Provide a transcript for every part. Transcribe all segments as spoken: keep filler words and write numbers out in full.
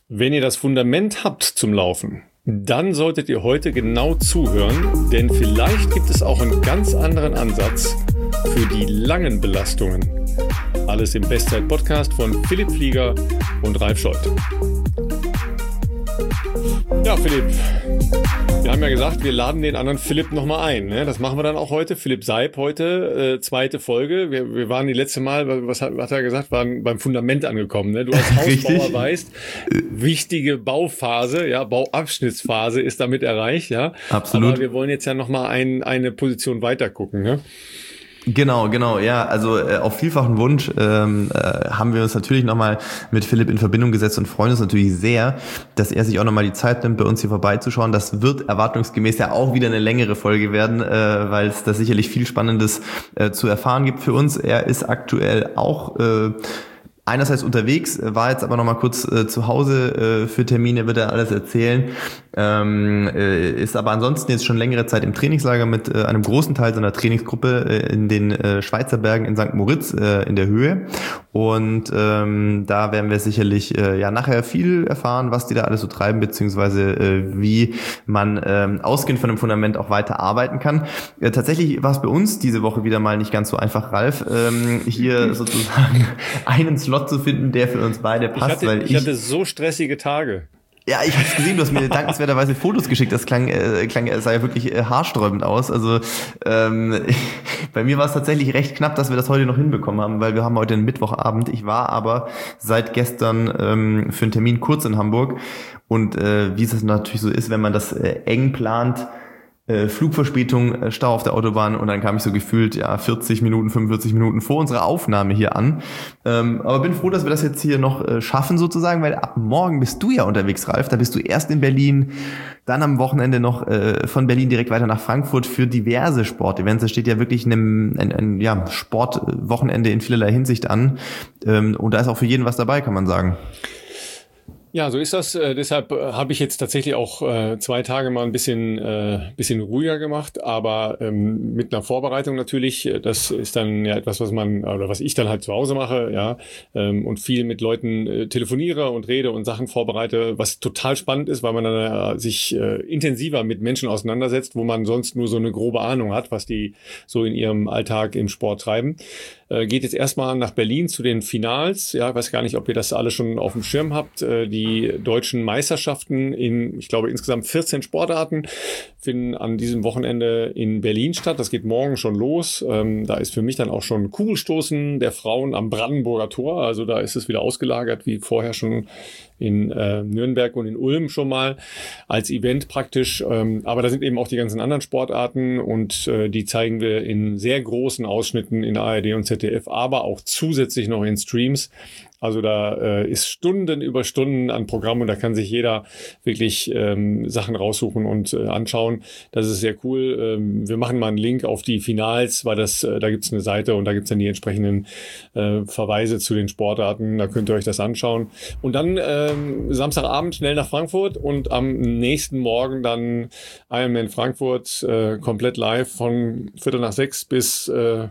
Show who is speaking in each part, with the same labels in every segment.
Speaker 1: Wenn ihr das Fundament habt zum Laufen, dann solltet ihr heute genau zuhören, denn vielleicht gibt es auch einen ganz anderen Ansatz für die langen Belastungen. Alles im Bestzeit-Podcast von Philipp Flieger und Ralf Scholz. Ja, Philipp, wir haben ja gesagt, wir laden den anderen Philipp nochmal ein. Ne? Das machen wir dann auch heute. Philipp Seib heute, äh, zweite Folge. Wir, wir waren die letzte Mal, was hat, was hat er gesagt, waren beim Fundament angekommen. Ne? Du als Hausbauer weißt, wichtige Bauphase, ja, Bauabschnittsphase ist damit erreicht. Ja,
Speaker 2: absolut.
Speaker 1: Aber wir wollen jetzt ja nochmal ein, eine Position weiter gucken. Ne?
Speaker 2: Genau, genau, ja, also äh, auf vielfachen Wunsch ähm, äh, haben wir uns natürlich nochmal mit Philipp in Verbindung gesetzt und freuen uns natürlich sehr, dass er sich auch nochmal die Zeit nimmt, bei uns hier vorbeizuschauen. Das wird erwartungsgemäß ja auch wieder eine längere Folge werden, äh, weil es da sicherlich viel Spannendes äh, zu erfahren gibt für uns. Er ist aktuell auch äh, einerseits unterwegs, war jetzt aber noch mal kurz äh, zu Hause äh, für Termine, wird er alles erzählen, ähm, äh, ist aber ansonsten jetzt schon längere Zeit im Trainingslager mit äh, einem großen Teil seiner Trainingsgruppe äh, in den äh, Schweizer Bergen in Sankt Moritz äh, in der Höhe, und ähm, da werden wir sicherlich äh, ja nachher viel erfahren, was die da alles so treiben, beziehungsweise äh, wie man äh, ausgehend von dem Fundament auch weiter arbeiten kann. Äh, tatsächlich war es bei uns diese Woche wieder mal nicht ganz so einfach, Ralf, ähm, hier sozusagen einen Slot zu finden, der für uns beide passt.
Speaker 1: Ich hatte,
Speaker 2: weil
Speaker 1: ich,
Speaker 2: ich
Speaker 1: hatte so stressige Tage.
Speaker 2: Ja, ich habe es gesehen, du hast mir dankenswerterweise Fotos geschickt. Das klang, äh, klang es sah ja wirklich äh, haarsträubend aus. Also ähm, bei mir war es tatsächlich recht knapp, dass wir das heute noch hinbekommen haben, weil wir haben heute einen Mittwochabend. Ich war aber seit gestern ähm, für einen Termin kurz in Hamburg, und äh, wie es natürlich so ist, wenn man das äh, eng plant, Flugverspätung, Stau auf der Autobahn, und dann kam ich so gefühlt ja vierzig Minuten, fünfundvierzig Minuten vor unserer Aufnahme hier an. Ähm, aber bin froh, dass wir das jetzt hier noch äh, schaffen sozusagen, weil ab morgen bist du ja unterwegs, Ralf. Da bist du erst in Berlin, dann am Wochenende noch äh, von Berlin direkt weiter nach Frankfurt für diverse Sportevents. Da steht ja wirklich ein, ein, ein ja, Sportwochenende in vielerlei Hinsicht an, ähm, und da ist auch für jeden was dabei, kann man sagen.
Speaker 1: Ja, so ist das. Äh, deshalb äh, habe ich jetzt tatsächlich auch äh, zwei Tage mal ein bisschen äh, bisschen ruhiger gemacht, aber ähm, mit einer Vorbereitung natürlich. Das ist dann ja etwas, was man oder was ich dann halt zu Hause mache, ja, ähm, und viel mit Leuten äh, telefoniere und rede und Sachen vorbereite, was total spannend ist, weil man dann äh, sich äh, intensiver mit Menschen auseinandersetzt, wo man sonst nur so eine grobe Ahnung hat, was die so in ihrem Alltag im Sport treiben. Äh, geht jetzt erstmal nach Berlin zu den Finals. Ja, ich weiß gar nicht, ob ihr das alle schon auf dem Schirm habt. Äh, die Die deutschen Meisterschaften in, ich glaube, insgesamt vierzehn Sportarten finden an diesem Wochenende in Berlin statt. Das geht morgen schon los. Ähm, da ist für mich dann auch schon Kugelstoßen der Frauen am Brandenburger Tor. Also da ist es wieder ausgelagert, wie vorher schon in äh, Nürnberg und in Ulm schon mal als Event praktisch. Ähm, aber da sind eben auch die ganzen anderen Sportarten, und äh, die zeigen wir in sehr großen Ausschnitten in A R D und Z D F, aber auch zusätzlich noch in Streams. Also da äh, ist Stunden über Stunden an Programm, und da kann sich jeder wirklich ähm, Sachen raussuchen und äh, anschauen. Das ist sehr cool. Ähm, wir machen mal einen Link auf die Finals, weil das äh, da gibt's eine Seite, und da gibt's dann die entsprechenden äh, Verweise zu den Sportarten. Da könnt ihr euch das anschauen. Und dann ähm, Samstagabend schnell nach Frankfurt, und am nächsten Morgen dann Ironman Frankfurt äh, komplett live von Viertel nach sechs bis äh,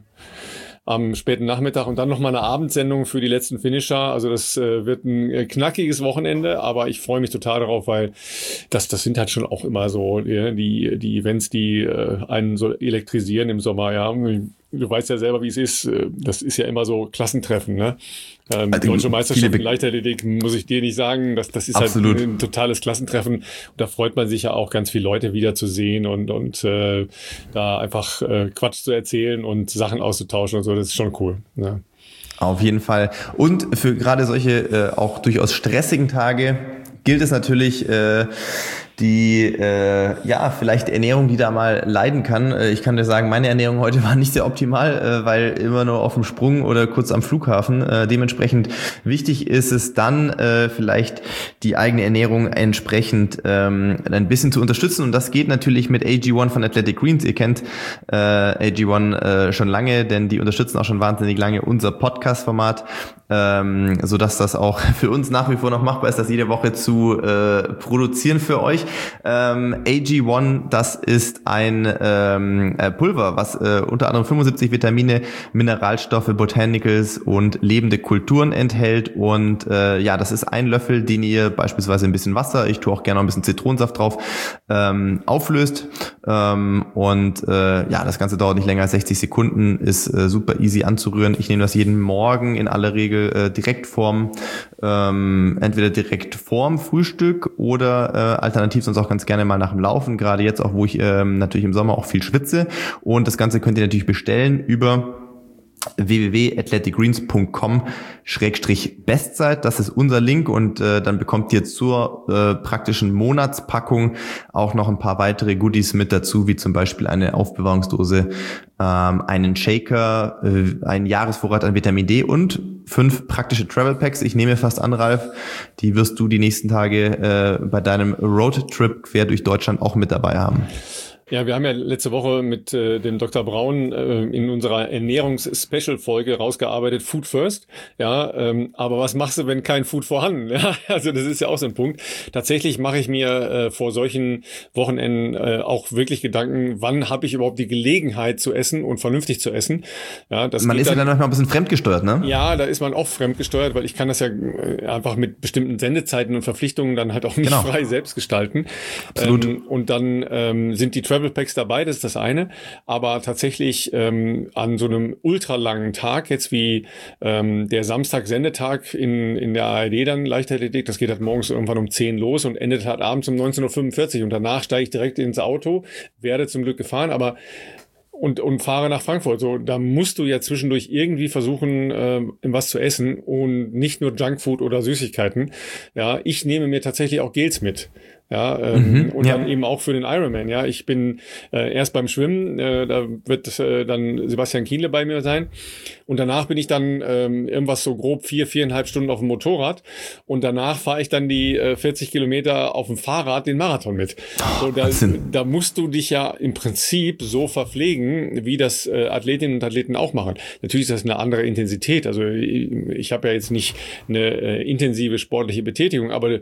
Speaker 1: am späten Nachmittag, und dann nochmal eine Abendsendung für die letzten Finisher. Also das äh, wird ein äh, knackiges Wochenende, aber ich freue mich total darauf, weil das das sind halt schon auch immer so ja, die die Events, die äh, einen so elektrisieren im Sommer. Ja, du weißt ja selber, wie es ist. Das ist ja immer so Klassentreffen, ne? Ähm, also Deutsche Meisterschaft in Leichtathletik, muss ich dir nicht sagen. Das, das ist Absolut. halt ein totales Klassentreffen. Und da freut man sich ja auch, ganz viele Leute wiederzusehen und, und äh, da einfach äh, Quatsch zu erzählen und Sachen auszutauschen und so. Das ist schon cool. Ne?
Speaker 2: Auf jeden Fall. Und für gerade solche äh, auch durchaus stressigen Tage gilt es natürlich, äh, die, äh, ja, vielleicht Ernährung, die da mal leiden kann. Äh, ich kann dir sagen, meine Ernährung heute war nicht sehr optimal, äh, weil immer nur auf dem Sprung oder kurz am Flughafen. Äh, dementsprechend wichtig ist es dann, äh, vielleicht die eigene Ernährung entsprechend ähm, ein bisschen zu unterstützen. Und das geht natürlich mit A G eins von Athletic Greens. Ihr kennt äh, A G eins äh, schon lange, denn die unterstützen auch schon wahnsinnig lange unser Podcast-Format, ähm, sodass das auch für uns nach wie vor noch machbar ist, das jede Woche zu äh, produzieren für euch. Ähm, A G eins, das ist ein ähm, äh, Pulver, was äh, unter anderem fünfundsiebzig Vitamine, Mineralstoffe, Botanicals und lebende Kulturen enthält. Und äh, ja, das ist ein Löffel, den ihr beispielsweise ein bisschen Wasser, ich tue auch gerne noch ein bisschen Zitronensaft drauf, ähm, auflöst. Ähm, und äh, ja, das Ganze dauert nicht länger als sechzig Sekunden, ist äh, super easy anzurühren. Ich nehme das jeden Morgen in aller Regel äh, direkt vorm, ähm, entweder direkt vorm Frühstück oder äh, alternativ sonst auch ganz gerne mal nach dem Laufen, gerade jetzt auch, wo ich ähm, natürlich im Sommer auch viel schwitze. Und das Ganze könnt ihr natürlich bestellen über w w w punkt athletic greens punkt com Schrägstrich Bestzeit. Das ist unser Link und äh, dann bekommt ihr zur äh, praktischen Monatspackung auch noch ein paar weitere Goodies mit dazu, wie zum Beispiel eine Aufbewahrungsdose, ähm, einen Shaker, äh, einen Jahresvorrat an Vitamin D und fünf praktische Travel Packs. Ich nehme fast an, Ralf, die wirst du die nächsten Tage äh, bei deinem Roadtrip quer durch Deutschland auch mit dabei haben.
Speaker 1: Ja, wir haben ja letzte Woche mit äh, dem Doktor Braun äh, in unserer Ernährungs-Special-Folge rausgearbeitet, Food First. Ja, ähm, aber was machst du, wenn kein Food vorhanden? Ja, also das ist ja auch so ein Punkt. Tatsächlich mache ich mir äh, vor solchen Wochenenden äh, auch wirklich Gedanken, wann habe ich überhaupt die Gelegenheit zu essen und vernünftig zu essen? Ja, das
Speaker 2: man ist ja
Speaker 1: dann,
Speaker 2: dann noch mal ein bisschen fremdgesteuert, ne?
Speaker 1: Ja, da ist man auch fremdgesteuert, weil ich kann das ja äh, einfach mit bestimmten Sendezeiten und Verpflichtungen dann halt auch nicht genau. frei selbst gestalten.
Speaker 2: Absolut.
Speaker 1: Ähm, und dann ähm, sind die Travel Packs dabei, das ist das eine, aber tatsächlich ähm, an so einem ultralangen Tag, jetzt wie ähm, der Samstag-Sendetag in, in der A R D dann Leichtathletik, das geht halt morgens irgendwann um zehn los und endet halt abends um neunzehn Uhr fünfundvierzig und danach steige ich direkt ins Auto, werde zum Glück gefahren, aber und und fahre nach Frankfurt. So, da musst du ja zwischendurch irgendwie versuchen, äh, was zu essen und nicht nur Junkfood oder Süßigkeiten. Ja, ich nehme mir tatsächlich auch Gels mit. Ja, ähm, mhm, und ja. dann eben auch für den Ironman. Ja, ich bin äh, erst beim Schwimmen, äh, da wird äh, dann Sebastian Kienle bei mir sein und danach bin ich dann ähm, irgendwas so grob vier, viereinhalb Stunden auf dem Motorrad und danach fahre ich dann die äh, vierzig Kilometer auf dem Fahrrad den Marathon mit.
Speaker 2: Oh,
Speaker 1: so, da, da musst du dich ja im Prinzip so verpflegen, wie das äh, Athletinnen und Athleten auch machen. Natürlich ist das eine andere Intensität. Also ich, ich habe ja jetzt nicht eine äh, intensive sportliche Betätigung, aber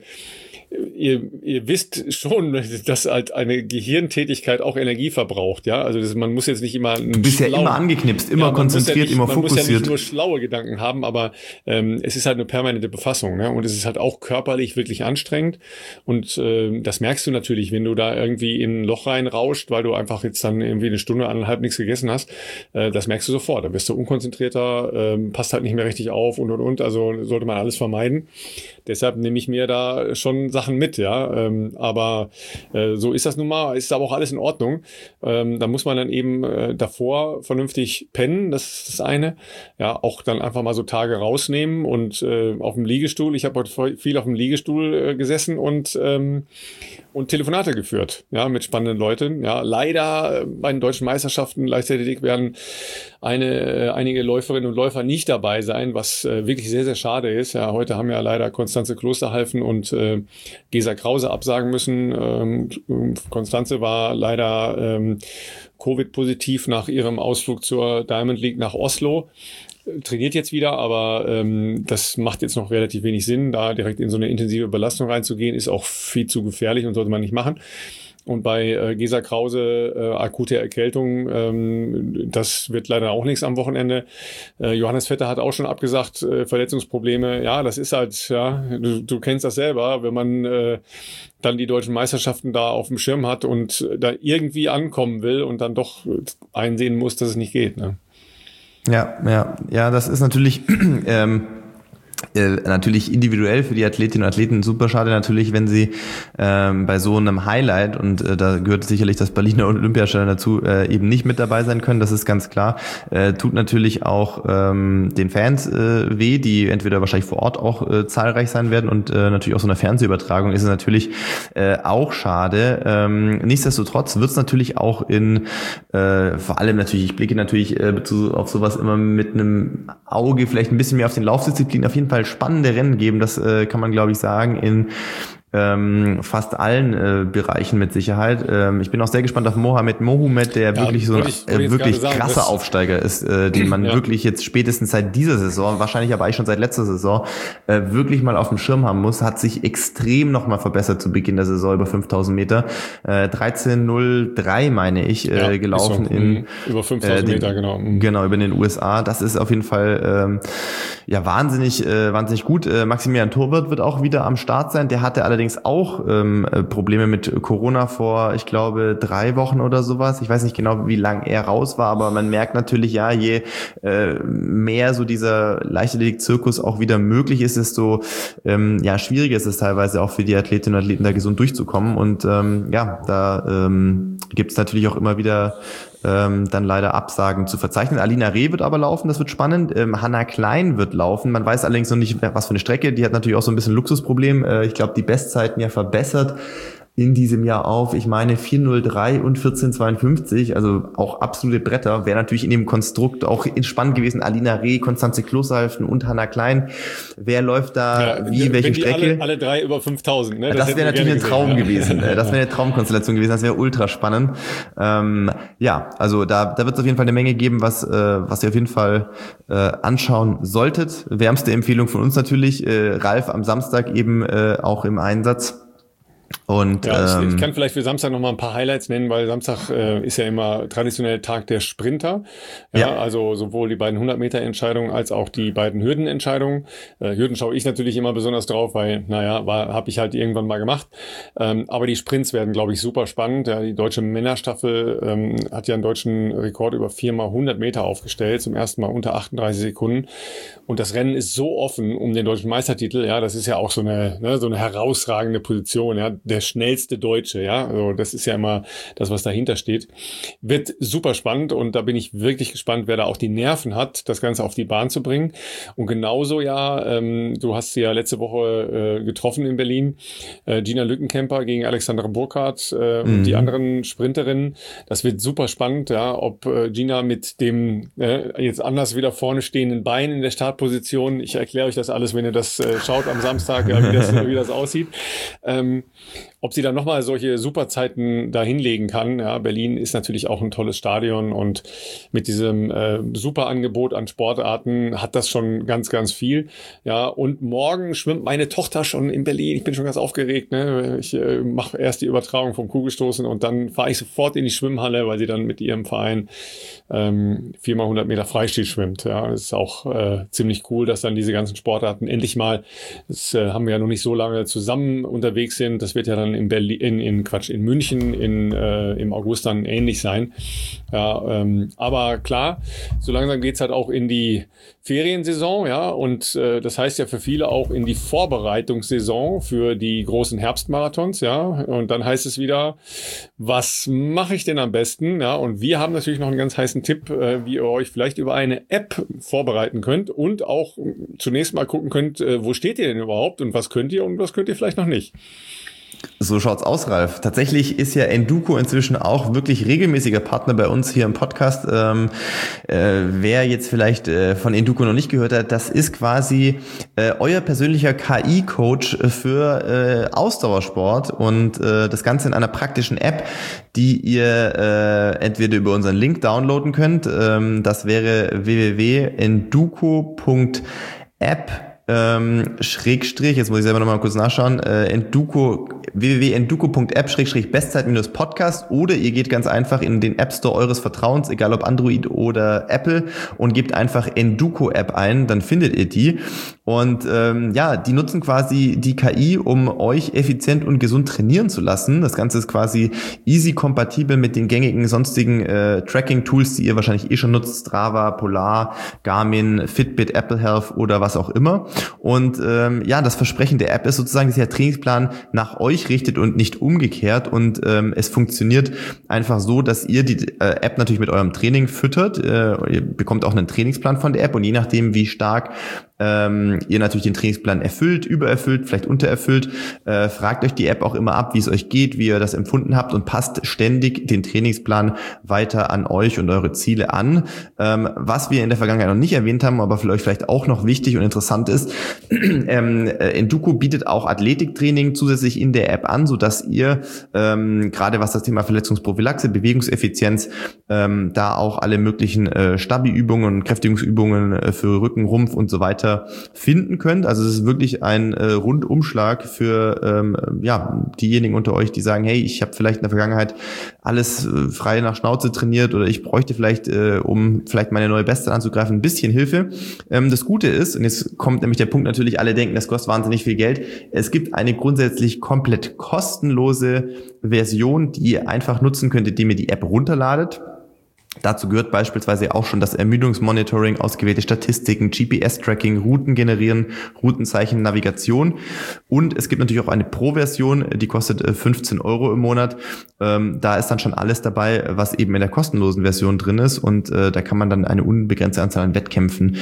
Speaker 1: Ihr, ihr wisst schon, dass halt eine Gehirntätigkeit auch Energie verbraucht, ja. Also das, man muss jetzt nicht immer.
Speaker 2: Du bist ja immer angeknipst, immer ja, konzentriert, ja nicht, immer man fokussiert. Man muss ja nicht
Speaker 1: nur schlaue Gedanken haben, aber ähm, es ist halt eine permanente Befassung, ne? Und es ist halt auch körperlich wirklich anstrengend. Und äh, das merkst du natürlich, wenn du da irgendwie in ein Loch reinrauscht, weil du einfach jetzt dann irgendwie eine Stunde, anderthalb nichts gegessen hast. Äh, das merkst du sofort. Da bist du unkonzentrierter, äh, passt halt nicht mehr richtig auf und und und. Also sollte man alles vermeiden. Deshalb nehme ich mir da schon Sachen mit, ja. Ähm, aber äh, so ist das nun mal, ist aber auch alles in Ordnung. Ähm, da muss man dann eben äh, davor vernünftig pennen, das ist das eine. Ja, auch dann einfach mal so Tage rausnehmen und äh, auf dem Liegestuhl. Ich habe heute viel auf dem Liegestuhl äh, gesessen und ähm, und Telefonate geführt, ja, mit spannenden Leuten. Ja, leider bei den deutschen Meisterschaften Leichtathletik werden eine, äh, einige Läuferinnen und Läufer nicht dabei sein, was äh, wirklich sehr, sehr schade ist. Ja, heute haben ja leider Konstanze Klosterhalfen und äh, Gesa Krause absagen müssen. Ähm, Konstanze war leider ähm, Covid-positiv nach ihrem Ausflug zur Diamond League nach Oslo. Trainiert jetzt wieder, aber ähm, das macht jetzt noch relativ wenig Sinn, da direkt in so eine intensive Belastung reinzugehen, ist auch viel zu gefährlich und sollte man nicht machen. Und bei äh, Gesa Krause äh, akute Erkältung, ähm, das wird leider auch nichts am Wochenende. Äh, Johannes Vetter hat auch schon abgesagt, äh, Verletzungsprobleme. Ja, das ist halt, ja, du, du kennst das selber, wenn man äh, dann die deutschen Meisterschaften da auf dem Schirm hat und da irgendwie ankommen will und dann doch einsehen muss, dass es nicht geht, ne?
Speaker 2: Ja, ja, ja, das ist natürlich ähm, äh, natürlich individuell für die Athletinnen und Athleten super schade natürlich, wenn sie ähm, bei so einem Highlight, und äh, da gehört sicherlich das Berliner Olympiastadion dazu, äh, eben nicht mit dabei sein können, das ist ganz klar. Äh, tut natürlich auch ähm, den Fans äh, weh, die entweder wahrscheinlich vor Ort auch äh, zahlreich sein werden, und äh, natürlich auch so eine Fernsehübertragung ist es natürlich äh, auch schade. Ähm, nichtsdestotrotz wird es natürlich auch in, äh, vor allem natürlich, ich blicke natürlich äh, zu, auf sowas immer mit einem Auge, vielleicht ein bisschen mehr auf den Laufdisziplinen, auf jeden Fall spannende Rennen geben, das äh, kann man glaube ich sagen, in ähm, fast allen äh, Bereichen mit Sicherheit. Ähm, ich bin auch sehr gespannt auf Mohamed Mohamed, der ja, wirklich so ein ich, äh, wirklich sagen, krasser Aufsteiger ist, äh, den man ja. wirklich jetzt spätestens seit dieser Saison, wahrscheinlich aber eigentlich schon seit letzter Saison, äh, wirklich mal auf dem Schirm haben muss. Hat sich extrem nochmal verbessert zu Beginn der Saison über fünftausend Meter. Äh, dreizehn null drei meine ich, äh, ja, gelaufen so. in
Speaker 1: über fünftausend
Speaker 2: äh, den,
Speaker 1: Meter, genau. Mhm.
Speaker 2: Genau, über den U S A. Das ist auf jeden Fall ähm, ja wahnsinnig äh, wahnsinnig gut. Äh, Maximilian Torwart wird auch wieder am Start sein. Der hatte allerdings auch ähm, Probleme mit Corona vor, ich glaube, drei Wochen oder sowas. Ich weiß nicht genau, wie lang er raus war, aber man merkt natürlich, ja, je äh, mehr so dieser Leichtathletik-Zirkus auch wieder möglich ist, desto ähm, ja, schwieriger ist es teilweise auch für die Athletinnen und Athleten da gesund durchzukommen. Und ähm, ja, da ähm, gibt es natürlich auch immer wieder Ähm, dann leider Absagen zu verzeichnen. Alina Reh wird aber laufen, das wird spannend. Ähm, Hannah Klein wird laufen. Man weiß allerdings noch nicht, was für eine Strecke. Die hat natürlich auch so ein bisschen Luxusproblem. Äh, ich glaube, die Bestzeiten ja verbessert in diesem Jahr auf, ich meine vier null drei und vierzehn zweiundfünfzig, also auch absolute Bretter. Wäre natürlich in dem Konstrukt auch spannend gewesen. Alina Reh, Konstanze Klosalfen und Hannah Klein. Wer läuft da ja, wie, welche Strecke?
Speaker 1: Alle, alle drei über fünftausend. Ne?
Speaker 2: Das, das wäre natürlich ein Traum gesehen, gewesen. Ja. Das wäre eine Traumkonstellation gewesen. Das wäre ultra spannend. Ähm, ja, also da, da wird es auf jeden Fall eine Menge geben, was, äh, was ihr auf jeden Fall äh, anschauen solltet. Wärmste Empfehlung von uns natürlich. Äh, Ralf am Samstag eben äh, auch im Einsatz. Und,
Speaker 1: ja,
Speaker 2: ähm,
Speaker 1: ich, ich kann vielleicht für Samstag noch mal ein paar Highlights nennen, weil Samstag äh, ist ja immer traditionell Tag der Sprinter. Ja, ja. Also sowohl die beiden hundert Meter Entscheidungen als auch die beiden Hürdenentscheidungen. Äh, Hürden schaue ich natürlich immer besonders drauf, weil, naja, habe ich halt irgendwann mal gemacht. Ähm, aber die Sprints werden, glaube ich, super spannend. Ja, die deutsche Männerstaffel ähm, hat ja einen deutschen Rekord über vier mal hundert Meter aufgestellt, zum ersten Mal unter achtunddreißig Sekunden. Und das Rennen ist so offen um den deutschen Meistertitel. Ja, das ist ja auch so eine, ne, so eine herausragende Position. Ja, der schnellste Deutsche, ja, also das ist ja immer das, was dahinter steht. Wird super spannend und da bin ich wirklich gespannt, wer da auch die Nerven hat, das Ganze auf die Bahn zu bringen. Und genauso ja, ähm, du hast sie ja letzte Woche äh, getroffen in Berlin, äh, Gina Lückenkämper gegen Alexandra Burkhardt äh, mhm. und die anderen Sprinterinnen. Das wird super spannend, ja, ob äh, Gina mit dem äh, jetzt anders wieder vorne stehenden Bein in der Startposition, ich erkläre euch das alles, wenn ihr das äh, schaut am Samstag, ja, wie, das, wie das aussieht, ähm, ob sie dann nochmal solche Superzeiten da hinlegen kann. Ja, Berlin ist natürlich auch ein tolles Stadion und mit diesem äh, Superangebot an Sportarten hat das schon ganz, ganz viel. Ja, und morgen schwimmt meine Tochter schon in Berlin. Ich bin schon ganz aufgeregt. Ne? Ich äh, mache erst die Übertragung vom Kugelstoßen und dann fahre ich sofort in die Schwimmhalle, weil sie dann mit ihrem Verein ähm, vier mal hundert Meter Freistil schwimmt. Ja, das ist auch äh, ziemlich cool, dass dann diese ganzen Sportarten endlich mal, das äh, haben wir ja noch nicht so lange zusammen unterwegs sind. Das wird ja dann in Berlin, in, in Quatsch, in München in, äh, im August dann ähnlich sein. Ja, ähm, aber klar, so langsam geht's halt auch in die Feriensaison, ja, und äh, das heißt ja für viele auch in die Vorbereitungssaison für die großen Herbstmarathons, ja, und dann heißt es wieder, was mache ich denn am besten, ja, und wir haben natürlich noch einen ganz heißen Tipp, äh, wie ihr euch vielleicht über eine App vorbereiten könnt und auch zunächst mal gucken könnt, äh, wo steht ihr denn überhaupt und was könnt ihr und was könnt ihr vielleicht noch nicht.
Speaker 2: So schaut's aus, Ralf. Tatsächlich ist ja Enduko inzwischen auch wirklich regelmäßiger Partner bei uns hier im Podcast. Ähm, äh, wer jetzt vielleicht äh, von Enduko noch nicht gehört hat, das ist quasi äh, euer persönlicher K I-Coach für äh, Ausdauersport und äh, das Ganze in einer praktischen App, die ihr äh, entweder über unseren Link downloaden könnt. Ähm, das wäre w w w punkt enduko punkt app. Ähm, Schrägstrich, jetzt muss ich selber nochmal kurz nachschauen, äh, Enduko, w w w punkt enduko punkt app Schrägstrich Bestzeit-Podcast oder ihr geht ganz einfach in den App Store eures Vertrauens, egal ob Android oder Apple und gebt einfach Enduko-App ein, dann findet ihr die und ähm, ja, die nutzen quasi die K I, um euch effizient und gesund trainieren zu lassen. Das Ganze ist quasi easy kompatibel mit den gängigen sonstigen äh, Tracking-Tools, die ihr wahrscheinlich eh schon nutzt, Strava, Polar, Garmin, Fitbit, Apple Health oder was auch immer. Und ähm, ja, das Versprechen der App ist sozusagen, dass der Trainingsplan nach euch richtet und nicht umgekehrt. Und ähm, es funktioniert einfach so, dass ihr die äh, App natürlich mit eurem Training füttert. Äh, ihr bekommt auch einen Trainingsplan von der App und je nachdem, wie stark ähm, ihr natürlich den Trainingsplan erfüllt, übererfüllt, vielleicht untererfüllt. Äh, fragt euch die App auch immer ab, wie es euch geht, wie ihr das empfunden habt und passt ständig den Trainingsplan weiter an euch und eure Ziele an. Ähm, was wir in der Vergangenheit noch nicht erwähnt haben, aber für euch vielleicht auch noch wichtig und interessant ist, ähm, Enduko bietet auch Athletiktraining zusätzlich in der App an, sodass ihr ähm, gerade was das Thema Verletzungsprophylaxe, Bewegungseffizienz, ähm, da auch alle möglichen äh, Stabi-Übungen und Kräftigungsübungen äh, für Rücken, Rumpf und so weiter finden könnt. Also es ist wirklich ein äh, Rundumschlag für ähm, ja diejenigen unter euch, die sagen, hey, ich habe vielleicht in der Vergangenheit alles äh, frei nach Schnauze trainiert oder ich bräuchte vielleicht, äh, um vielleicht meine neue Bestzeit anzugreifen, ein bisschen Hilfe. Ähm, das Gute ist, und jetzt kommt nämlich der Punkt natürlich, alle denken, das kostet wahnsinnig viel Geld. Es gibt eine grundsätzlich komplett kostenlose Version, die ihr einfach nutzen könnt, indem ihr die App runterladet. Dazu gehört beispielsweise auch schon das Ermüdungsmonitoring, ausgewählte Statistiken, G P S-Tracking, Routen generieren, Routenzeichen, Navigation. Und es gibt natürlich auch eine Pro-Version, die kostet fünfzehn Euro im Monat. Ähm, da ist dann schon alles dabei, was eben in der kostenlosen Version drin ist. Und äh, da kann man dann eine unbegrenzte Anzahl an Wettkämpfen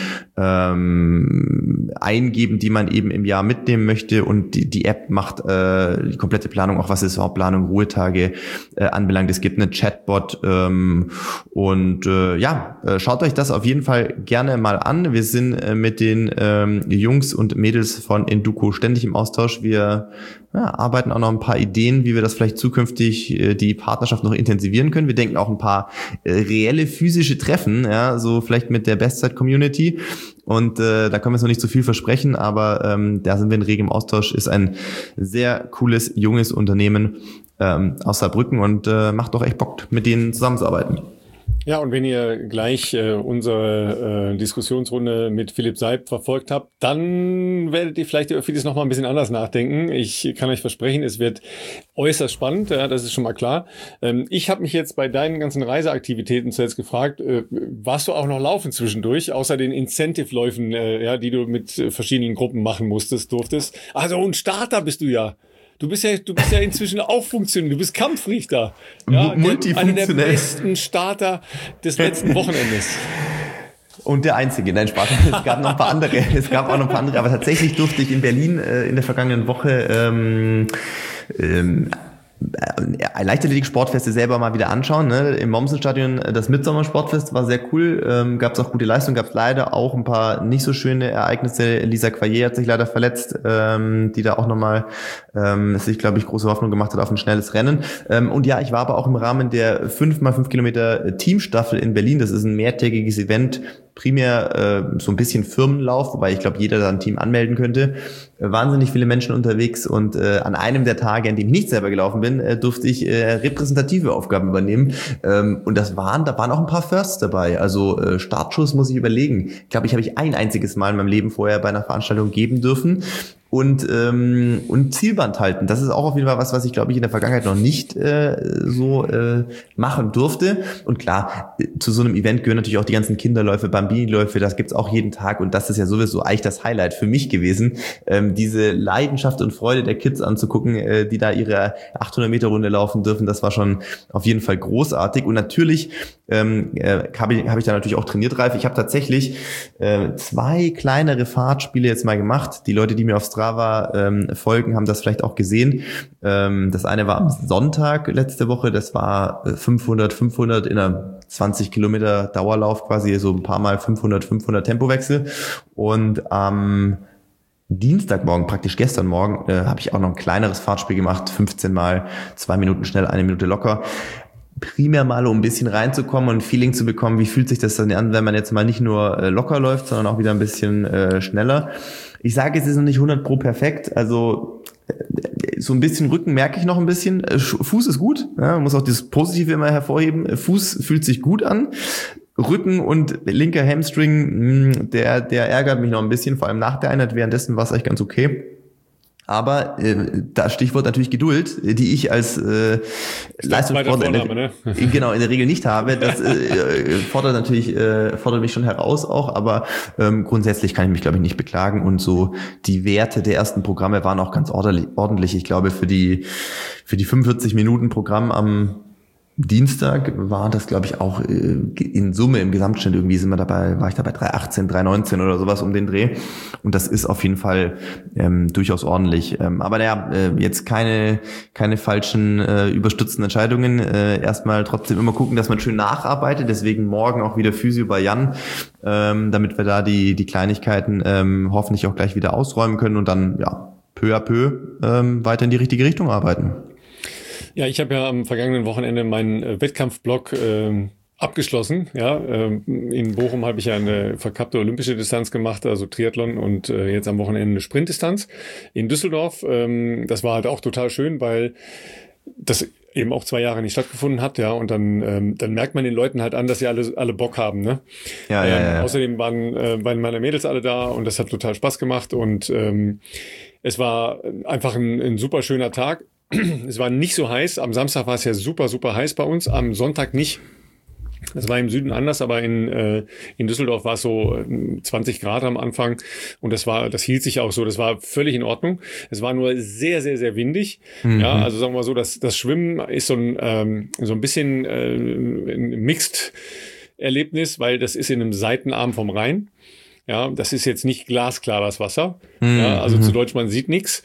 Speaker 2: ähm, eingeben, die man eben im Jahr mitnehmen möchte. Und die, die App macht äh, die komplette Planung, auch was Saisonplanung, Ruhetage äh, anbelangt. Es gibt einen Chatbot ähm, Und äh, ja, äh, schaut euch das auf jeden Fall gerne mal an. Wir sind äh, mit den ähm, Jungs und Mädels von Enduko ständig im Austausch. Wir ja, arbeiten auch noch ein paar Ideen, wie wir das vielleicht zukünftig äh, die Partnerschaft noch intensivieren können. Wir denken auch ein paar äh, reelle physische Treffen, ja, so vielleicht mit der Bestzeit-Community. Und äh, da können wir jetzt noch nicht zu viel versprechen, aber ähm, da sind wir in regem Austausch. Ist ein sehr cooles, junges Unternehmen ähm, aus Saarbrücken und äh, macht doch echt Bock, mit denen zusammenzuarbeiten.
Speaker 1: Ja, und wenn ihr gleich äh, unsere äh, Diskussionsrunde mit Philipp Seib verfolgt habt, dann werdet ihr vielleicht über vieles noch mal ein bisschen anders nachdenken. Ich kann euch versprechen, es wird äußerst spannend, ja, das ist schon mal klar. Ähm, ich habe mich jetzt bei deinen ganzen Reiseaktivitäten zuletzt gefragt, äh, warst du auch noch laufen zwischendurch, außer den Incentive-Läufen, äh, ja, die du mit äh, verschiedenen Gruppen machen musstest, durftest? Also ein Starter bist du ja. Du bist ja, du bist ja inzwischen auch funktionell. Du bist Kampfrichter. Ja,
Speaker 2: multifunktionell.
Speaker 1: Einer der besten Starter des letzten Wochenendes.
Speaker 2: Und der einzige, nein, Spaß. Es gab noch ein paar andere. Es gab auch noch ein paar andere. Aber tatsächlich durfte ich in Berlin äh, in der vergangenen Woche ähm, ähm, Leichtathletik-Sportfeste selber mal wieder anschauen. Ne? Im Mommsen-Stadion das Mitsommer-Sportfest war sehr cool. Ähm, gab es auch gute Leistungen, gab es leider auch ein paar nicht so schöne Ereignisse. Lisa Quayer hat sich leider verletzt, ähm, die da auch nochmal ähm, sich, glaube ich, große Hoffnung gemacht hat auf ein schnelles Rennen. Ähm, und ja, ich war aber auch im Rahmen der fünf mal fünf Kilometer Teamstaffel in Berlin. Das ist ein mehrtägiges Event, primär äh, so ein bisschen Firmenlauf, wobei ich glaube, jeder da ein Team anmelden könnte. Äh, wahnsinnig viele Menschen unterwegs und äh, an einem der Tage, an dem ich nicht selber gelaufen bin, äh, durfte ich äh, repräsentative Aufgaben übernehmen. Ähm, und das waren, da waren auch ein paar Firsts dabei. Also äh, Startschuss muss ich überlegen. Ich glaube, ich habe ich ein einziges Mal in meinem Leben vorher bei einer Veranstaltung geben dürfen. Und ähm, und Zielband halten, das ist auch auf jeden Fall was, was ich glaube ich in der Vergangenheit noch nicht äh, so äh, machen durfte. Und klar, zu so einem Event gehören natürlich auch die ganzen Kinderläufe, Bambini-Läufe, das gibt's auch jeden Tag und das ist ja sowieso eigentlich das Highlight für mich gewesen, ähm, diese Leidenschaft und Freude der Kids anzugucken, äh, die da ihre achthundert Meter Runde laufen dürfen. Das war schon auf jeden Fall großartig und natürlich ähm, äh, habe ich, hab ich da natürlich auch trainiert, Ralf. Ich habe tatsächlich äh, zwei kleinere Fahrtspiele jetzt mal gemacht. Die Leute, die mir auf Strava ähm, folgen, haben das vielleicht auch gesehen. Ähm, das eine war am Sonntag letzte Woche. Das war fünfhundert, fünfhundert in einer zwanzig Kilometer Dauerlauf quasi, so ein paar Mal fünfhundert, fünfhundert Tempowechsel. Und am Dienstagmorgen, praktisch gestern Morgen, äh, habe ich auch noch ein kleineres Fahrtspiel gemacht. fünfzehn Mal, zwei Minuten schnell, eine Minute locker. Primär mal, um ein bisschen reinzukommen und ein Feeling zu bekommen, wie fühlt sich das dann an, wenn man jetzt mal nicht nur äh, locker läuft, sondern auch wieder ein bisschen äh, schneller. Ich sage, es ist noch nicht hundert pro perfekt, also äh, so ein bisschen Rücken merke ich noch ein bisschen. Äh, Fuß ist gut, ja, man muss auch das Positive immer hervorheben. Fuß fühlt sich gut an. Rücken und linker Hamstring, mh, der, der ärgert mich noch ein bisschen, vor allem nach der Einheit. Währenddessen war es eigentlich ganz okay. Aber äh, das Stichwort natürlich Geduld, die ich als äh, Leistungssportler ne? genau in der Regel nicht habe. Das äh, fordert natürlich äh, fordert mich schon heraus auch, aber ähm, grundsätzlich kann ich mich glaube ich nicht beklagen und so die Werte der ersten Programme waren auch ganz ordentlich. ordentlich. Ich glaube für die für die fünfundvierzig Minuten Programm am Dienstag war das, glaube ich, auch in Summe im Gesamtschnitt irgendwie sind wir dabei, war ich dabei drei achtzehn, drei neunzehn oder sowas um den Dreh. Und das ist auf jeden Fall ähm, durchaus ordentlich. Ähm, aber naja, äh, jetzt keine keine falschen äh, überstützten Entscheidungen. Äh, erstmal trotzdem immer gucken, dass man schön nacharbeitet. Deswegen morgen auch wieder Physio bei Jan, ähm, damit wir da die die Kleinigkeiten ähm, hoffentlich auch gleich wieder ausräumen können und dann ja peu à peu ähm, weiter in die richtige Richtung arbeiten.
Speaker 1: Ja, ich habe ja am vergangenen Wochenende meinen äh, Wettkampfblock äh, abgeschlossen. Ja, äh, in Bochum habe ich ja eine verkappte olympische Distanz gemacht, also Triathlon und äh, jetzt am Wochenende eine Sprintdistanz in Düsseldorf. Ähm, das war halt auch total schön, weil das eben auch zwei Jahre nicht stattgefunden hat, ja, und dann ähm, dann merkt man den Leuten halt an, dass sie alle alle Bock haben, ne?
Speaker 2: Ja,
Speaker 1: ähm,
Speaker 2: ja, ja.
Speaker 1: Außerdem waren äh, waren meine Mädels alle da und das hat total Spaß gemacht und ähm, es war einfach ein, ein super schöner Tag. Es war nicht so heiß. Am Samstag war es ja super, super heiß bei uns. Am Sonntag nicht. Das war im Süden anders, aber in, äh, in Düsseldorf war es so zwanzig Grad am Anfang. Und das war, das hielt sich auch so. Das war völlig in Ordnung. Es war nur sehr, sehr, sehr windig. Mhm. Ja, also sagen wir mal so, das, das Schwimmen ist so ein, ähm, so ein bisschen äh, ein Mixed-Erlebnis, weil das ist in einem Seitenarm vom Rhein. Ja, das ist jetzt nicht glasklar, das Wasser. Mm, ja, also mm. zu Deutsch, man sieht nichts.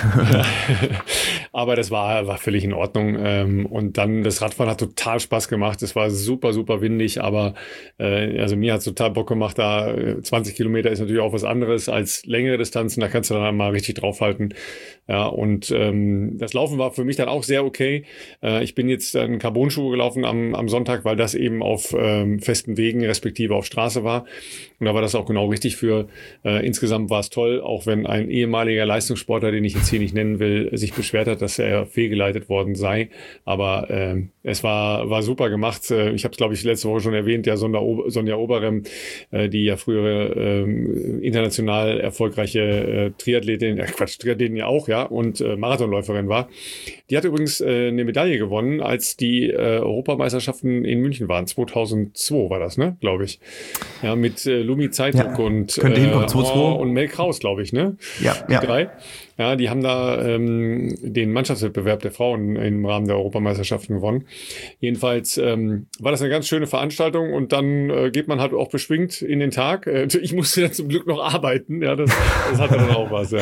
Speaker 1: Aber das war, war völlig in Ordnung. Und dann, das Radfahren hat total Spaß gemacht. Es war super, super windig. Aber äh, also mir hat es total Bock gemacht. Da zwanzig Kilometer ist natürlich auch was anderes als längere Distanzen. Da kannst du dann mal richtig draufhalten. Ja, und ähm, das Laufen war für mich dann auch sehr okay. Äh, ich bin jetzt in Carbon-Schuhe gelaufen am, am Sonntag, weil das eben auf ähm, festen Wegen respektive auf Straße war. Und da war das auch genau richtig für. Äh, insgesamt war es toll, auch wenn ein ehemaliger Leistungssportler, den ich jetzt hier nicht nennen will, sich beschwert hat, dass er fehlgeleitet worden sei. Aber äh, es war war super gemacht. Äh, ich habe es, glaube ich, letzte Woche schon erwähnt, ja, Sonja, Ober- Sonja Oberrem, äh, die ja frühere äh, international erfolgreiche äh, Triathletin, äh, Quatsch, Triathletin ja auch, ja, und äh, Marathonläuferin war. Die hat übrigens äh, eine Medaille gewonnen, als die äh, Europameisterschaften in München waren. zweitausendzwei war das, ne, glaube ich. Ja, mit äh, Lumi Zeituk
Speaker 2: ja,
Speaker 1: und
Speaker 2: äh,
Speaker 1: oh, und Mel Kraus, glaube ich, ne?
Speaker 2: Ja,
Speaker 1: die
Speaker 2: ja.
Speaker 1: drei. Ja, die haben da ähm, den Mannschaftswettbewerb der Frauen im Rahmen der Europameisterschaften gewonnen. Jedenfalls ähm, war das eine ganz schöne Veranstaltung und dann äh, geht man halt auch beschwingt in den Tag. Äh, ich musste dann zum Glück noch arbeiten. Ja, das, das hatte dann auch was, ja.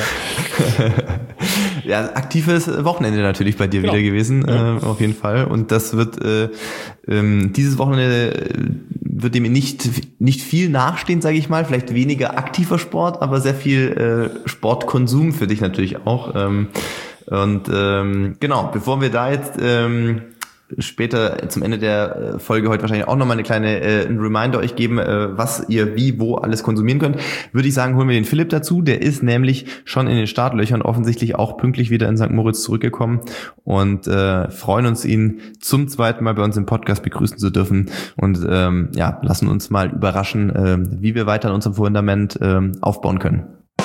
Speaker 2: Ja, aktives Wochenende natürlich bei dir genau. wieder gewesen, ja. äh, auf jeden Fall. Und das wird äh, ähm, dieses Wochenende äh, wird dem nicht nicht viel nachstehen, sage ich mal. Vielleicht weniger aktiver Sport, aber sehr viel äh, Sportkonsum für dich natürlich auch. Ähm, und ähm, genau, bevor wir da jetzt ähm, später zum Ende der Folge heute wahrscheinlich auch nochmal eine kleine äh, ein Reminder euch geben, äh, was ihr wie, wo alles konsumieren könnt, würde ich sagen, holen wir den Philipp dazu. Der ist nämlich schon in den Startlöchern offensichtlich auch pünktlich wieder in Sankt Moritz zurückgekommen und äh, freuen uns, ihn zum zweiten Mal bei uns im Podcast begrüßen zu dürfen und ähm, ja, lassen uns mal überraschen, äh, wie wir weiter an unserem Fundament äh, aufbauen können.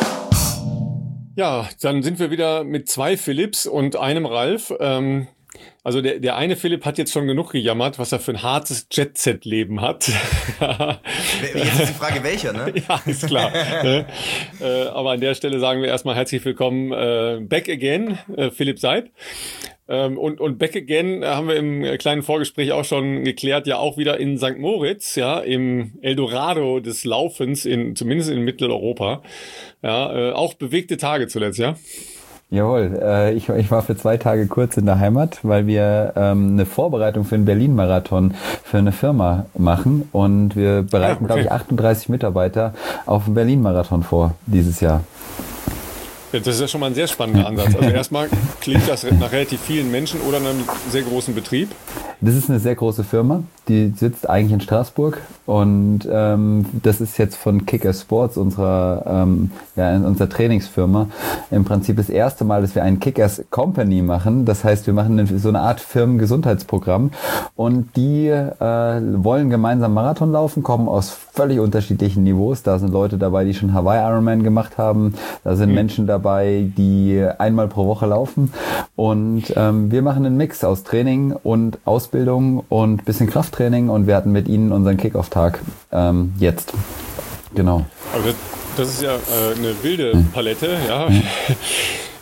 Speaker 1: Ja, dann sind wir wieder mit zwei Philipps und einem Ralf. Ähm Also der, der eine Philipp hat jetzt schon genug gejammert, was er für ein hartes Jet-Set-Leben hat.
Speaker 2: Jetzt ist die Frage, welcher, ne?
Speaker 1: Ja, ist klar. äh, aber an der Stelle sagen wir erstmal herzlich willkommen, äh, back again, äh, Philipp Seib. Ähm, und, und back again äh, haben wir im kleinen Vorgespräch auch schon geklärt, ja auch wieder in Sankt Moritz, ja, im Eldorado des Laufens, in zumindest in Mitteleuropa. Ja, äh, auch bewegte Tage zuletzt, ja?
Speaker 3: Jawohl, äh, ich, ich war für zwei Tage kurz in der Heimat, weil wir ähm, eine Vorbereitung für den Berlin-Marathon für eine Firma machen und wir bereiten, ah, okay. glaube ich, achtunddreißig Mitarbeiter auf den Berlin-Marathon vor dieses Jahr.
Speaker 1: Ja, das ist ja schon mal ein sehr spannender Ansatz. Also erstmal klingt das nach relativ vielen Menschen oder einem sehr großen Betrieb.
Speaker 3: Das ist eine sehr große Firma, die sitzt eigentlich in Straßburg und ähm, das ist jetzt von Kickers Sports, unserer, ähm, ja, unserer Trainingsfirma, im Prinzip das erste Mal, dass wir einen Kickers Company machen. Das heißt, wir machen so eine Art Firmengesundheitsprogramm und die äh, wollen gemeinsam Marathon laufen, kommen aus völlig unterschiedlichen Niveaus. Da sind Leute dabei, die schon Hawaii Ironman gemacht haben. Da sind mhm. Menschen dabei, die einmal pro Woche laufen und ähm, wir machen einen Mix aus Training und Ausbildung und bisschen Krafttraining und wir hatten mit ihnen unseren Kick-Off-Tag ähm, jetzt. Genau.
Speaker 1: Aber das, das ist ja äh, eine wilde Palette, ja.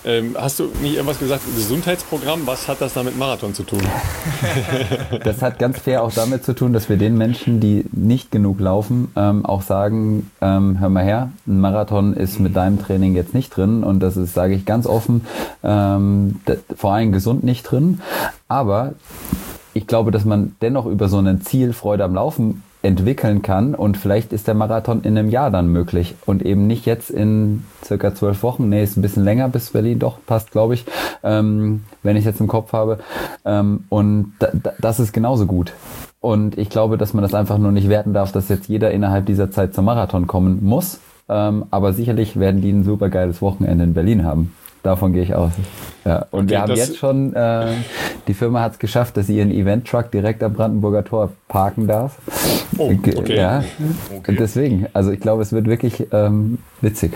Speaker 1: Ähm, hast du nicht irgendwas gesagt, Gesundheitsprogramm, was hat das da mit Marathon zu tun?
Speaker 3: Das hat ganz fair auch damit zu tun, dass wir den Menschen, die nicht genug laufen, ähm, auch sagen, ähm, hör mal her, ein Marathon ist mit deinem Training jetzt nicht drin und das ist, sage ich ganz offen, ähm, d- vor allem gesund nicht drin, aber ich glaube, dass man dennoch über so ein Ziel Freude am Laufen entwickeln kann und vielleicht ist der Marathon in einem Jahr dann möglich und eben nicht jetzt in circa zwölf Wochen. Nee, ist ein bisschen länger bis Berlin, doch, passt, glaube ich, ähm, wenn ich jetzt im Kopf habe. Ähm, und da, da, das ist genauso gut. Und ich glaube, dass man das einfach nur nicht werten darf, dass jetzt jeder innerhalb dieser Zeit zum Marathon kommen muss. Ähm, aber sicherlich werden die ein super geiles Wochenende in Berlin haben. Davon gehe ich aus. Ja, und okay, wir haben jetzt schon, äh, die Firma hat es geschafft, dass sie ihren Event-Truck direkt am Brandenburger Tor parken darf.
Speaker 1: Oh, okay.
Speaker 3: Ja,
Speaker 1: okay.
Speaker 3: Deswegen, also ich glaube, es wird wirklich ähm, witzig.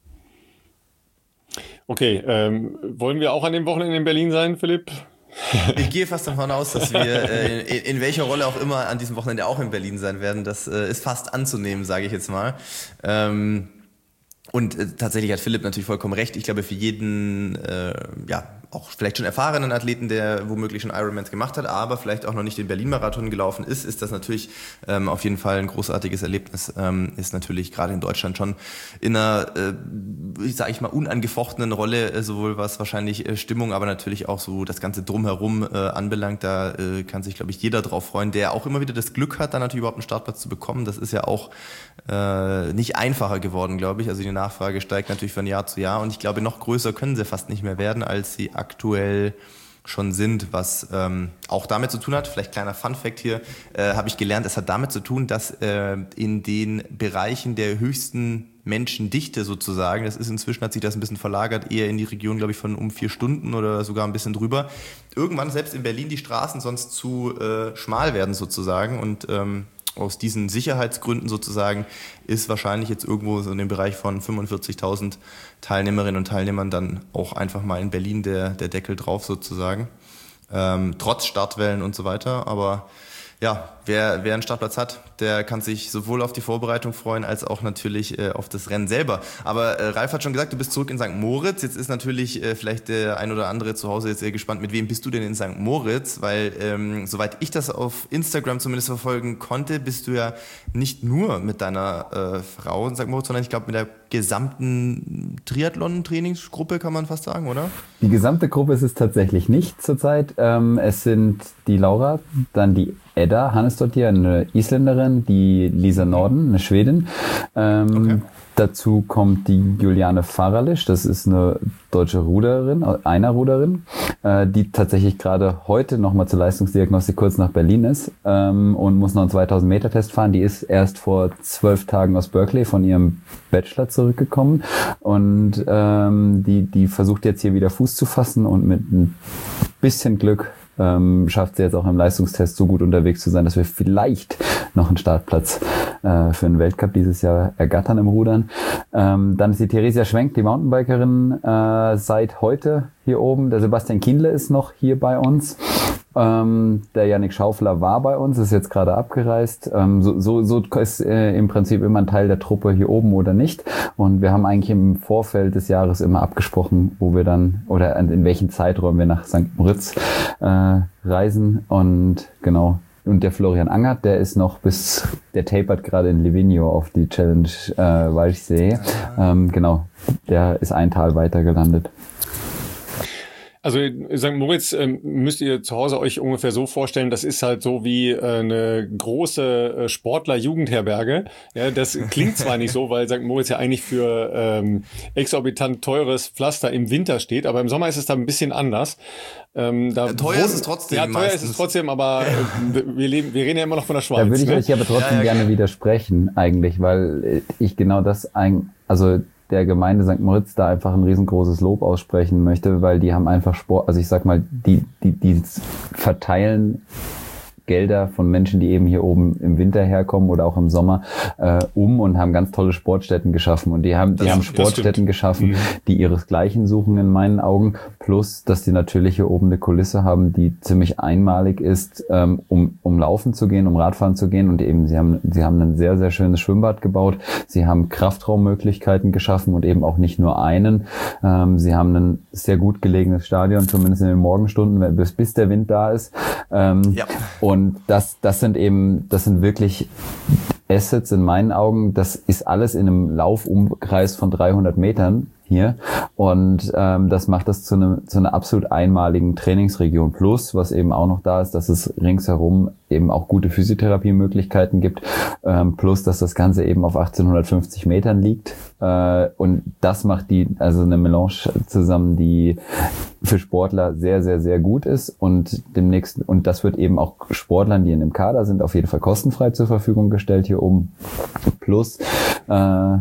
Speaker 1: Okay, ähm, wollen wir auch an dem Wochenende in Berlin sein, Philipp?
Speaker 2: Ich gehe fast davon aus, dass wir äh, in, in welcher Rolle auch immer an diesem Wochenende auch in Berlin sein werden. Das äh, ist fast anzunehmen, sage ich jetzt mal. Ähm, Und äh, tatsächlich hat Philipp natürlich vollkommen recht. Ich glaube, für jeden, äh, ja, auch vielleicht schon erfahrenen Athleten, der womöglich schon Ironmans gemacht hat, aber vielleicht auch noch nicht den Berlin-Marathon gelaufen ist, ist das natürlich ähm, auf jeden Fall ein großartiges Erlebnis. Ähm, ist natürlich gerade in Deutschland schon in einer, äh, sage ich mal, unangefochtenen Rolle, äh, sowohl was wahrscheinlich äh, Stimmung, aber natürlich auch so das ganze Drumherum äh, anbelangt. Da äh, kann sich, glaube ich, jeder drauf freuen, der auch immer wieder das Glück hat, dann natürlich überhaupt einen Startplatz zu bekommen. Das ist ja auch äh, nicht einfacher geworden, glaube ich. Also die Nachfrage steigt natürlich von Jahr zu Jahr und ich glaube, noch größer können sie fast nicht mehr werden, als sie aktuell schon sind, was ähm, auch damit zu tun hat, vielleicht kleiner Funfact hier, äh, habe ich gelernt, es hat damit zu tun, dass äh, in den Bereichen der höchsten Menschendichte sozusagen, das ist inzwischen, hat sich das ein bisschen verlagert, eher in die Region, glaube ich, von um vier Stunden oder sogar ein bisschen drüber, irgendwann selbst in Berlin die Straßen sonst zu äh, schmal werden sozusagen und ähm, aus diesen Sicherheitsgründen sozusagen ist wahrscheinlich jetzt irgendwo so in dem Bereich von fünfundvierzigtausend Teilnehmerinnen und Teilnehmern dann auch einfach mal in Berlin der, der Deckel drauf sozusagen. Ähm, trotz Startwellen und so weiter. Aber ja, wer, wer einen Startplatz hat, der kann sich sowohl auf die Vorbereitung freuen, als auch natürlich äh, auf das Rennen selber. Aber äh, Ralf hat schon gesagt, du bist zurück in Sankt Moritz. Jetzt ist natürlich äh, vielleicht der ein oder andere zu Hause jetzt sehr gespannt, mit wem bist du denn in Sankt Moritz? Weil, ähm, soweit ich das auf Instagram zumindest verfolgen konnte, bist du ja nicht nur mit deiner äh, Frau in Sankt Moritz, sondern ich glaube mit der gesamten Triathlon-Trainingsgruppe, kann man fast sagen, oder?
Speaker 3: Die gesamte Gruppe ist es tatsächlich nicht zurzeit. Ähm, es sind die Laura, dann die Edda Hannesdottir, eine Isländerin, die Lisa Norden, eine Schwedin. Ähm, okay. Dazu kommt die Juliane Faralisch, das ist eine deutsche Ruderin, einer Ruderin, äh, die tatsächlich gerade heute nochmal zur Leistungsdiagnostik kurz nach Berlin ist ähm, und muss noch einen zweitausend Meter Test fahren. Die ist erst vor zwölf Tagen aus Berkeley von ihrem Bachelor zurückgekommen und ähm, die, die versucht jetzt hier wieder Fuß zu fassen und mit ein bisschen Glück Ähm, schafft sie jetzt auch im Leistungstest so gut unterwegs zu sein, dass wir vielleicht noch einen Startplatz äh, für den Weltcup dieses Jahr ergattern im Rudern. Ähm, dann ist die Theresia Schwenk, die Mountainbikerin, äh, seit heute hier oben. Der Sebastian Kindle ist noch hier bei uns. Ähm, der Yannick Schaufler war bei uns, ist jetzt gerade abgereist. Ähm, so, so, so ist äh, im Prinzip immer ein Teil der Truppe hier oben oder nicht. Und wir haben eigentlich im Vorfeld des Jahres immer abgesprochen, wo wir dann oder in welchen Zeiträumen wir nach Sankt Moritz äh, reisen. Und genau. Und der Florian Angert, der ist noch bis, der tapert gerade in Livigno auf die Challenge äh, Walchsee. Ähm, genau, der ist ein Tal weiter gelandet.
Speaker 1: Also Sankt Moritz ähm, müsst ihr zu Hause euch ungefähr so vorstellen, das ist halt so wie äh, eine große äh, Sportler-Jugendherberge. Ja, das klingt zwar nicht so, weil Sankt Moritz ja eigentlich für ähm, exorbitant teures Pflaster im Winter steht, aber im Sommer ist es da ein bisschen anders. Ähm, da
Speaker 2: teuer
Speaker 1: wohnt,
Speaker 2: ist es trotzdem.
Speaker 1: Ja, teuer
Speaker 2: meistens.
Speaker 1: ist es trotzdem, aber äh, wir, leben, wir reden ja immer noch von der Schweiz.
Speaker 3: Da würde ich
Speaker 1: ne?
Speaker 3: euch aber trotzdem ja, ja, gerne widersprechen eigentlich, weil ich genau das ein, also der Gemeinde Sankt Moritz da einfach ein riesengroßes Lob aussprechen möchte, weil die haben einfach Sport, also ich sag mal, die, die, die verteilen Gelder von Menschen, die eben hier oben im Winter herkommen oder auch im Sommer, äh, um und haben ganz tolle Sportstätten geschaffen. Und die haben, die
Speaker 1: ja,
Speaker 3: haben Sportstätten geschaffen, mhm. die ihresgleichen suchen in meinen Augen. Plus, dass die natürlich hier oben eine Kulisse haben, die ziemlich einmalig ist, ähm, um, um laufen zu gehen, um Radfahren zu gehen. Und eben, sie haben, sie haben ein sehr, sehr schönes Schwimmbad gebaut. Sie haben Kraftraummöglichkeiten geschaffen und eben auch nicht nur einen. Ähm, sie haben ein sehr gut gelegenes Stadion, zumindest in den Morgenstunden, bis, bis der Wind da ist. Ähm, ja. Und das, das sind eben, das sind wirklich Assets in meinen Augen. Das ist alles in einem Laufumkreis von dreihundert Metern hier und ähm, das macht das zu, einem, zu einer absolut einmaligen Trainingsregion. Plus, was eben auch noch da ist, dass es ringsherum eben auch gute Physiotherapiemöglichkeiten gibt, ähm, plus, dass das Ganze eben auf achtzehnhundertfünfzig Metern liegt äh, und das macht die, also eine Melange zusammen, die für Sportler sehr, sehr, sehr gut ist und demnächst, und das wird eben auch Sportlern, die in dem Kader sind, auf jeden Fall kostenfrei zur Verfügung gestellt hier oben. Plus, äh,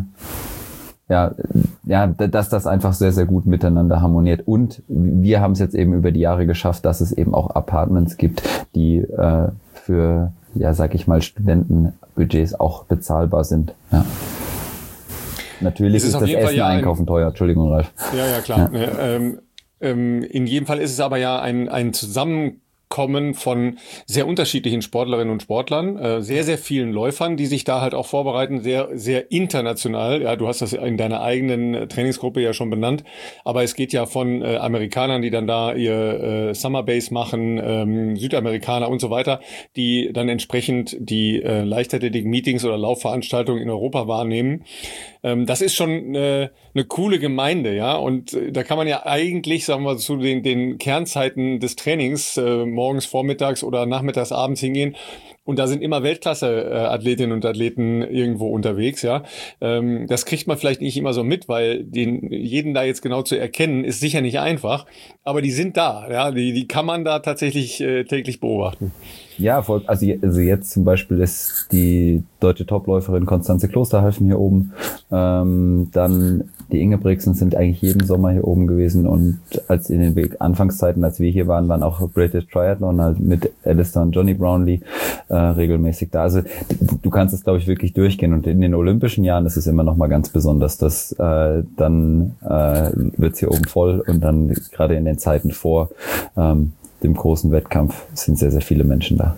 Speaker 3: ja, ja, dass das einfach sehr, sehr gut miteinander harmoniert. Und wir haben es jetzt eben über die Jahre geschafft, dass es eben auch Apartments gibt, die äh, für, ja, sag ich mal, Studentenbudgets auch bezahlbar sind. Ja. Natürlich ist, ist das Essen ja einkaufen ein, teuer. Entschuldigung, Ralf.
Speaker 1: Ja, ja, klar. Ja. Ähm, ähm, in jedem Fall ist es aber ja ein, ein Zusammenkommen von sehr unterschiedlichen Sportlerinnen und Sportlern, äh, sehr, sehr vielen Läufern, die sich da halt auch vorbereiten, sehr, sehr international. Ja, du hast das in deiner eigenen Trainingsgruppe ja schon benannt, aber es geht ja von äh, Amerikanern, die dann da ihr äh, Summer Base machen, ähm, Südamerikaner und so weiter, die dann entsprechend die äh, Leichtathletik-Meetings oder Laufveranstaltungen in Europa wahrnehmen. Ähm, das ist schon äh, eine coole Gemeinde, ja, und äh, da kann man ja eigentlich, sagen wir, zu den, den Kernzeiten des Trainings äh, morgens, vormittags oder nachmittags, abends hingehen. Und da sind immer Weltklasse-Athletinnen und Athleten irgendwo unterwegs, ja. Ähm, das kriegt man vielleicht nicht immer so mit, weil den jeden da jetzt genau zu erkennen, ist sicher nicht einfach. Aber die sind da, ja. Die, die kann man da tatsächlich äh, täglich beobachten.
Speaker 3: Ja, voll, also, also jetzt zum Beispiel ist die deutsche Topläuferin Constanze Klosterhalfen hier oben. Ähm, dann die Ingebrigtsen sind eigentlich jeden Sommer hier oben gewesen und als in den Anfangszeiten, als wir hier waren, waren auch British Triathlon halt mit Alistair und Johnny Brownlee äh, regelmäßig da. Also du kannst es, glaube ich, wirklich durchgehen und in den olympischen Jahren ist es immer noch mal ganz besonders, dass äh, dann äh, wird's hier oben voll und dann gerade in den Zeiten vor ähm, dem großen Wettkampf sind sehr, sehr viele Menschen da.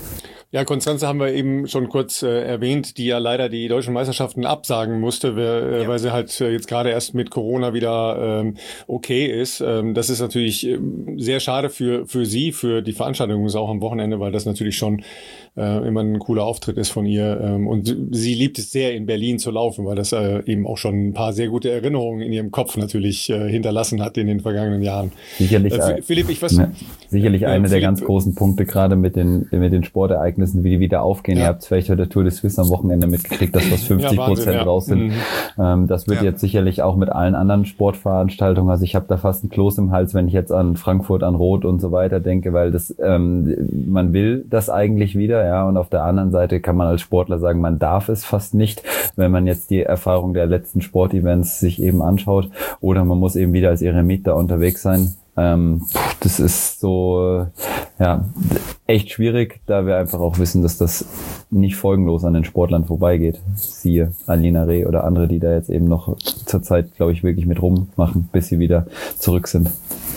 Speaker 1: Ja, Constanze haben wir eben schon kurz äh, erwähnt, die ja leider die deutschen Meisterschaften absagen musste, weil, äh, ja. weil sie halt äh, jetzt gerade erst mit Corona wieder ähm, okay ist. Ähm, das ist natürlich äh, sehr schade für für sie, für die Veranstaltung ist auch am Wochenende, weil das natürlich schon äh, immer ein cooler Auftritt ist von ihr. Ähm, und sie liebt es sehr, in Berlin zu laufen, weil das äh, eben auch schon ein paar sehr gute Erinnerungen in ihrem Kopf natürlich äh, hinterlassen hat in den vergangenen Jahren.
Speaker 3: Sicherlich,
Speaker 1: äh, Philipp, ich weiß,
Speaker 3: ne, sicherlich äh, einer Philipp, der ganz großen Punkte gerade mit den mit den Sportereignissen, wie die wieder aufgehen. Ja. Ihr habt vielleicht heute Tour de Suisse am Wochenende mitgekriegt, dass fast fünfzig Prozent ja, ja. raus sind. Mhm. Ähm, das wird ja. jetzt sicherlich auch mit allen anderen Sportveranstaltungen, also ich habe da fast ein Kloß im Hals, wenn ich jetzt an Frankfurt, an Rot und so weiter denke, weil das ähm, man will das eigentlich wieder, ja, und auf der anderen Seite kann man als Sportler sagen, man darf es fast nicht, wenn man jetzt die Erfahrung der letzten Sportevents sich eben anschaut, oder man muss eben wieder als Eremit da unterwegs sein. Ähm, das ist so, ja, echt schwierig, da wir einfach auch wissen, dass das nicht folgenlos an den Sportlern vorbeigeht. Siehe Alina Reh oder andere, die da jetzt eben noch zurzeit, glaube ich, wirklich mit rummachen, bis sie wieder zurück sind.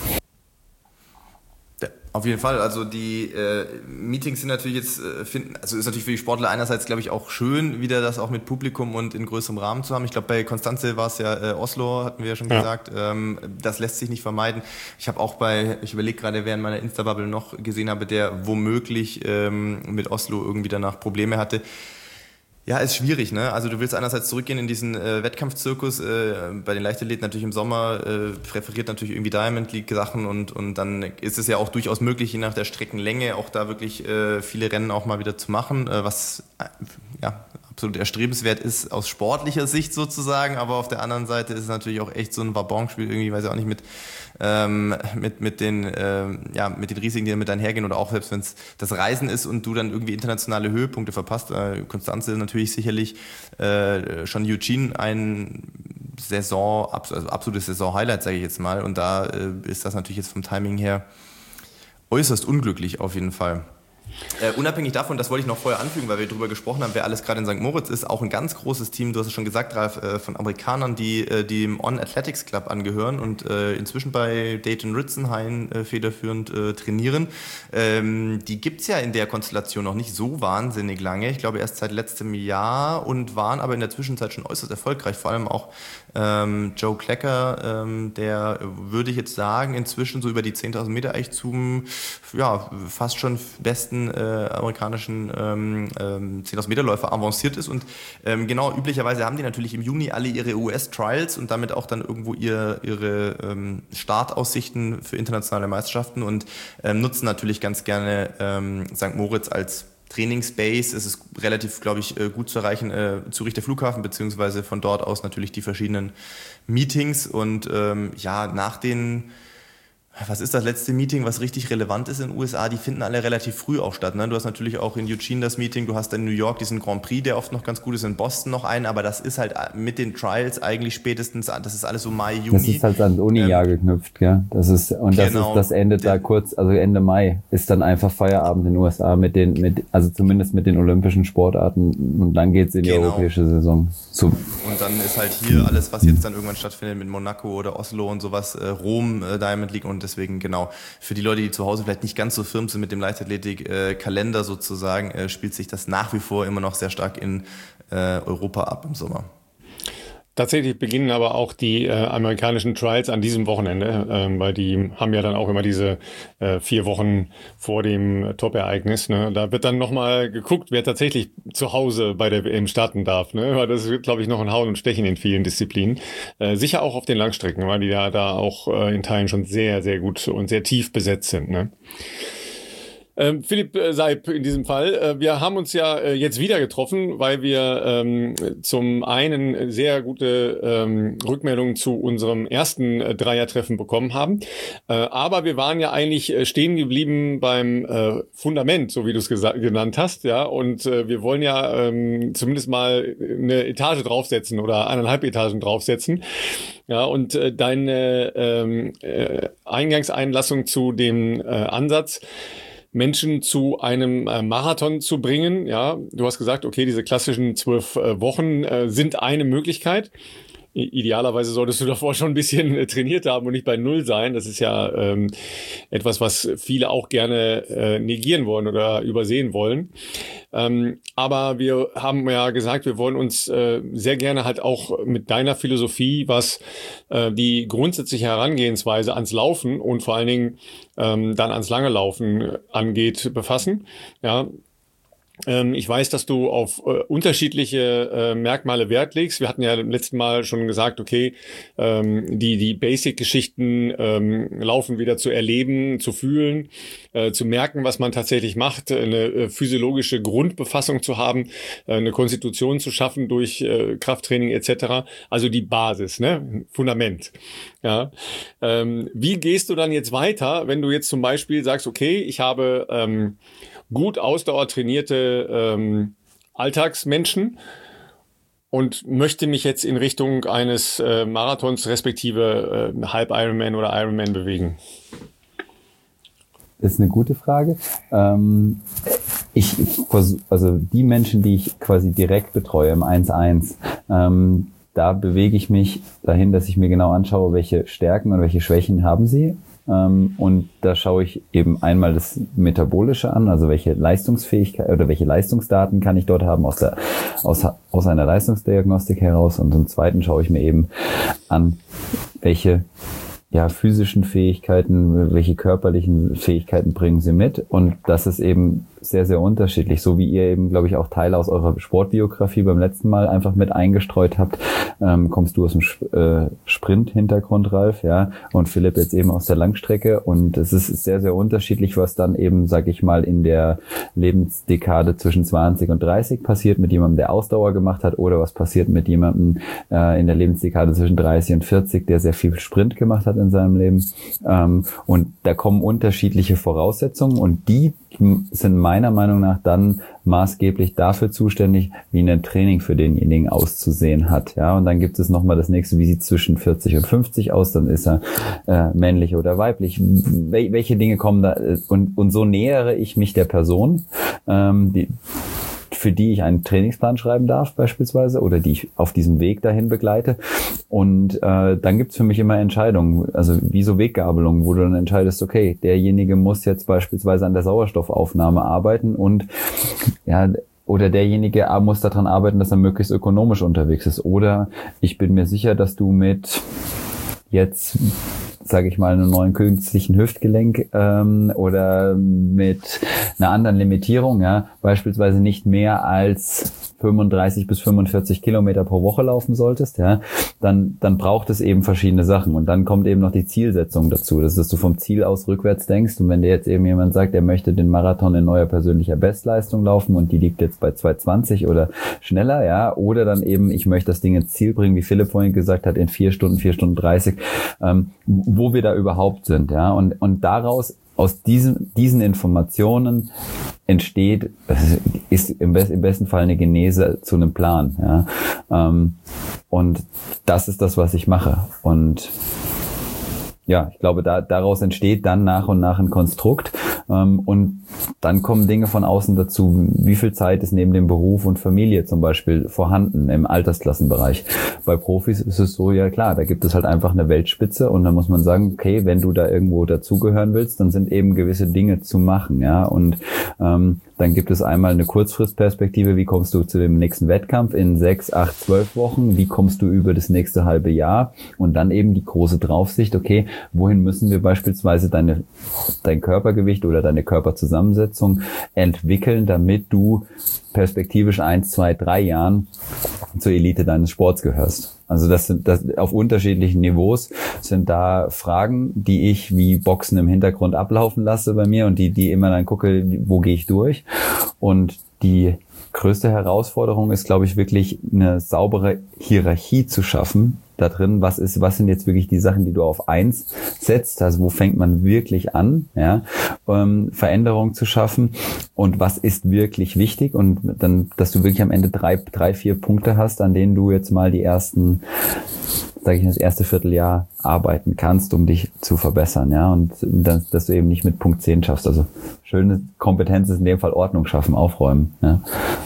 Speaker 2: Auf jeden Fall, also die äh, Meetings sind natürlich jetzt, äh, finden, also ist natürlich für die Sportler einerseits, glaube ich, auch schön, wieder das auch mit Publikum und in größerem Rahmen zu haben. Ich glaube, bei Constanze war es ja äh, Oslo, hatten wir ja schon ja. gesagt. Ähm, das lässt sich nicht vermeiden. Ich habe auch bei, ich überlege gerade, wer in meiner Insta-Bubble noch gesehen habe, der womöglich ähm, mit Oslo irgendwie danach Probleme hatte. Ja, ist schwierig, ne? Also du willst einerseits zurückgehen in diesen äh, Wettkampfzirkus, äh, bei den Leichtathleten natürlich im Sommer, äh, präferiert natürlich irgendwie Diamond League Sachen und und dann ist es ja auch durchaus möglich, je nach der Streckenlänge auch da wirklich äh, viele Rennen auch mal wieder zu machen, äh, was äh, ja absolut erstrebenswert ist aus sportlicher Sicht sozusagen, aber auf der anderen Seite ist es natürlich auch echt so ein Wabonspiel irgendwie, weiß ich auch nicht, mit ähm, mit mit den ähm, ja mit den Risiken, die damit einhergehen, oder auch selbst wenn es das Reisen ist und du dann irgendwie internationale Höhepunkte verpasst. Äh, Constanze natürlich sicherlich, äh, schon Eugene ein Saison, also absolutes Saison-Highlight, sage ich jetzt mal, und da äh, ist das natürlich jetzt vom Timing her äußerst unglücklich auf jeden Fall. Äh, unabhängig davon, das wollte ich noch vorher anfügen, weil wir darüber gesprochen haben, wer alles gerade in Sankt Moritz ist, auch ein ganz großes Team, du hast es schon gesagt, Ralf, äh, von Amerikanern, die, äh, die dem On Athletics Club angehören und äh, inzwischen bei Dayton Ritzenhain äh, federführend äh, trainieren. Ähm, die gibt's ja in der Konstellation noch nicht so wahnsinnig lange, ich glaube erst seit letztem Jahr, und waren aber in der Zwischenzeit schon äußerst erfolgreich, vor allem auch ähm, Joe Klecker, ähm, der, würde ich jetzt sagen, inzwischen so über die zehntausend Meter eigentlich zum, ja, fast schon besten Äh, amerikanischen ähm, ähm, zehntausend Meter Läufer avanciert ist, und ähm, genau, üblicherweise haben die natürlich im Juni alle ihre U S-Trials und damit auch dann irgendwo ihr, ihre ähm, Startaussichten für internationale Meisterschaften und ähm, nutzen natürlich ganz gerne ähm, Sankt Moritz als Trainingsbase. Es ist relativ, glaube ich, gut zu erreichen, äh, Zürich der Flughafen, beziehungsweise von dort aus natürlich die verschiedenen Meetings, und ähm, ja, nach den was ist das letzte Meeting, was richtig relevant ist in den U S A? Die finden alle relativ früh auch statt. Ne? Du hast natürlich auch in Eugene das Meeting, du hast in New York diesen Grand Prix, der oft noch ganz gut ist, in Boston noch einen, aber das ist halt mit den Trials eigentlich spätestens, das ist alles so Mai, Juni.
Speaker 3: Das ist halt ans Uni-Jahr ähm, geknüpft, gell? Das ist, und das
Speaker 2: genau.
Speaker 3: ist, das endet da kurz, also Ende Mai ist dann einfach Feierabend in den U S A mit den, mit, also zumindest mit den olympischen Sportarten, und dann geht's in die genau. europäische Saison. So.
Speaker 2: Und dann ist halt hier alles, was jetzt dann irgendwann stattfindet mit Monaco oder Oslo und sowas, äh, Rom, äh, Diamond League, und deswegen genau, für die Leute, die zu Hause vielleicht nicht ganz so firm sind mit dem Leichtathletik-Kalender äh, sozusagen, äh, spielt sich das nach wie vor immer noch sehr stark in äh, Europa ab im Sommer.
Speaker 1: Tatsächlich beginnen aber auch die äh, amerikanischen Trials an diesem Wochenende, äh, weil die haben ja dann auch immer diese äh, vier Wochen vor dem Top-Ereignis. Ne? Da wird dann nochmal geguckt, wer tatsächlich zu Hause bei der W M starten darf. Ne? Weil das wird, glaube ich, noch ein Hauen und Stechen in vielen Disziplinen. Äh, sicher auch auf den Langstrecken, weil die ja da auch äh, in Teilen schon sehr, sehr gut und sehr tief besetzt sind. Ne? Ähm, Philipp Seib in diesem Fall. Äh, wir haben uns ja äh, jetzt wieder getroffen, weil wir ähm, zum einen sehr gute ähm, Rückmeldungen zu unserem ersten äh, Dreiertreffen bekommen haben. Äh, aber wir waren ja eigentlich äh, stehen geblieben beim äh, Fundament, so wie du es genannt hast, ja. Und äh, wir wollen ja ähm, zumindest mal eine Etage draufsetzen oder eineinhalb Etagen draufsetzen. Ja, und äh, deine ähm, äh, Eingangseinlassung zu dem äh, Ansatz, Menschen zu einem äh, Marathon zu bringen. Ja, du hast gesagt, okay, diese klassischen zwölf äh, Wochen äh, sind eine Möglichkeit. I- idealerweise solltest du davor schon ein bisschen äh, trainiert haben und nicht bei Null sein. Das ist ja ähm, etwas, was viele auch gerne äh, negieren wollen oder übersehen wollen. Ähm, aber wir haben ja gesagt, wir wollen uns äh, sehr gerne halt auch mit deiner Philosophie, was äh, die grundsätzliche Herangehensweise ans Laufen und vor allen Dingen ähm, dann ans lange Laufen angeht, befassen. Ja. Ähm, ich weiß, dass du auf äh, unterschiedliche äh, Merkmale Wert legst. Wir hatten ja im letzten Mal schon gesagt, okay, ähm, die die Basic-Geschichten ähm, laufen wieder zu erleben, zu fühlen, äh, zu merken, was man tatsächlich macht, eine äh, physiologische Grundbefassung zu haben, äh, eine Konstitution zu schaffen durch äh, Krafttraining et cetera. Also die Basis, ne, Fundament. Ja. Ähm, wie gehst du dann jetzt weiter, wenn du jetzt zum Beispiel sagst, okay, ich habe ähm, gut ausdauertrainierte ähm, Alltagsmenschen und möchte mich jetzt in Richtung eines äh, Marathons respektive äh, Halb-Ironman oder Ironman bewegen?
Speaker 3: Das ist eine gute Frage. Ähm, ich versuch, also die Menschen, die ich quasi direkt betreue im eins eins, ähm, da bewege ich mich dahin, dass ich mir genau anschaue, welche Stärken und welche Schwächen haben sie. Ähm, und da schaue ich eben einmal das Metabolische an, also welche Leistungsfähigkeit oder welche Leistungsdaten kann ich dort haben aus der aus, aus einer Leistungsdiagnostik heraus. Und zum Zweiten schaue ich mir eben an, welche ja, physischen Fähigkeiten, welche körperlichen Fähigkeiten bringen sie mit. Und das ist eben sehr, sehr unterschiedlich. So wie ihr eben, glaube ich, auch Teile aus eurer Sportbiografie beim letzten Mal einfach mit eingestreut habt, ähm, kommst du aus dem äh, Sprint-Hintergrund, Ralf, ja, und Philipp jetzt eben aus der Langstrecke. Und es ist sehr, sehr unterschiedlich, was dann eben, sag ich mal, in der Lebensdekade zwischen zwanzig und dreißig passiert mit jemandem, der Ausdauer gemacht hat, oder was passiert mit jemandem äh, in der Lebensdekade zwischen dreißig und vierzig, der sehr viel Sprint gemacht hat in seinem Leben. Ähm, und da kommen unterschiedliche Voraussetzungen, und die sind meiner Meinung nach dann maßgeblich dafür zuständig, wie ein Training für denjenigen auszusehen hat. Ja, und dann gibt es nochmal das nächste, wie sieht es zwischen vierzig und fünfzig aus, dann ist er äh, männlich oder weiblich. Wel- welche Dinge kommen da? Und, und so nähere ich mich der Person, ähm, die für die ich einen Trainingsplan schreiben darf beispielsweise oder die ich auf diesem Weg dahin begleite. Und äh, dann gibt's für mich immer Entscheidungen, also wie so Weggabelungen, wo du dann entscheidest, okay, derjenige muss jetzt beispielsweise an der Sauerstoffaufnahme arbeiten und ja, oder derjenige muss daran arbeiten, dass er möglichst ökonomisch unterwegs ist. Oder ich bin mir sicher, dass du mit jetzt sage ich mal, einem neuen künstlichen Hüftgelenk ähm, oder mit einer anderen Limitierung, ja, beispielsweise nicht mehr als fünfunddreißig bis fünfundvierzig Kilometer pro Woche laufen solltest, ja, dann dann braucht es eben verschiedene Sachen. Und dann kommt eben noch die Zielsetzung dazu, dass, dass du vom Ziel aus rückwärts denkst. Und wenn dir jetzt eben jemand sagt, er möchte den Marathon in neuer persönlicher Bestleistung laufen und die liegt jetzt bei zwei zwanzig oder schneller, ja, oder dann eben, ich möchte das Ding ins Ziel bringen, wie Philipp vorhin gesagt hat, in vier Stunden, vier Stunden dreißig, ähm, wo wir da überhaupt sind, ja, und und daraus aus diesen diesen Informationen entsteht, ist im, best, im besten Fall eine Genese zu einem Plan, ja, ähm, und das ist das, was ich mache. Und ja, ich glaube, da, daraus entsteht dann nach und nach ein Konstrukt, ähm, und dann kommen Dinge von außen dazu. Wie viel Zeit ist neben dem Beruf und Familie zum Beispiel vorhanden im Altersklassenbereich? Bei Profis ist es so, ja klar, da gibt es halt einfach eine Weltspitze und dann muss man sagen, okay, wenn du da irgendwo dazugehören willst, dann sind eben gewisse Dinge zu machen, ja, und ähm, dann gibt es einmal eine Kurzfristperspektive, wie kommst du zu dem nächsten Wettkampf in sechs, acht, zwölf Wochen, wie kommst du über das nächste halbe Jahr und dann eben die große Draufsicht, okay, wohin müssen wir beispielsweise deine, dein Körpergewicht oder deine Körperzusammensetzung entwickeln, damit du perspektivisch eins, zwei, drei Jahren zur Elite deines Sports gehörst. Also das sind das auf unterschiedlichen Niveaus sind da Fragen, die ich wie Boxen im Hintergrund ablaufen lasse bei mir und die die immer dann gucke, wo gehe ich durch. Und die größte Herausforderung ist, glaube ich, wirklich eine saubere Hierarchie zu schaffen da drin. Was ist, was sind jetzt wirklich die Sachen, die du auf eins setzt? Also wo fängt man wirklich an, ja, ähm, Veränderung zu schaffen? Und was ist wirklich wichtig? Und dann, dass du wirklich am Ende drei, drei, vier Punkte hast, an denen du jetzt mal die ersten, sage ich, das erste Vierteljahr arbeiten kannst, um dich zu verbessern, ja, und dass, dass du eben nicht mit Punkt zehn schaffst. Also schöne Kompetenz ist in dem Fall Ordnung schaffen, aufräumen, ja.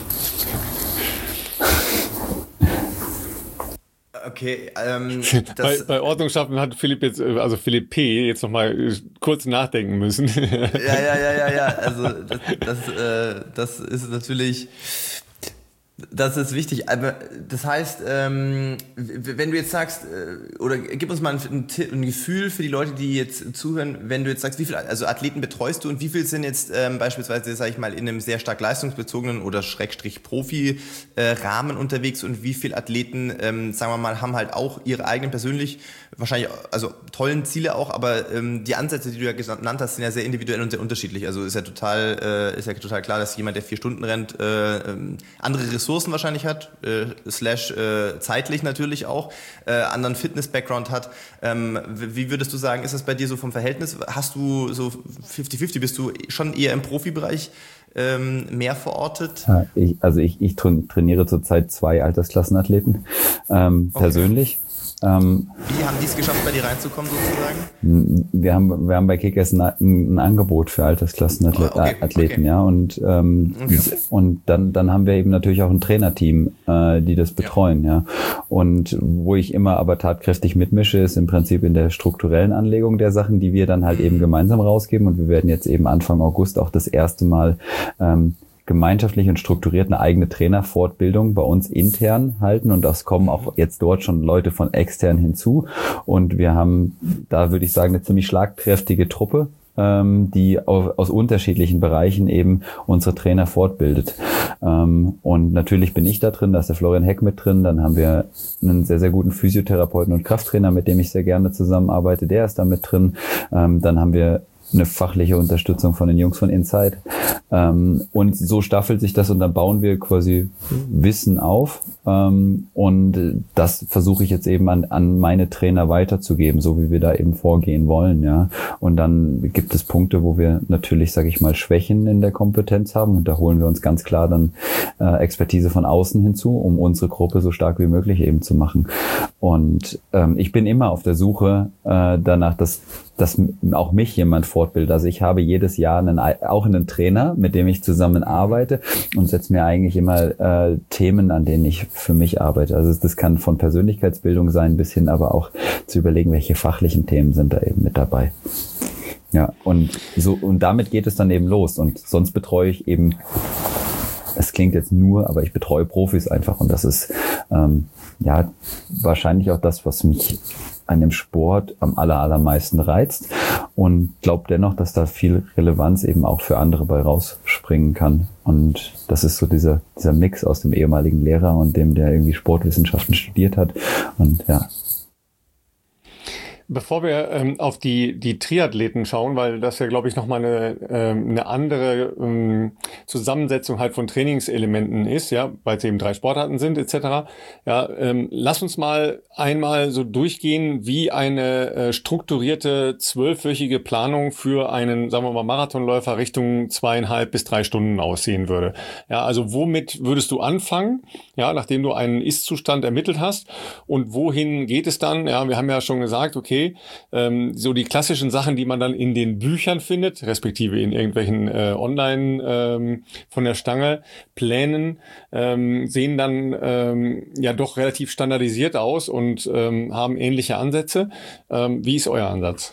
Speaker 2: Okay, ähm,
Speaker 1: bei, bei Ordnung schaffen hat Philipp jetzt, also Philipp P. jetzt nochmal kurz nachdenken müssen.
Speaker 2: ja, ja, ja, ja, ja, also das, das, äh, das ist natürlich, das ist wichtig. Aber das heißt, ähm, wenn du jetzt sagst, äh, oder gib uns mal ein, ein Gefühl für die Leute, die jetzt zuhören, wenn du jetzt sagst, wie viele also Athleten betreust du und wie viel sind jetzt ähm, beispielsweise, sage ich mal, in einem sehr stark leistungsbezogenen oder Schrägstrich Profi-Rahmen äh, unterwegs und wie viele Athleten, ähm, sagen wir mal, haben halt auch ihre eigenen persönlich, wahrscheinlich, also tollen Ziele auch, aber ähm, die Ansätze, die du ja genannt hast, sind ja sehr individuell und sehr unterschiedlich. Also ist ja total, äh, ist ja total klar, dass jemand, der vier Stunden rennt, äh, ähm, andere Ressourcen Ressourcen wahrscheinlich hat, äh, slash äh, zeitlich natürlich auch, äh, anderen Fitness-Background hat. Ähm, wie würdest du sagen, ist das bei dir so vom Verhältnis? Hast du so fünfzig fünfzig, bist du schon eher im Profibereich ähm, mehr verortet?
Speaker 3: Ja, ich, also ich, ich trainiere zurzeit zwei Altersklassenathleten ähm, okay. persönlich. Ähm,
Speaker 2: Wie haben die es geschafft, bei dir reinzukommen sozusagen?
Speaker 3: Wir haben, wir haben bei Kickers ein, ein Angebot für Altersklassenathleten,
Speaker 2: okay, okay.
Speaker 3: ja, und ähm, okay. und dann dann haben wir eben natürlich auch ein Trainerteam, äh, die das betreuen, ja. ja. Und wo ich immer aber tatkräftig mitmische, ist im Prinzip in der strukturellen Anlegung der Sachen, die wir dann halt eben gemeinsam rausgeben. Und wir werden jetzt eben Anfang August auch das erste Mal ähm, gemeinschaftlich und strukturiert eine eigene Trainerfortbildung bei uns intern halten und das kommen auch jetzt dort schon Leute von extern hinzu und wir haben, da würde ich sagen, eine ziemlich schlagkräftige Truppe, ähm, die auf, aus unterschiedlichen Bereichen eben unsere Trainer fortbildet. Ähm, und natürlich bin ich da drin, da ist der Florian Heck mit drin, dann haben wir einen sehr, sehr guten Physiotherapeuten und Krafttrainer, mit dem ich sehr gerne zusammenarbeite, der ist da mit drin. Ähm, dann haben wir eine fachliche Unterstützung von den Jungs von Inside, Ähm, und so staffelt sich das und dann bauen wir quasi Wissen auf. Ähm, und das versuche ich jetzt eben an, an meine Trainer weiterzugeben, so wie wir da eben vorgehen wollen, ja. Und dann gibt es Punkte, wo wir natürlich, sage ich mal, Schwächen in der Kompetenz haben und da holen wir uns ganz klar dann äh, Expertise von außen hinzu, um unsere Gruppe so stark wie möglich eben zu machen. Und ähm, ich bin immer auf der Suche äh, danach, dass dass auch mich jemand fortbildet. Also ich habe jedes Jahr einen, auch einen Trainer, mit dem ich zusammen arbeite und setze mir eigentlich immer äh, Themen, an denen ich für mich arbeite. Also das kann von Persönlichkeitsbildung sein bis hin aber auch zu überlegen, welche fachlichen Themen sind da eben mit dabei. Ja, und so, und damit geht es dann eben los. Und sonst betreue ich eben, es klingt jetzt nur, aber ich betreue Profis einfach. Und das ist ähm, ja wahrscheinlich auch das, was mich an dem Sport am aller, allermeisten reizt und glaube dennoch, dass da viel Relevanz eben auch für andere bei rausspringen kann. Und das ist so dieser, dieser Mix aus dem ehemaligen Lehrer und dem, der irgendwie Sportwissenschaften studiert hat. Und ja.
Speaker 1: Bevor wir ähm, auf die die Triathleten schauen, weil das ja, glaube ich, nochmal eine ähm, eine andere ähm, Zusammensetzung halt von Trainingselementen ist, ja, weil es eben drei Sportarten sind et cetera. Ja, ähm, lass uns mal einmal so durchgehen, wie eine äh, strukturierte zwölfwöchige Planung für einen, sagen wir mal, Marathonläufer Richtung zweieinhalb bis drei Stunden aussehen würde. Ja, also womit würdest du anfangen, ja, nachdem du einen Ist-Zustand ermittelt hast, und wohin geht es dann? Ja, wir haben ja schon gesagt, okay, ähm, so die klassischen Sachen, die man dann in den Büchern findet, respektive in irgendwelchen äh, Online ähm, von der Stange Plänen, ähm, sehen dann ähm, ja doch relativ standardisiert aus und ähm, haben ähnliche Ansätze. Ähm, wie ist euer Ansatz?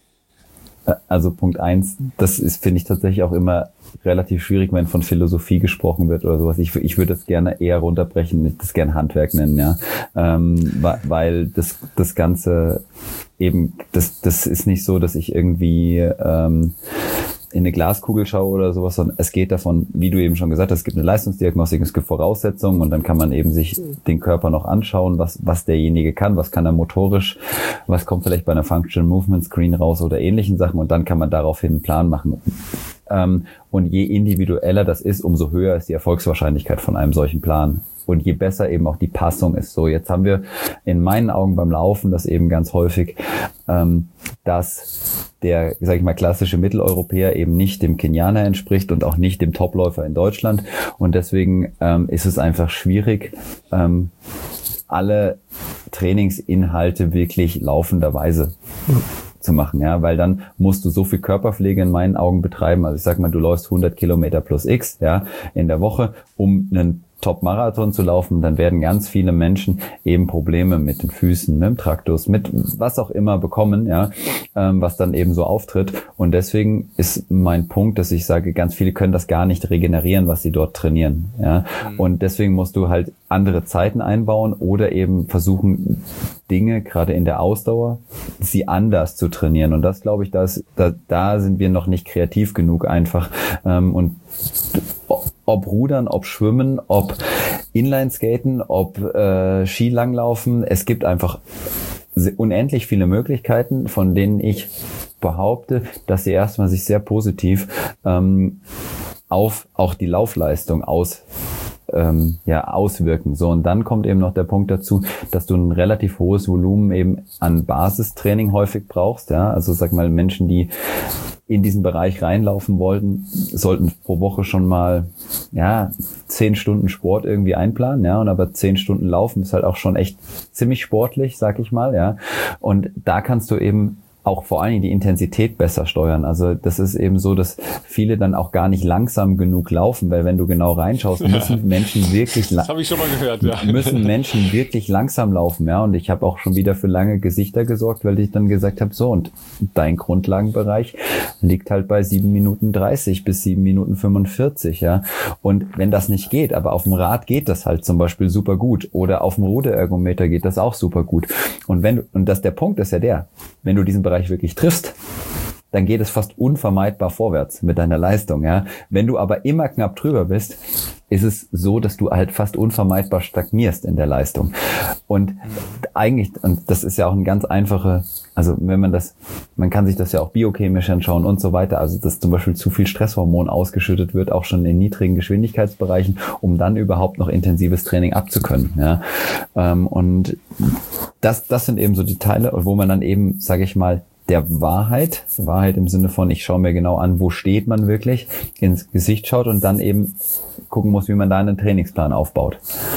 Speaker 3: Also Punkt eins, das ist, finde ich, tatsächlich auch immer relativ schwierig, wenn von Philosophie gesprochen wird oder sowas. Ich, ich würde das gerne eher runterbrechen, ich das gerne Handwerk nennen, ja, ähm, weil das das Ganze eben, das das ist nicht so, dass ich irgendwie ähm, in eine Glaskugel schaue oder sowas, sondern es geht davon, wie du eben schon gesagt hast, es gibt eine Leistungsdiagnostik, es gibt Voraussetzungen und dann kann man eben sich den Körper noch anschauen, was was derjenige kann, was kann er motorisch, was kommt vielleicht bei einer Functional Movement Screen raus oder ähnlichen Sachen und dann kann man daraufhin einen Plan machen. Ähm, und je individueller das ist, umso höher ist die Erfolgswahrscheinlichkeit von einem solchen Plan. Und je besser eben auch die Passung ist. So, jetzt haben wir in meinen Augen beim Laufen das eben ganz häufig, ähm, dass der, sag ich mal, klassische Mitteleuropäer eben nicht dem Kenianer entspricht und auch nicht dem Topläufer in Deutschland. Und deswegen ähm, ist es einfach schwierig, ähm, alle Trainingsinhalte wirklich laufenderweise zu machen, ja, weil dann musst du so viel Körperpflege in meinen Augen betreiben. Also ich sag mal, du läufst hundert Kilometer plus X, ja, in der Woche, um einen Top-Marathon zu laufen, dann werden ganz viele Menschen eben Probleme mit den Füßen, mit dem Traktus, mit was auch immer bekommen, ja, ähm, was dann eben so auftritt. Und deswegen ist mein Punkt, dass ich sage, ganz viele können das gar nicht regenerieren, was sie dort trainieren, ja. Mhm. Und deswegen musst du halt andere Zeiten einbauen oder eben versuchen, Dinge, gerade in der Ausdauer, sie anders zu trainieren. Und das, glaube ich, das, da, da sind wir noch nicht kreativ genug einfach. Ähm, und ob Rudern, ob Schwimmen, ob Inlineskaten, ob äh, Skilanglaufen, es gibt einfach unendlich viele Möglichkeiten, von denen ich behaupte, dass sie erstmal sich sehr positiv ähm, auf auch die Laufleistung aus ähm, ja auswirken. So, und dann kommt eben noch der Punkt dazu, dass du ein relativ hohes Volumen eben an Basistraining häufig brauchst. Ja, also sag mal, Menschen, die in diesen Bereich reinlaufen wollten, sollten pro Woche schon mal, ja, zehn Stunden Sport irgendwie einplanen, ja, und aber zehn Stunden Laufen ist halt auch schon echt ziemlich sportlich, sag ich mal, ja. Und da kannst du eben auch vor allen Dingen die Intensität besser steuern. Also das ist eben so, dass viele dann auch gar nicht langsam genug laufen, weil wenn du genau reinschaust, müssen ja. Menschen wirklich
Speaker 1: das habe ich schon mal gehört, ja.
Speaker 3: müssen Menschen wirklich langsam laufen, ja. Und ich habe auch schon wieder für lange Gesichter gesorgt, weil ich dann gesagt habe, so, und dein Grundlagenbereich liegt halt bei sieben Minuten dreißig bis sieben Minuten fünfundvierzig, ja. Und wenn das nicht geht, aber auf dem Rad geht das halt zum Beispiel super gut oder auf dem Ruderergometer geht das auch super gut. Und wenn du, und das der Punkt ist ja der, wenn du diesen Bereich wirklich triffst, dann geht es fast unvermeidbar vorwärts mit deiner Leistung, ja. Wenn du aber immer knapp drüber bist, ist es so, dass du halt fast unvermeidbar stagnierst in der Leistung. Und eigentlich, und das ist ja auch ein ganz einfache, also wenn man das, man kann sich das ja auch biochemisch anschauen und so weiter, also dass zum Beispiel zu viel Stresshormon ausgeschüttet wird, auch schon in niedrigen Geschwindigkeitsbereichen, um dann überhaupt noch intensives Training abzukönnen, ja. Und das, das sind eben so die Teile, wo man dann eben, sage ich mal, der Wahrheit, Wahrheit im Sinne von, ich schaue mir genau an, wo steht man wirklich, ins Gesicht schaut und dann eben gucken muss, wie man da einen Trainingsplan aufbaut.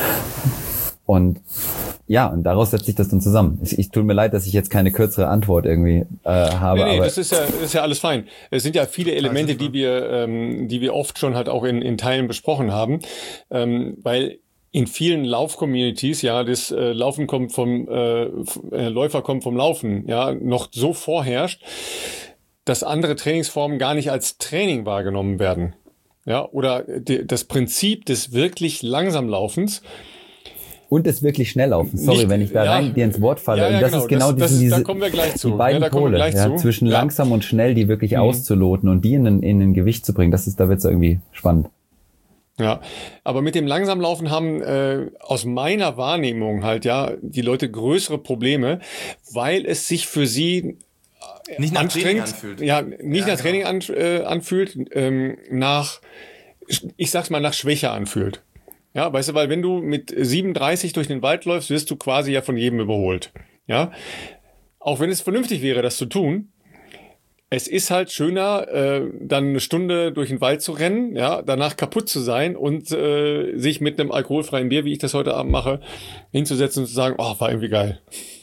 Speaker 3: Und ja, und daraus setzt sich das dann zusammen. Ich, ich tut mir leid, dass ich jetzt keine kürzere Antwort irgendwie äh, habe.
Speaker 1: Nee, nee,
Speaker 3: aber
Speaker 1: das ist ja, das ist ja alles fein. Es sind ja viele Elemente, die wir, ähm, die wir oft schon halt auch in, in Teilen besprochen haben, ähm, weil in vielen Lauf-Communities, ja, das äh, Laufen kommt vom äh, äh, Läufer kommt vom Laufen, ja, noch so vorherrscht, dass andere Trainingsformen gar nicht als Training wahrgenommen werden, ja, oder die, das Prinzip des wirklich langsam Laufens
Speaker 3: und des wirklich schnell laufen. Sorry,
Speaker 1: nicht,
Speaker 3: wenn ich da
Speaker 1: ja,
Speaker 3: rein dir ins Wort falle.
Speaker 1: Ja, ja,
Speaker 3: und das
Speaker 1: genau,
Speaker 3: ist genau
Speaker 1: das, das
Speaker 3: diese,
Speaker 1: ist, da kommen wir gleich zu.
Speaker 3: die beiden
Speaker 1: ja,
Speaker 3: Pole, ja,
Speaker 1: zu.
Speaker 3: zwischen
Speaker 1: ja.
Speaker 3: langsam und schnell, die wirklich mhm. auszuloten und die in, in ein Gewicht zu bringen. Das ist, da wird's irgendwie spannend.
Speaker 1: Ja, aber mit dem Langsamlaufen haben äh, aus meiner Wahrnehmung halt ja die Leute größere Probleme, weil es sich für sie äh,
Speaker 2: nicht nach
Speaker 1: anstrengend,
Speaker 2: Training anfühlt.
Speaker 1: Ja, nicht
Speaker 2: ja,
Speaker 1: nach Training an, äh, anfühlt, ähm, nach, ich sag's mal, nach Schwäche anfühlt. Ja, weißt du, weil wenn du mit siebenunddreißig durch den Wald läufst, wirst du quasi ja von jedem überholt. Ja, auch wenn es vernünftig wäre, das zu tun. Es ist halt schöner, äh, dann eine Stunde durch den Wald zu rennen, ja, danach kaputt zu sein und äh, sich mit einem alkoholfreien Bier, wie ich das heute Abend mache, hinzusetzen und zu sagen, oh, war irgendwie geil.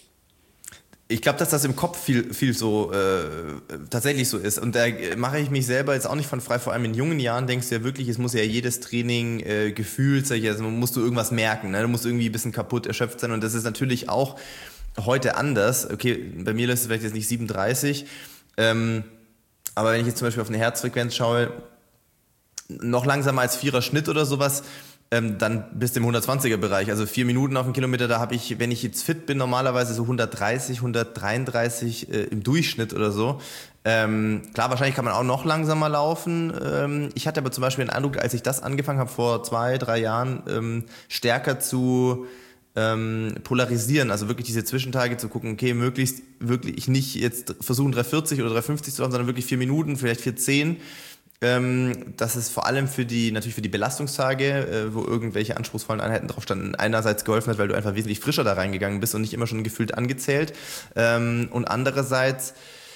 Speaker 2: Ich glaube, dass das im Kopf viel, viel so äh, tatsächlich so ist. Und da mache ich mich selber jetzt auch nicht von frei. Vor allem in jungen Jahren denkst du ja wirklich, es muss ja jedes Training äh, gefühlt sein. Also musst du irgendwas merken, ne? Du musst irgendwie ein bisschen kaputt, erschöpft sein. Und das ist natürlich auch heute anders. Okay, bei mir lässt es vielleicht jetzt nicht siebenunddreißig. Ähm, aber wenn ich jetzt zum Beispiel auf eine Herzfrequenz schaue, noch langsamer als Vierer Schnitt oder sowas, ähm, dann bist du im hundertzwanziger Bereich. Also vier Minuten auf einen Kilometer, da habe ich, wenn ich jetzt fit bin, normalerweise so hundertdreißig, hundertdreiunddreißig äh, im Durchschnitt oder so. Ähm, klar, wahrscheinlich kann man auch noch langsamer laufen. Ähm, ich hatte aber zum Beispiel den Eindruck, als ich das angefangen habe vor zwei, drei Jahren, ähm, stärker zu Ähm, polarisieren, also wirklich diese Zwischentage zu gucken, okay, möglichst wirklich nicht jetzt versuchen drei vierzig oder drei fünfzig zu laufen, sondern wirklich vier Minuten, vielleicht vier zehn. Ähm, das ist vor allem für die, natürlich für die Belastungstage, äh, wo irgendwelche anspruchsvollen Einheiten drauf standen, einerseits geholfen hat, weil du einfach wesentlich frischer da reingegangen bist und nicht immer schon gefühlt angezählt. Ähm, und andererseits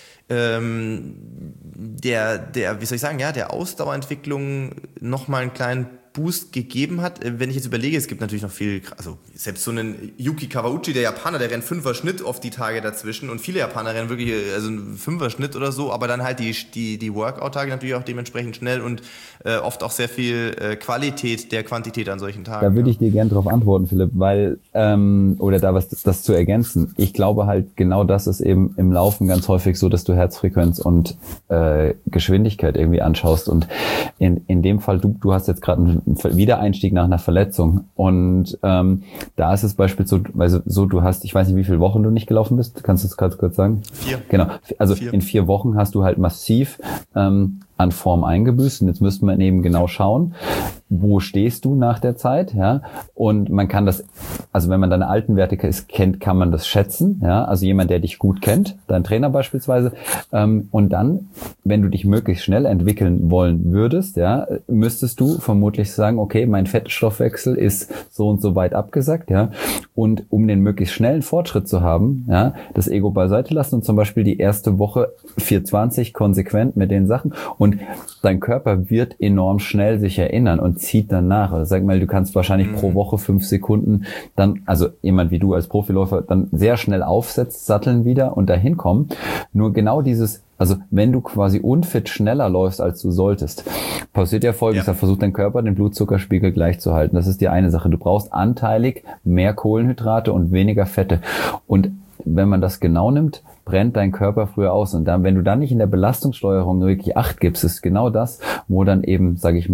Speaker 2: ähm, der, der, wie soll ich sagen, ja, der Ausdauerentwicklung nochmal einen kleinen Boost gegeben hat. Wenn ich jetzt überlege, es gibt natürlich noch viel, also selbst so einen Yuki Kawauchi, der Japaner, der rennt Fünfer Schnitt oft die Tage dazwischen und viele Japaner rennen wirklich, also einen Fünfer Schnitt oder so, aber dann halt die, die, die Workout-Tage natürlich auch dementsprechend schnell und äh, oft auch sehr viel äh, Qualität der Quantität an solchen Tagen.
Speaker 3: Da würde ich dir gerne drauf antworten, Philipp, weil, ähm, oder da was das, das zu ergänzen. Ich glaube halt, genau das ist eben im Laufen ganz häufig so, dass du Herzfrequenz und äh, Geschwindigkeit irgendwie anschaust und in, in dem Fall, du, du hast jetzt gerade einen Wiedereinstieg nach einer Verletzung und ähm, da ist es beispielsweise so, du hast, ich weiß nicht, wie viele Wochen du nicht gelaufen bist, kannst du das gerade kurz sagen?
Speaker 2: Vier.
Speaker 3: Genau, also
Speaker 2: vier.
Speaker 3: In vier Wochen hast du halt massiv ähm, an Form eingebüßt und jetzt müsste man eben genau schauen, wo stehst du nach der Zeit, ja, und man kann das, also wenn man deine alten Werte kennt, kann man das schätzen, ja, also jemand, der dich gut kennt, dein Trainer beispielsweise, ähm, und dann, wenn du dich möglichst schnell entwickeln wollen würdest, ja, müsstest du vermutlich sagen, okay, mein Fettstoffwechsel ist so und so weit abgesackt, ja, und um den möglichst schnellen Fortschritt zu haben, ja, das Ego beiseite lassen und zum Beispiel die erste Woche vier zwanzig konsequent mit den Sachen und dein Körper wird enorm schnell sich erinnern und zieht dann nach. Also sag mal, du kannst wahrscheinlich mhm. pro Woche fünf Sekunden dann, also jemand wie du als Profiläufer, dann sehr schnell aufsetzt, satteln wieder und dahin kommen. Nur genau dieses, also wenn du quasi unfit schneller läufst, als du solltest, passiert ja Folgendes, ja. Da versucht dein Körper, den Blutzuckerspiegel gleich zu halten. Das ist die eine Sache. Du brauchst anteilig mehr Kohlenhydrate und weniger Fette. Und wenn man das genau nimmt, brennt dein Körper früher aus. Und dann, wenn du dann nicht in der Belastungssteuerung wirklich Acht gibst, ist genau das, wo dann eben, sage ich mal,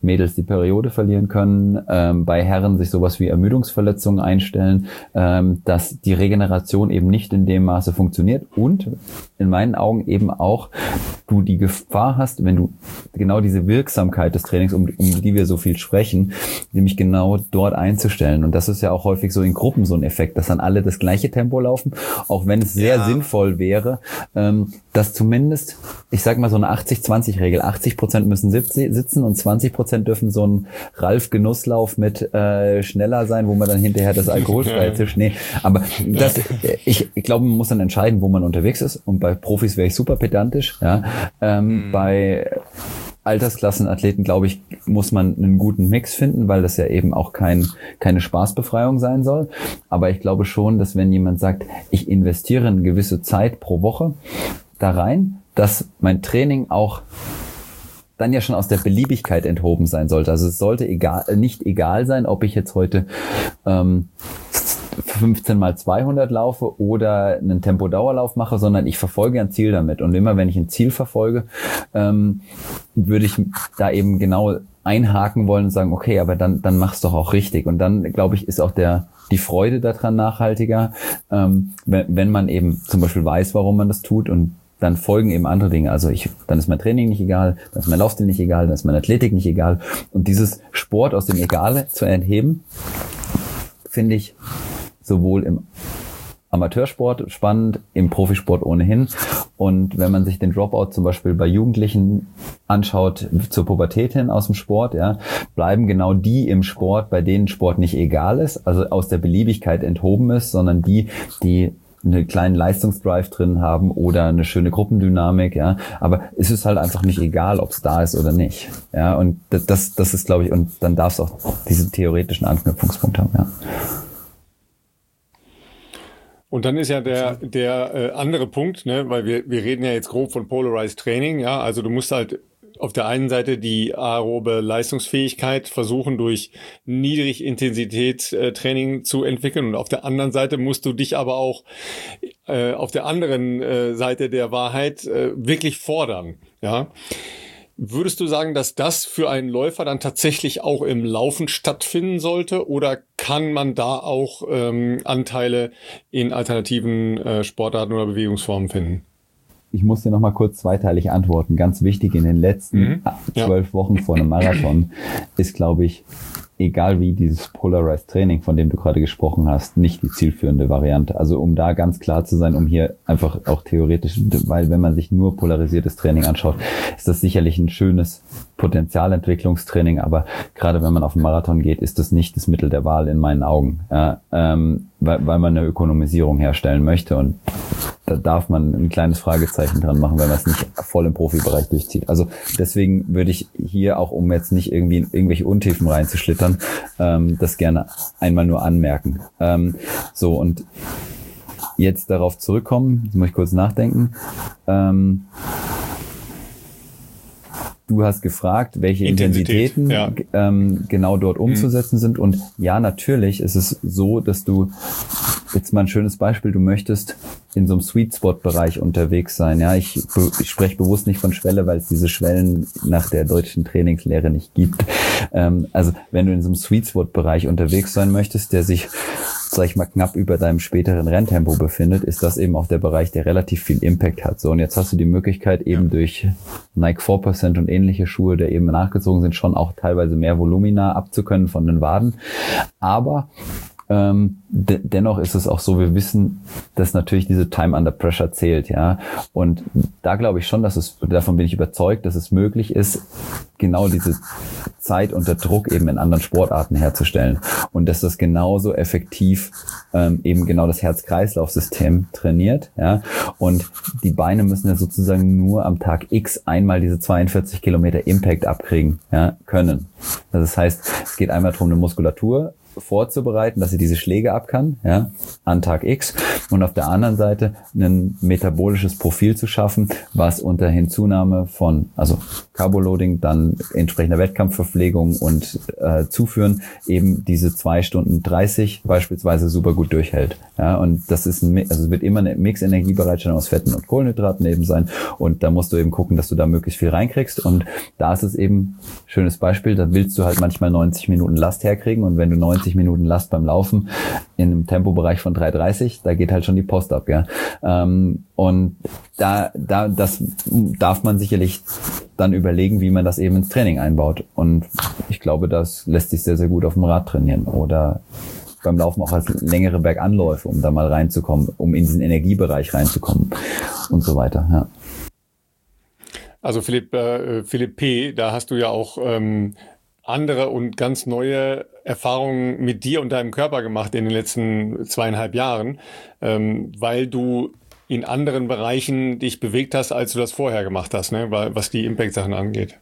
Speaker 3: Mädels die Periode verlieren können, ähm, bei Herren sich sowas wie Ermüdungsverletzungen einstellen, ähm, dass die Regeneration eben nicht in dem Maße funktioniert und in meinen Augen eben auch du die Gefahr hast, wenn du genau diese Wirksamkeit des Trainings, um, um die wir so viel sprechen, nämlich genau dort einzustellen. Und das ist ja auch häufig so in Gruppen so ein Effekt, dass dann alle das gleiche Tempo laufen, auch wenn es sehr ja. sinnvoll wäre, ähm, dass zumindest, ich sag mal so eine achtzig zwanzig Regel, achtzig Prozent müssen sitzen und zwanzig Prozent dürfen so ein Ralf-Genusslauf mit äh, schneller sein, wo man dann hinterher das alkoholfreie Tisch, nee, aber das, ich, ich glaube, man muss dann entscheiden, wo man unterwegs ist, und bei Profis wäre ich super pedantisch, ja, ähm, mhm. bei Altersklassenathleten, glaube ich, muss man einen guten Mix finden, weil das ja eben auch kein, keine Spaßbefreiung sein soll. Aber ich glaube schon, dass wenn jemand sagt, ich investiere eine gewisse Zeit pro Woche da rein, dass mein Training auch dann ja schon aus der Beliebigkeit enthoben sein sollte. Also es sollte egal, nicht egal sein, ob ich jetzt heute ähm, fünfzehn mal zweihundert laufe oder einen Tempodauerlauf mache, sondern ich verfolge ein Ziel damit. Und immer wenn ich ein Ziel verfolge, ähm, würde ich da eben genau einhaken wollen und sagen, okay, aber dann dann mach's doch auch richtig. Und dann, glaube ich, ist auch der die Freude daran nachhaltiger, ähm, wenn, wenn man eben zum Beispiel weiß, warum man das tut, und dann folgen eben andere Dinge. Also ich, dann ist mein Training nicht egal, dann ist mein Laufstil nicht egal, dann ist meine Athletik nicht egal. Und dieses Sport aus dem Egale zu entheben, finde ich sowohl im Amateursport spannend, im Profisport ohnehin. Und wenn man sich den Dropout zum Beispiel bei Jugendlichen anschaut, zur Pubertät hin aus dem Sport, ja, bleiben genau die im Sport, bei denen Sport nicht egal ist, also aus der Beliebigkeit enthoben ist, sondern die, die einen kleinen Leistungsdrive drin haben oder eine schöne Gruppendynamik, ja, aber es ist halt einfach nicht egal, ob es da ist oder nicht, ja, und das, das, das ist, glaube ich, und dann darf es auch diesen theoretischen Anknüpfungspunkt haben, ja.
Speaker 1: Und dann ist ja der der äh, andere Punkt, ne, weil wir wir reden ja jetzt grob von Polarized Training, ja, also du musst halt auf der einen Seite die aerobe Leistungsfähigkeit versuchen, durch Niedrigintensität-Training zu entwickeln, und auf der anderen Seite musst du dich aber auch äh, auf der anderen äh, Seite der Wahrheit äh, wirklich fordern, ja. Würdest du sagen, dass das für einen Läufer dann tatsächlich auch im Laufen stattfinden sollte, oder kann man da auch ähm, Anteile in alternativen äh, Sportarten oder Bewegungsformen finden?
Speaker 3: Ich muss dir noch mal kurz zweiteilig antworten. Ganz wichtig, in den letzten zwölf mhm. ja. Wochen vor einem Marathon ist, glaube ich, egal wie, dieses Polarized Training, von dem du gerade gesprochen hast, nicht die zielführende Variante. Also um da ganz klar zu sein, um hier einfach auch theoretisch, weil wenn man sich nur polarisiertes Training anschaut, ist das sicherlich ein schönes Potenzialentwicklungstraining, aber gerade wenn man auf den Marathon geht, ist das nicht das Mittel der Wahl in meinen Augen, ja, ähm, weil, weil man eine Ökonomisierung herstellen möchte, und da darf man ein kleines Fragezeichen dran machen, wenn man es nicht voll im Profibereich durchzieht. Also deswegen würde ich hier auch, um jetzt nicht irgendwie in irgendwelche Untiefen reinzuschlittern, ähm, das gerne einmal nur anmerken. Ähm, so, und jetzt darauf zurückkommen, jetzt muss ich kurz nachdenken. Ähm, Du hast gefragt, welche Intensität, Intensitäten ja. ähm, genau dort umzusetzen mhm. sind. Und ja, natürlich ist es so, dass du, jetzt mal ein schönes Beispiel, du möchtest in so einem Sweet-Spot-Bereich unterwegs sein. Ja, ich, ich spreche bewusst nicht von Schwelle, weil es diese Schwellen nach der deutschen Trainingslehre nicht gibt. Ähm, also wenn du in so einem Sweet-Spot-Bereich unterwegs sein möchtest, der sich, sag ich mal, knapp über deinem späteren Renntempo befindet, ist das eben auch der Bereich, der relativ viel Impact hat. So, und jetzt hast du die Möglichkeit, eben ja. durch Nike four percent und ähnliche Schuhe, der eben nachgezogen sind, schon auch teilweise mehr Volumina abzukönnen von den Waden. Aber Ähm, de- dennoch ist es auch so, wir wissen, dass natürlich diese Time under Pressure zählt, ja. Und da glaube ich schon, dass es, davon bin ich überzeugt, dass es möglich ist, genau diese Zeit unter Druck eben in anderen Sportarten herzustellen. Und dass das genauso effektiv ähm, eben genau das Herz-Kreislauf-System trainiert, ja. Und die Beine müssen ja sozusagen nur am Tag X einmal diese zweiundvierzig Kilometer Impact abkriegen, ja, können. Also das heißt, es geht einmal darum, eine Muskulatur vorzubereiten, dass sie diese Schläge ab kann, ja, an Tag X, und auf der anderen Seite ein metabolisches Profil zu schaffen, was unter Hinzunahme von, also Carboloading, dann entsprechender Wettkampfverpflegung und äh, Zuführen eben diese zwei Stunden dreißig beispielsweise super gut durchhält. Ja, und das ist ein, also es wird immer eine Mix-Energiebereitstellung aus Fetten und Kohlenhydraten eben sein, und da musst du eben gucken, dass du da möglichst viel reinkriegst, und da ist es eben, schönes Beispiel, da willst du halt manchmal neunzig Minuten Last herkriegen, und wenn du neunzig Minuten Last beim Laufen in einem Tempobereich von drei dreißig, da geht halt schon die Post ab, ja. Ähm, und da, da, das darf man sicherlich dann überlegen, wie man das eben ins Training einbaut, und ich glaube, das lässt sich sehr, sehr gut auf dem Rad trainieren oder beim Laufen auch als längere Berganläufe, um da mal reinzukommen, um in diesen Energiebereich reinzukommen und so weiter, ja.
Speaker 1: Also Philipp, äh, Philipp P., da hast du ja auch ähm, andere und ganz neue Erfahrungen mit dir und deinem Körper gemacht in den letzten zweieinhalb Jahren, ähm, weil du in anderen Bereichen dich bewegt hast, als du das vorher gemacht hast, ne? Was die Impact-Sachen angeht.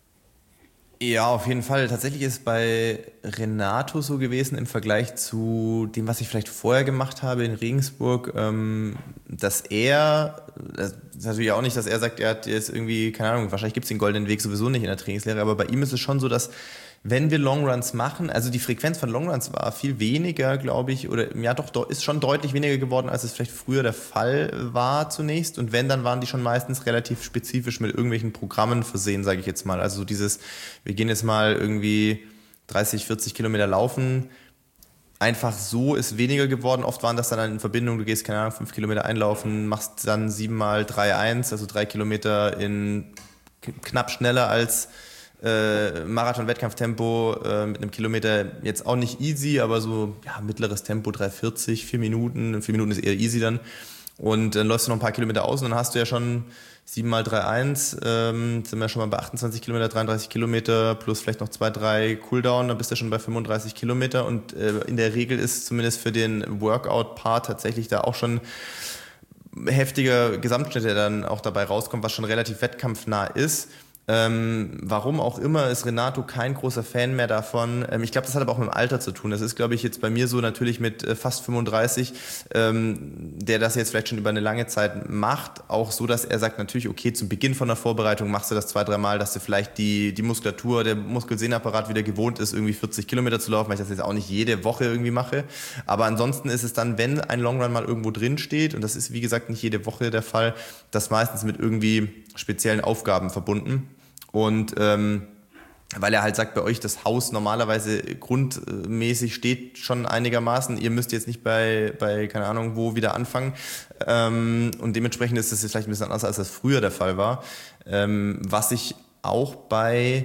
Speaker 2: Ja, auf jeden Fall. Tatsächlich ist bei Renato so gewesen im Vergleich zu dem, was ich vielleicht vorher gemacht habe in Regensburg, ähm, dass er, das ist natürlich auch nicht, dass er sagt, er hat jetzt irgendwie, keine Ahnung, wahrscheinlich gibt es den goldenen Weg sowieso nicht in der Trainingslehre, aber bei ihm ist es schon so, dass wenn wir Longruns machen, also die Frequenz von Longruns war viel weniger, glaube ich, oder ja doch, ist schon deutlich weniger geworden, als es vielleicht früher der Fall war zunächst. Und wenn, dann waren die schon meistens relativ spezifisch mit irgendwelchen Programmen versehen, sage ich jetzt mal. Also so dieses, wir gehen jetzt mal irgendwie dreißig, vierzig Kilometer laufen. Einfach so ist weniger geworden. Oft waren das dann in Verbindung, du gehst, keine Ahnung, fünf Kilometer einlaufen, machst dann sieben mal drei eins, also drei Kilometer in knapp schneller als Äh, Marathon-Wettkampftempo äh, mit einem Kilometer jetzt auch nicht easy, aber so ja, mittleres Tempo, drei vierzig, vier Minuten. vier Minuten ist eher easy dann. Und dann läufst du noch ein paar Kilometer aus und dann hast du ja schon sieben mal drei eins, ähm, sind wir schon mal bei achtundzwanzig Kilometer, dreiunddreißig Kilometer plus vielleicht noch zwei, drei Cooldown, dann bist du schon bei fünfunddreißig Kilometer. Und äh, in der Regel ist zumindest für den Workout-Part tatsächlich da auch schon heftiger Gesamtschnitt, der dann auch dabei rauskommt, was schon relativ wettkampfnah ist. Ähm, warum auch immer ist Renato kein großer Fan mehr davon. Ähm, ich glaube, das hat aber auch mit dem Alter zu tun. Das ist, glaube ich, jetzt bei mir so natürlich mit äh, fast fünfunddreißig, ähm, der das jetzt vielleicht schon über eine lange Zeit macht, auch so, dass er sagt natürlich, okay, zum Beginn von der Vorbereitung machst du das zwei, drei Mal, dass du vielleicht die, die Muskulatur, der Muskelsehnenapparat wieder gewohnt ist, irgendwie vierzig Kilometer zu laufen, weil ich das jetzt auch nicht jede Woche irgendwie mache. Aber ansonsten ist es dann, wenn ein Longrun mal irgendwo drin steht, und das ist, wie gesagt, nicht jede Woche der Fall, das meistens mit irgendwie speziellen Aufgaben verbunden. Und ähm, weil er halt sagt, bei euch das Haus normalerweise grundmäßig steht schon einigermaßen, ihr müsst jetzt nicht bei, bei keine Ahnung wo wieder anfangen, ähm, und dementsprechend ist das jetzt vielleicht ein bisschen anders, als das früher der Fall war, ähm, was ich auch bei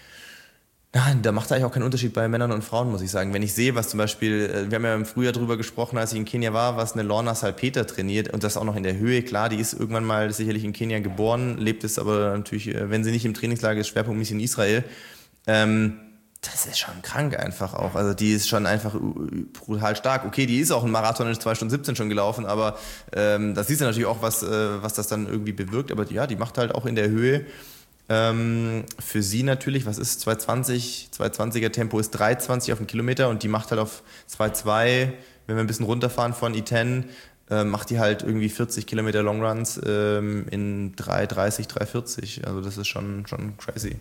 Speaker 2: Nein, da macht es eigentlich auch keinen Unterschied bei Männern und Frauen, muss ich sagen. Wenn ich sehe, was zum Beispiel, wir haben ja im Frühjahr drüber gesprochen, als ich in Kenia war, was eine Lorna Salpeter trainiert, und das auch noch in der Höhe. Klar, die ist irgendwann mal sicherlich in Kenia geboren, lebt es aber natürlich, wenn sie nicht im Trainingslager ist, schwerpunktmäßig in Israel. Ähm, das ist schon krank einfach auch. Also die ist schon einfach brutal stark. Okay, die ist auch ein Marathon in zwei Stunden siebzehn schon gelaufen, aber ähm, das siehst du natürlich auch, was, äh, was das dann irgendwie bewirkt. Aber ja, die macht halt auch in der Höhe. Ähm, für sie natürlich, was ist zwei zwanzig, zwei zwanziger Tempo ist drei zwanzig auf den Kilometer, und die macht halt auf zwei zwei, wenn wir ein bisschen runterfahren von I zehn, äh, macht die halt irgendwie vierzig Kilometer Longruns ähm, in drei dreißig, drei vierzig. Also das ist schon, schon crazy.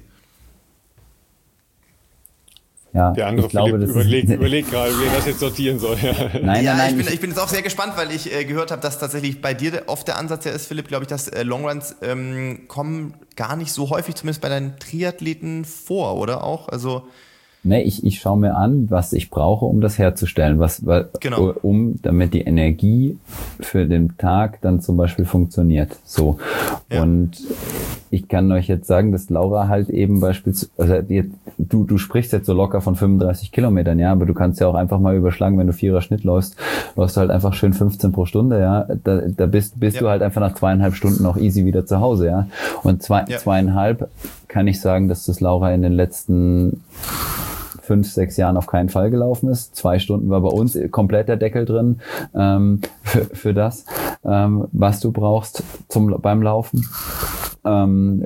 Speaker 3: Ja,
Speaker 1: der andere
Speaker 3: ich glaube,
Speaker 1: Philipp
Speaker 3: das
Speaker 1: überlegt,
Speaker 3: ist,
Speaker 1: überlegt gerade, wie er das jetzt sortieren soll.
Speaker 3: Nein,
Speaker 2: ja,
Speaker 3: nein, nein,
Speaker 2: ich, bin,
Speaker 3: ich,
Speaker 2: ich bin jetzt auch sehr gespannt, weil ich äh, gehört habe, dass tatsächlich bei dir oft der Ansatz ja ist, Philipp, glaube ich, dass äh, Longruns ähm, kommen gar nicht so häufig, zumindest bei deinen Triathleten, vor, oder auch? Also
Speaker 3: Nee, ich, ich schaue mir an, was ich brauche, um das herzustellen, was, was
Speaker 2: genau.
Speaker 3: um, damit die Energie für den Tag dann zum Beispiel funktioniert. So. Ja. Und ich kann euch jetzt sagen, dass Laura halt eben beispielsweise, also jetzt, du, du sprichst jetzt so locker von fünfunddreißig Kilometern, ja, aber du kannst ja auch einfach mal überschlagen, wenn du Vierer Schnitt läufst, läufst du halt einfach schön fünfzehn pro Stunde, ja, da, da bist, bist ja. du halt einfach nach zweieinhalb Stunden auch easy wieder zu Hause, ja. Und zwei, ja. zweieinhalb kann ich sagen, dass das Laura in den letzten fünf, sechs Jahren auf keinen Fall gelaufen ist. Zwei Stunden war bei uns komplett der Deckel drin ähm, für, für das, ähm, was du brauchst zum beim Laufen. ähm,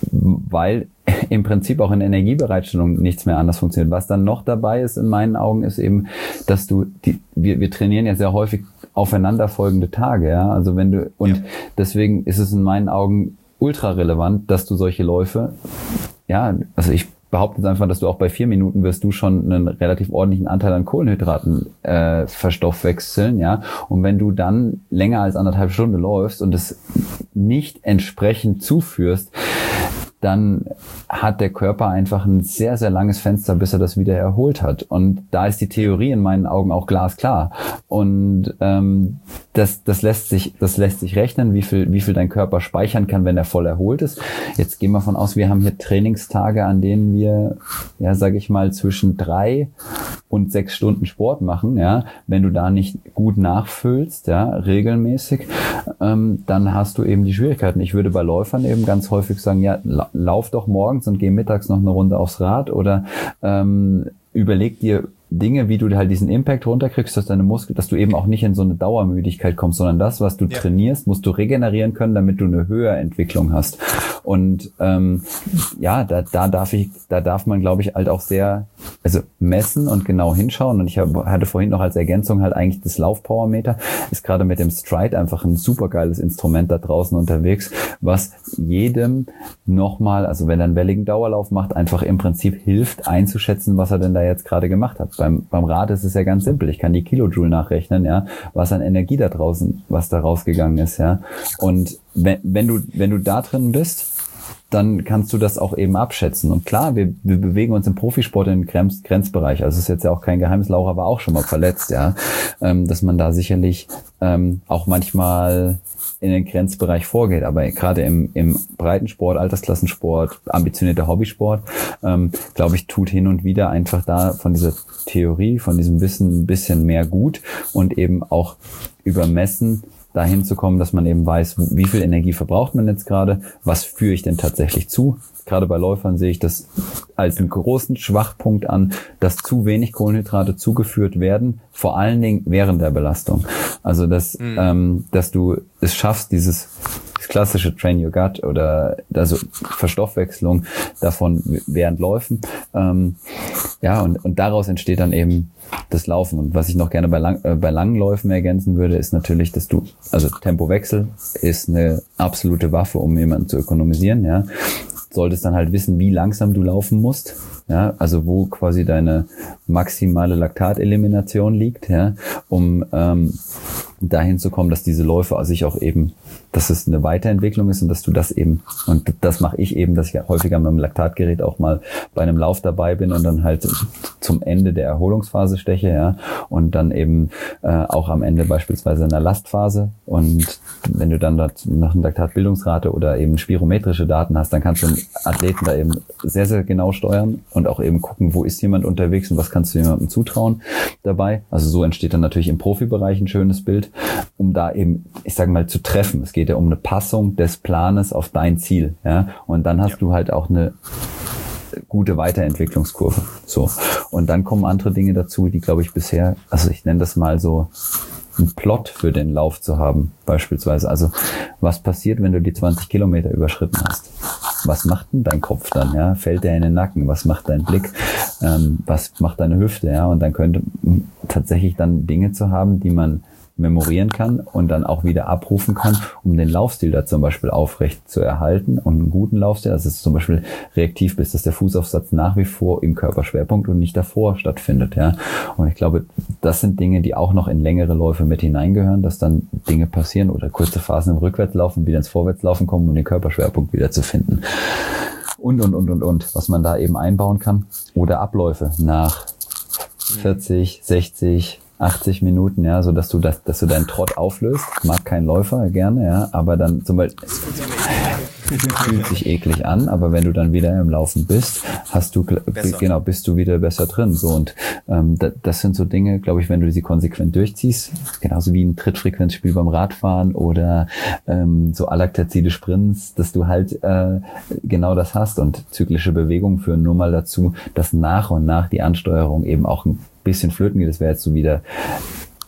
Speaker 3: weil im Prinzip auch in Energiebereitstellung nichts mehr anders funktioniert. Was dann noch dabei ist in meinen Augen, ist eben, dass du, die, wir, wir trainieren ja sehr häufig aufeinanderfolgende Tage, ja, also wenn du, und ja. deswegen ist es in meinen Augen ultra relevant, dass du solche Läufe, ja, also ich behaupte jetzt einfach, dass du auch bei vier Minuten wirst du schon einen relativ ordentlichen Anteil an Kohlenhydraten äh, verstoffwechseln, ja. Und wenn du dann länger als anderthalb Stunden läufst und es nicht entsprechend zuführst, dann hat der Körper einfach ein sehr, sehr langes Fenster, bis er das wieder erholt hat. Und da ist die Theorie in meinen Augen auch glasklar. Und ähm, das, das lässt sich, das lässt sich rechnen, wie viel, wie viel dein Körper speichern kann, wenn er voll erholt ist. Jetzt gehen wir von aus, wir haben hier Trainingstage, an denen wir, ja, sage ich mal, zwischen drei und sechs Stunden Sport machen. Ja, wenn du da nicht gut nachfüllst, ja, regelmäßig, ähm, dann hast du eben die Schwierigkeiten. Ich würde bei Läufern eben ganz häufig sagen, ja, lauf doch morgens und geh mittags noch eine Runde aufs Rad oder ähm, überleg dir Dinge, wie du halt diesen Impact runterkriegst, dass deine Muskeln, dass du eben auch nicht in so eine Dauermüdigkeit kommst, sondern das, was du ja. trainierst, musst du regenerieren können, damit du eine höhere Entwicklung hast. Und ähm, ja, da, da darf ich, da darf man, glaube ich, halt auch sehr, also messen und genau hinschauen. Und ich hab, hatte vorhin noch als Ergänzung halt eigentlich das Laufpowermeter, ist gerade mit dem Stride einfach ein super geiles Instrument da draußen unterwegs, was jedem nochmal, also wenn er einen welligen Dauerlauf macht, einfach im Prinzip hilft einzuschätzen, was er denn da jetzt gerade gemacht hat. Beim, beim Rad ist es ja ganz simpel. Ich kann die Kilojoule nachrechnen, ja, was an Energie da draußen, was da rausgegangen ist, ja. Und wenn, wenn du, wenn du da drin bist, dann kannst du das auch eben abschätzen. Und klar, wir, wir bewegen uns im Profisport in den Grenz, Grenzbereich. Also es ist jetzt ja auch kein Geheimnis, Laura war auch schon mal verletzt, ja, ähm, dass man da sicherlich ähm, auch manchmal in den Grenzbereich vorgeht. Aber gerade im, im Breitensport, Altersklassensport, ambitionierter Hobbysport, ähm, glaube ich, tut hin und wieder einfach da von dieser Theorie, von diesem Wissen ein bisschen mehr gut und eben auch übermessen, dahin zu kommen, dass man eben weiß, wie viel Energie verbraucht man jetzt gerade, was führe ich denn tatsächlich zu. Gerade bei Läufern sehe ich das als einen großen Schwachpunkt an, dass zu wenig Kohlenhydrate zugeführt werden, vor allen Dingen während der Belastung. Also, dass, mhm. ähm, dass du es schaffst, dieses das klassische Train Your Gut oder also Verstoffwechslung davon während Läufen. Ähm, ja, und, und daraus entsteht dann eben das Laufen. Und was ich noch gerne bei, lang, äh, bei langen Läufen ergänzen würde, ist natürlich, dass du, also Tempowechsel ist eine absolute Waffe, um jemanden zu ökonomisieren, ja. Solltest dann halt wissen, wie langsam du laufen musst, ja, also wo quasi deine maximale Laktatelimination liegt, ja, um ähm, dahin zu kommen, dass diese Läufe sich auch eben, dass es eine Weiterentwicklung ist und dass du das eben, und das mache ich eben, dass ich häufiger mit dem Laktatgerät auch mal bei einem Lauf dabei bin und dann halt zum Ende der Erholungsphase steche, ja, und dann eben äh, auch am Ende beispielsweise in der Lastphase. Und wenn du dann nach einer Laktatbildungsrate oder eben spirometrische Daten hast, dann kannst du den Athleten da eben sehr, sehr genau steuern und auch eben gucken, wo ist jemand unterwegs und was kannst du jemandem zutrauen dabei. Also so entsteht dann natürlich im Profibereich ein schönes Bild, um da eben, ich sage mal, zu treffen. Es geht ja um eine Passung des Planes auf dein Ziel, ja, und dann hast ja. du halt auch eine gute Weiterentwicklungskurve. So. Und dann kommen andere Dinge dazu, die, glaube ich, bisher, also ich nenne das mal so, einen Plot für den Lauf zu haben, beispielsweise. Also, was passiert, wenn du die zwanzig Kilometer überschritten hast? Was macht denn dein Kopf dann, ja? Fällt der in den Nacken? Was macht dein Blick? Ähm, was macht deine Hüfte, ja? Und dann könnte tatsächlich dann Dinge zu haben, die man memorieren kann und dann auch wieder abrufen kann, um den Laufstil da zum Beispiel aufrecht zu erhalten und einen guten Laufstil, dass es zum Beispiel reaktiv bist, dass der Fußaufsatz nach wie vor im Körperschwerpunkt und nicht davor stattfindet, ja. Und ich glaube, das sind Dinge, die auch noch in längere Läufe mit hineingehören, dass dann Dinge passieren oder kurze Phasen im Rückwärtslaufen wieder ins Vorwärtslaufen kommen, um den Körperschwerpunkt wieder zu finden. Und, und, und, und, und, was man da eben einbauen kann. Oder Abläufe nach vierzig, sechzig, achtzig Minuten, ja, so dass du das, dass du deinen Trott auflöst. Mag kein Läufer gerne, ja, aber dann zum Beispiel fühlt sich eklig an, aber wenn du dann wieder im Laufen bist, hast du besser. genau bist du wieder besser drin. So und ähm, da, das sind so Dinge, glaube ich, wenn du sie konsequent durchziehst, genauso wie ein Trittfrequenzspiel beim Radfahren oder ähm, so alaktazide Sprints, dass du halt äh, genau das hast und zyklische Bewegungen führen nur mal dazu, dass nach und nach die Ansteuerung eben auch ein bisschen flöten geht. Das wäre jetzt so wieder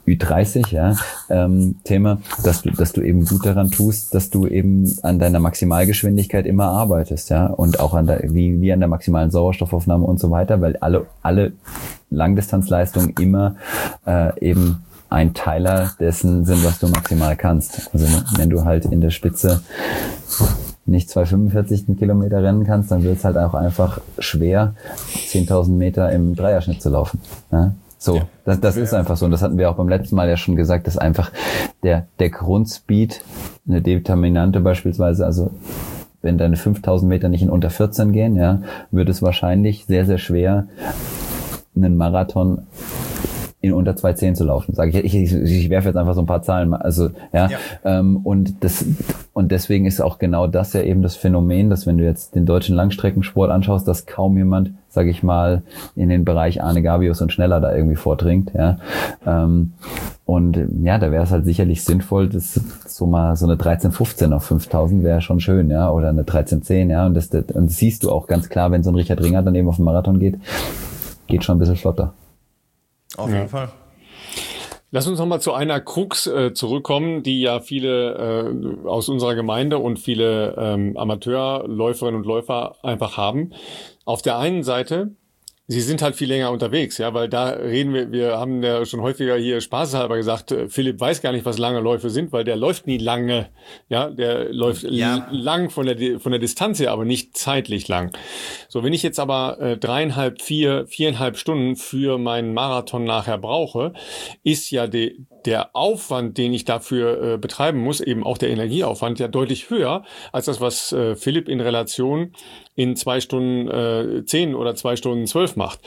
Speaker 3: Ü dreißig, ja, ähm, Thema, dass du, dass du eben gut daran tust, dass du eben an deiner Maximalgeschwindigkeit immer arbeitest, ja, und auch an der, wie, wie an der maximalen Sauerstoffaufnahme und so weiter, weil alle, alle Langdistanzleistungen immer äh, eben ein Teiler dessen sind, was du maximal kannst. Also wenn du halt in der Spitze nicht zwei fünfundvierzig Kilometer rennen kannst, dann wird es halt auch einfach schwer, zehntausend Meter im Dreierschnitt zu laufen. Ja? So, ja. das, das ist einfach so. Und das hatten wir auch beim letzten Mal ja schon gesagt, dass einfach der, der Grundspeed, eine Determinante beispielsweise, also wenn deine fünftausend Meter nicht in unter vierzehn gehen, ja, wird es wahrscheinlich sehr, sehr schwer, einen Marathon in unter zwei zehn zu laufen, sage ich. Ich, ich, ich werfe jetzt einfach so ein paar Zahlen, also ja, ja. Ähm, und das und deswegen ist auch genau das ja eben das Phänomen, dass wenn du jetzt den deutschen Langstreckensport anschaust, dass kaum jemand, sage ich mal, in den Bereich Arne Gabius und schneller da irgendwie vordringt, ja. Ähm, und ja, da wäre es halt sicherlich sinnvoll, dass so mal so eine dreizehn fünfzehn auf fünftausend wäre schon schön, ja, oder eine dreizehn zehn, ja. Und das, das und das siehst du auch ganz klar, wenn so ein Richard Ringer dann eben auf den Marathon geht, geht schon ein bisschen flotter.
Speaker 2: Auf jeden ja. Fall.
Speaker 1: Lass uns nochmal zu einer Krux äh, zurückkommen, die ja viele äh, aus unserer Gemeinde und viele ähm, Amateurläuferinnen und Läufer einfach haben. Auf der einen Seite, sie sind halt viel länger unterwegs, ja, weil da reden wir, wir haben ja schon häufiger hier spaßeshalber gesagt, Philipp weiß gar nicht, was lange Läufe sind, weil der läuft nie lange, ja, der läuft ja. lang von der von der Distanz her, aber nicht zeitlich lang. So, wenn ich jetzt aber äh, dreieinhalb, vier, viereinhalb Stunden für meinen Marathon nachher brauche, ist ja de, der Aufwand, den ich dafür äh, betreiben muss, eben auch der Energieaufwand, ja deutlich höher als das, was äh, Philipp in Relation in zwei Stunden äh, zehn oder zwei Stunden zwölf macht.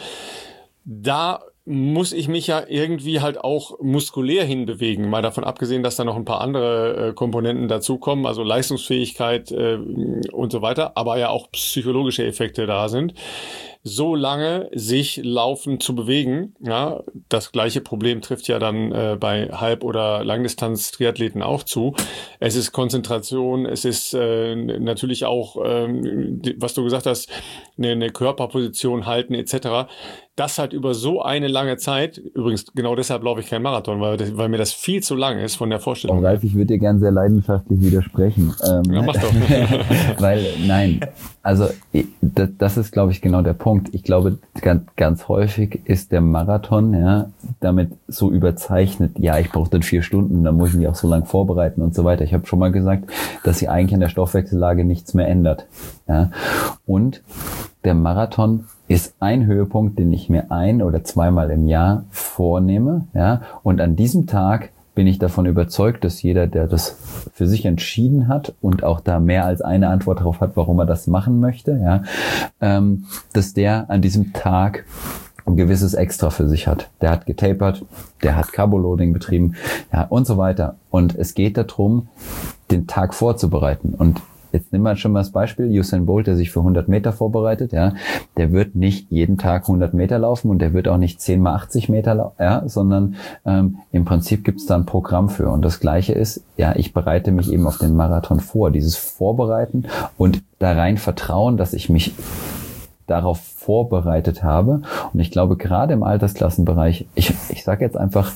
Speaker 1: Da muss ich mich ja irgendwie halt auch muskulär hinbewegen, mal davon abgesehen, dass da noch ein paar andere äh, Komponenten dazukommen, also Leistungsfähigkeit äh, und so weiter, aber ja auch psychologische Effekte da sind. So lange sich laufend zu bewegen, ja, das gleiche Problem trifft ja dann äh, bei Halb- oder Langdistanz-Triathleten auch zu. Es ist Konzentration, es ist äh, natürlich auch, ähm, was du gesagt hast, eine, eine Körperposition halten et cetera. Das halt über so eine lange Zeit, übrigens genau deshalb laufe ich keinen Marathon, weil, das, weil mir das viel zu lang ist von der Vorstellung.
Speaker 3: Oh, Ralf, ich würde dir gern sehr leidenschaftlich widersprechen. Ähm,
Speaker 1: ja, mach doch.
Speaker 3: Weil, nein, also das, das ist, glaube ich, genau der Punkt. Ich glaube, ganz, ganz häufig ist der Marathon ja damit so überzeichnet, ja, ich brauche dann vier Stunden, dann muss ich mich auch so lang vorbereiten und so weiter. Ich habe schon mal gesagt, dass sich eigentlich an der Stoffwechsellage nichts mehr ändert. Ja. Und der Marathon ist ein Höhepunkt, den ich mir ein- oder zweimal im Jahr vornehme, ja, und an diesem Tag bin ich davon überzeugt, dass jeder, der das für sich entschieden hat und auch da mehr als eine Antwort darauf hat, warum er das machen möchte, ja, ähm, dass der an diesem Tag ein gewisses Extra für sich hat. Der hat getapert, der hat Carboloading betrieben, ja, und so weiter. Und es geht darum, den Tag vorzubereiten. Und jetzt nehmen wir schon mal das Beispiel, Usain Bolt, der sich für hundert Meter vorbereitet, ja, der wird nicht jeden Tag hundert Meter laufen und der wird auch nicht zehn mal achtzig Meter laufen, ja, sondern ähm, im Prinzip gibt es da ein Programm für. Und das Gleiche ist, ja, ich bereite mich eben auf den Marathon vor. Dieses Vorbereiten und da rein vertrauen, dass ich mich darauf vorbereitet habe. Und ich glaube, gerade im Altersklassenbereich, ich, ich sage jetzt einfach,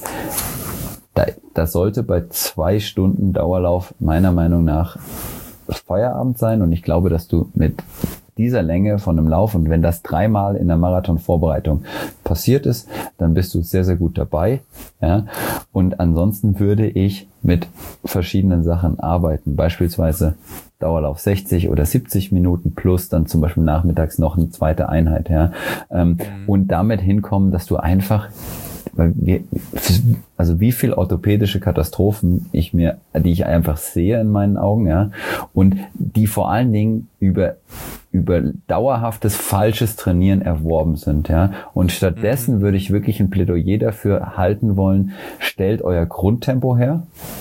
Speaker 3: da, da sollte bei zwei Stunden Dauerlauf meiner Meinung nach Feierabend sein, und ich glaube, dass du mit dieser Länge von einem Lauf, und wenn das dreimal in der Marathonvorbereitung passiert ist, dann bist du sehr, sehr gut dabei. Ja? Und ansonsten würde ich mit verschiedenen Sachen arbeiten, beispielsweise Dauerlauf sechzig oder siebzig Minuten plus dann zum Beispiel nachmittags noch eine zweite Einheit, ja, ähm, mhm. und damit hinkommen, dass du einfach, weil wir, also wie viel orthopädische Katastrophen ich mir, die ich einfach sehe in meinen Augen, ja, und die vor allen Dingen über über dauerhaftes falsches Trainieren erworben sind, ja, und stattdessen mhm. würde ich wirklich ein Plädoyer dafür halten wollen: Stellt euer Grundtempo her,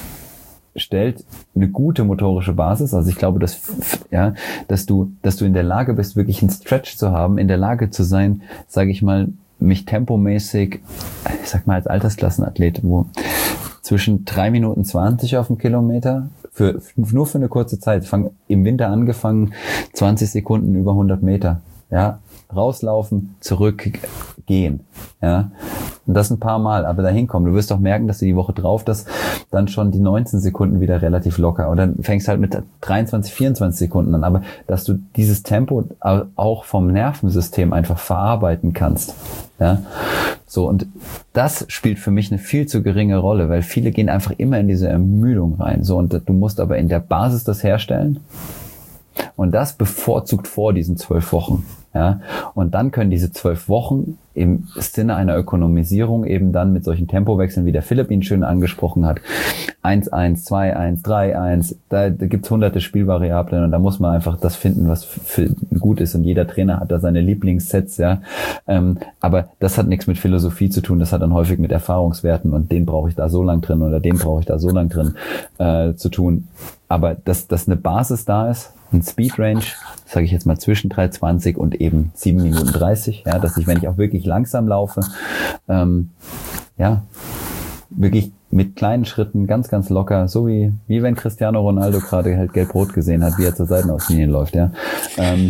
Speaker 3: stellt eine gute motorische Basis. Also ich glaube, dass ja, dass du, dass du in der Lage bist, wirklich einen Stretch zu haben, in der Lage zu sein, sage ich mal, mich tempomäßig, ich sag mal als Altersklassenathlet, wo zwischen drei Minuten zwanzig auf dem Kilometer, für nur für eine kurze Zeit, ich fang im Winter angefangen, zwanzig Sekunden über hundert Meter. Ja, rauslaufen, zurückgehen. Ja, und das ein paar Mal, aber dahin kommen. Du wirst doch merken, dass du die Woche drauf das dann schon die neunzehn Sekunden wieder relativ locker und dann fängst halt mit dreiundzwanzig, vierundzwanzig Sekunden an, aber dass du dieses Tempo auch vom Nervensystem einfach verarbeiten kannst. Ja, so, und das spielt für mich eine viel zu geringe Rolle, weil viele gehen einfach immer in diese Ermüdung rein. So, und du musst aber in der Basis das herstellen. Und das bevorzugt vor diesen zwölf Wochen. Ja, und dann können diese zwölf Wochen im Sinne einer Ökonomisierung eben dann mit solchen Tempowechseln, wie der Philipp ihn schön angesprochen hat, eins eins, zwei eins, drei eins, da, da gibt's hunderte Spielvariablen und da muss man einfach das finden, was für gut ist, und jeder Trainer hat da seine Lieblingssets, ja, ähm, aber das hat nichts mit Philosophie zu tun, das hat dann häufig mit Erfahrungswerten und den brauche ich da so lang drin oder den brauche ich da so lang drin äh, zu tun, aber dass, dass eine Basis da ist, ein Speed Range, sage ich jetzt mal zwischen drei zwanzig und eben sieben Minuten dreißig, ja, dass ich, wenn ich auch wirklich langsam laufe, ähm, ja, wirklich mit kleinen Schritten, ganz, ganz locker, so wie, wie wenn Cristiano Ronaldo gerade halt Gelb-Rot gesehen hat, wie er zur Seitenauslinie läuft, ja. Ähm,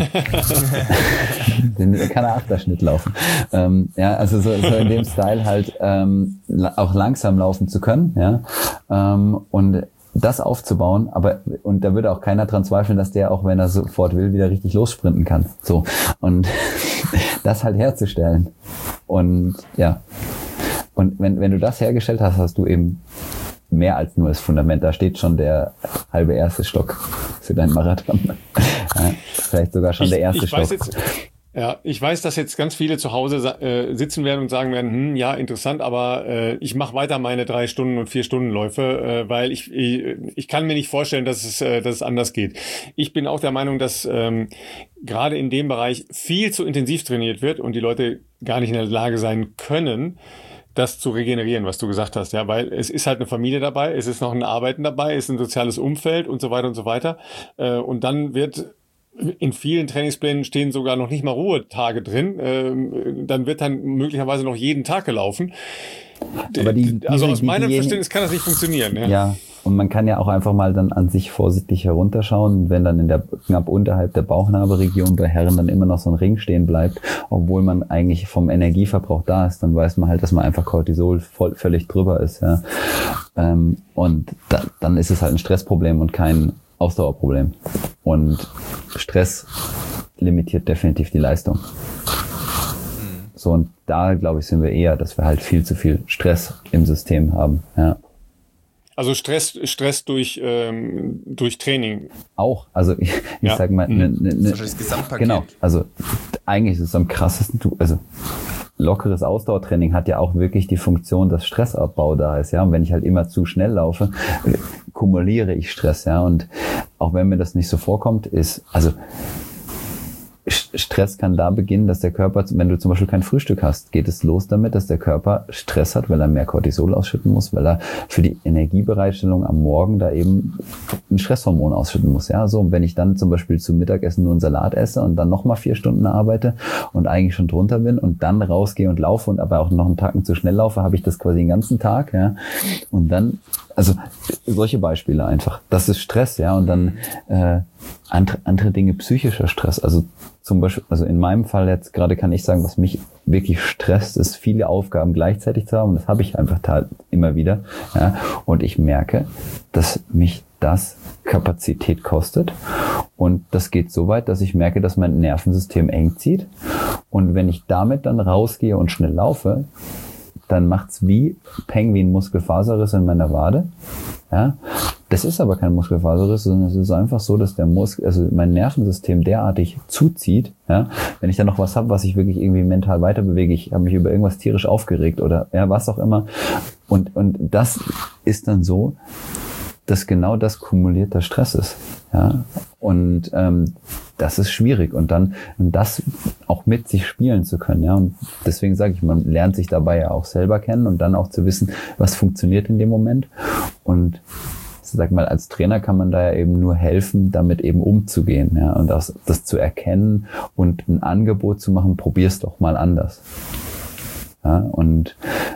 Speaker 3: den kann er Achterschnitt laufen. Ähm, ja, also so, so in dem Style halt ähm, auch langsam laufen zu können, ja. Ähm, und das aufzubauen, aber, und da würde auch keiner dran zweifeln, dass der, auch wenn er sofort will, wieder richtig lossprinten kann. So. Und das halt herzustellen. Und, ja. Und wenn, wenn du das hergestellt hast, hast du eben mehr als nur das Fundament. Da steht schon der halbe erste Stock für deinen Marathon. Ja, vielleicht sogar schon
Speaker 1: ich,
Speaker 3: der erste
Speaker 1: ich weiß
Speaker 3: Stock.
Speaker 1: Jetzt, ja, ich weiß, dass jetzt ganz viele zu Hause äh, sitzen werden und sagen werden, hm, ja, interessant, aber äh, ich mache weiter meine drei Stunden und vier Stunden Läufe, äh, weil ich, ich ich kann mir nicht vorstellen, dass es äh, dass es anders geht. Ich bin auch der Meinung, dass ähm, gerade in dem Bereich viel zu intensiv trainiert wird und die Leute gar nicht in der Lage sein können, das zu regenerieren, was du gesagt hast, ja, weil es ist halt eine Familie dabei, es ist noch ein Arbeiten dabei, es ist ein soziales Umfeld und so weiter und so weiter, äh, und dann wird in vielen Trainingsplänen stehen sogar noch nicht mal Ruhetage drin. Ähm, dann wird dann möglicherweise noch jeden Tag gelaufen.
Speaker 3: Aber die, die,
Speaker 1: also aus
Speaker 3: die,
Speaker 1: meinem
Speaker 3: die,
Speaker 1: Verständnis kann das nicht funktionieren. Ja.
Speaker 3: ja, und man kann ja auch einfach mal dann an sich vorsichtig herunterschauen. Wenn dann in der knapp unterhalb der Bauchnabelregion bei Herren dann immer noch so ein Ring stehen bleibt, obwohl man eigentlich vom Energieverbrauch da ist, dann weiß man halt, dass man einfach Cortisol voll, völlig drüber ist. Ja. Ähm, und da, dann ist es halt ein Stressproblem und kein Ausdauerproblem. Und Stress limitiert definitiv die Leistung. So, und da, glaube ich, sind wir eher, dass wir halt viel zu viel Stress im System haben. Ja.
Speaker 1: Also Stress, Stress durch ähm, durch Training.
Speaker 3: Auch, also ich, ich
Speaker 1: ja.
Speaker 3: sag mal, ne, ne, ne,
Speaker 2: das ist das Gesamtpaket.
Speaker 3: Genau, also eigentlich ist es am krassesten, also lockeres Ausdauertraining hat ja auch wirklich die Funktion, dass Stressabbau da ist, ja. Und wenn ich halt immer zu schnell laufe, kumuliere ich Stress, ja. Und auch wenn mir das nicht so vorkommt, ist, also Stress kann da beginnen, dass der Körper, wenn du zum Beispiel kein Frühstück hast, geht es los damit, dass der Körper Stress hat, weil er mehr Cortisol ausschütten muss, weil er für die Energiebereitstellung am Morgen da eben ein Stresshormon ausschütten muss. Ja, so. Und wenn ich dann zum Beispiel zum Mittagessen nur einen Salat esse und dann nochmal vier Stunden arbeite und eigentlich schon drunter bin und dann rausgehe und laufe und aber auch noch einen Tacken zu schnell laufe, habe ich das quasi den ganzen Tag. Ja, und dann, also solche Beispiele einfach. Das ist Stress, ja, und dann äh, andere, andere Dinge, psychischer Stress, also zum Beispiel, also in meinem Fall jetzt gerade kann ich sagen, was mich wirklich stresst, ist, viele Aufgaben gleichzeitig zu haben. Und das habe ich einfach halt immer wieder. Ja. Und ich merke, dass mich das Kapazität kostet. Und das geht so weit, dass ich merke, dass mein Nervensystem eng zieht. Und wenn ich damit dann rausgehe und schnell laufe, dann macht's wie Peng, wie ein Muskelfaserriss in meiner Wade. Ja, das ist aber kein Muskelfaserriss, sondern es ist einfach so, dass der Muskel, also mein Nervensystem derartig zuzieht. Ja, wenn ich dann noch was habe, was ich wirklich irgendwie mental weiter bewege, ich habe mich über irgendwas tierisch aufgeregt oder ja, was auch immer. Und und das ist dann so, dass genau das kumulierter Stress ist. Ja, und ähm, das ist schwierig und dann und das auch mit sich spielen zu können. Ja, und deswegen sage ich, man lernt sich dabei ja auch selber kennen und dann auch zu wissen, was funktioniert in dem Moment. Und sag mal, als Trainer kann man da ja eben nur helfen, damit eben umzugehen, ja, und das, das zu erkennen und ein Angebot zu machen, probier's doch mal anders. Ja, und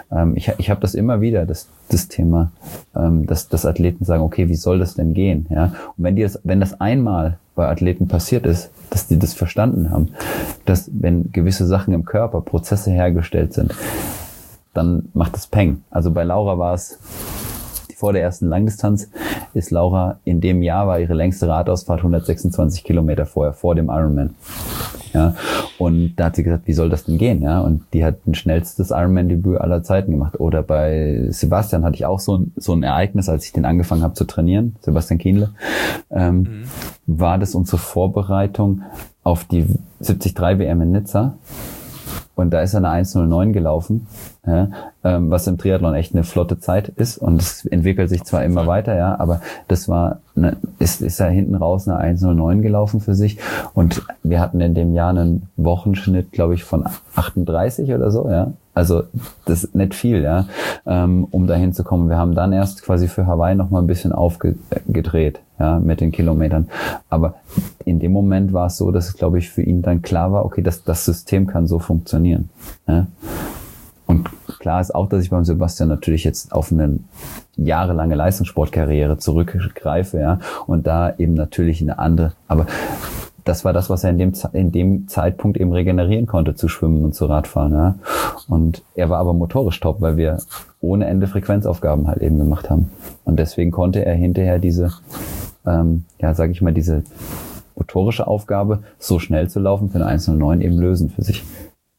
Speaker 3: ähm, ich, ich habe das immer wieder, das, das Thema, ähm, dass, dass Athleten sagen, okay, wie soll das denn gehen? Ja? Und wenn die das, wenn das einmal bei Athleten passiert ist, dass die das verstanden haben, dass wenn gewisse Sachen im Körper, Prozesse hergestellt sind, dann macht es Peng. Also bei Laura war es vor der ersten Langdistanz, ist Laura in dem Jahr, war ihre längste Radausfahrt hundertsechsundzwanzig Kilometer vorher, vor dem Ironman. Ja, und da hat sie gesagt, wie soll das denn gehen? Ja, und die hat ein schnellstes Ironman-Debüt aller Zeiten gemacht. Oder bei Sebastian hatte ich auch so ein, so ein Ereignis, als ich den angefangen habe zu trainieren, Sebastian Kienle, ähm, mhm. war das unsere Vorbereitung auf die siebzig drei W M in Nizza. Und da ist er eine eins null neun gelaufen, ja, ähm, was im Triathlon echt eine flotte Zeit ist. Und es entwickelt sich zwar immer weiter, ja, aber das war, eine, ist, ist er hinten raus eine eins null neun gelaufen für sich. Und wir hatten in dem Jahr einen Wochenschnitt, glaube ich, von achtunddreißig oder so, ja. Also das ist nicht viel, ja, ähm, um dahin zu kommen. Wir haben dann erst quasi für Hawaii noch mal ein bisschen aufgedreht, ja, mit den Kilometern. Aber in dem Moment war es so, dass es, glaube ich, für ihn dann klar war, okay, das, das System kann so funktionieren. Ja. Und klar ist auch, dass ich beim Sebastian natürlich jetzt auf eine jahrelange Leistungssportkarriere zurückgreife, ja, und da eben natürlich eine andere, aber das war das, was er in dem, in dem Zeitpunkt eben regenerieren konnte, zu schwimmen und zu Radfahren. Ja. Und er war aber motorisch top, weil wir ohne Ende Frequenzaufgaben halt eben gemacht haben. Und deswegen konnte er hinterher diese, ähm, ja, sag ich mal, diese motorische Aufgabe, so schnell zu laufen, für eine eins null neun eben lösen für sich.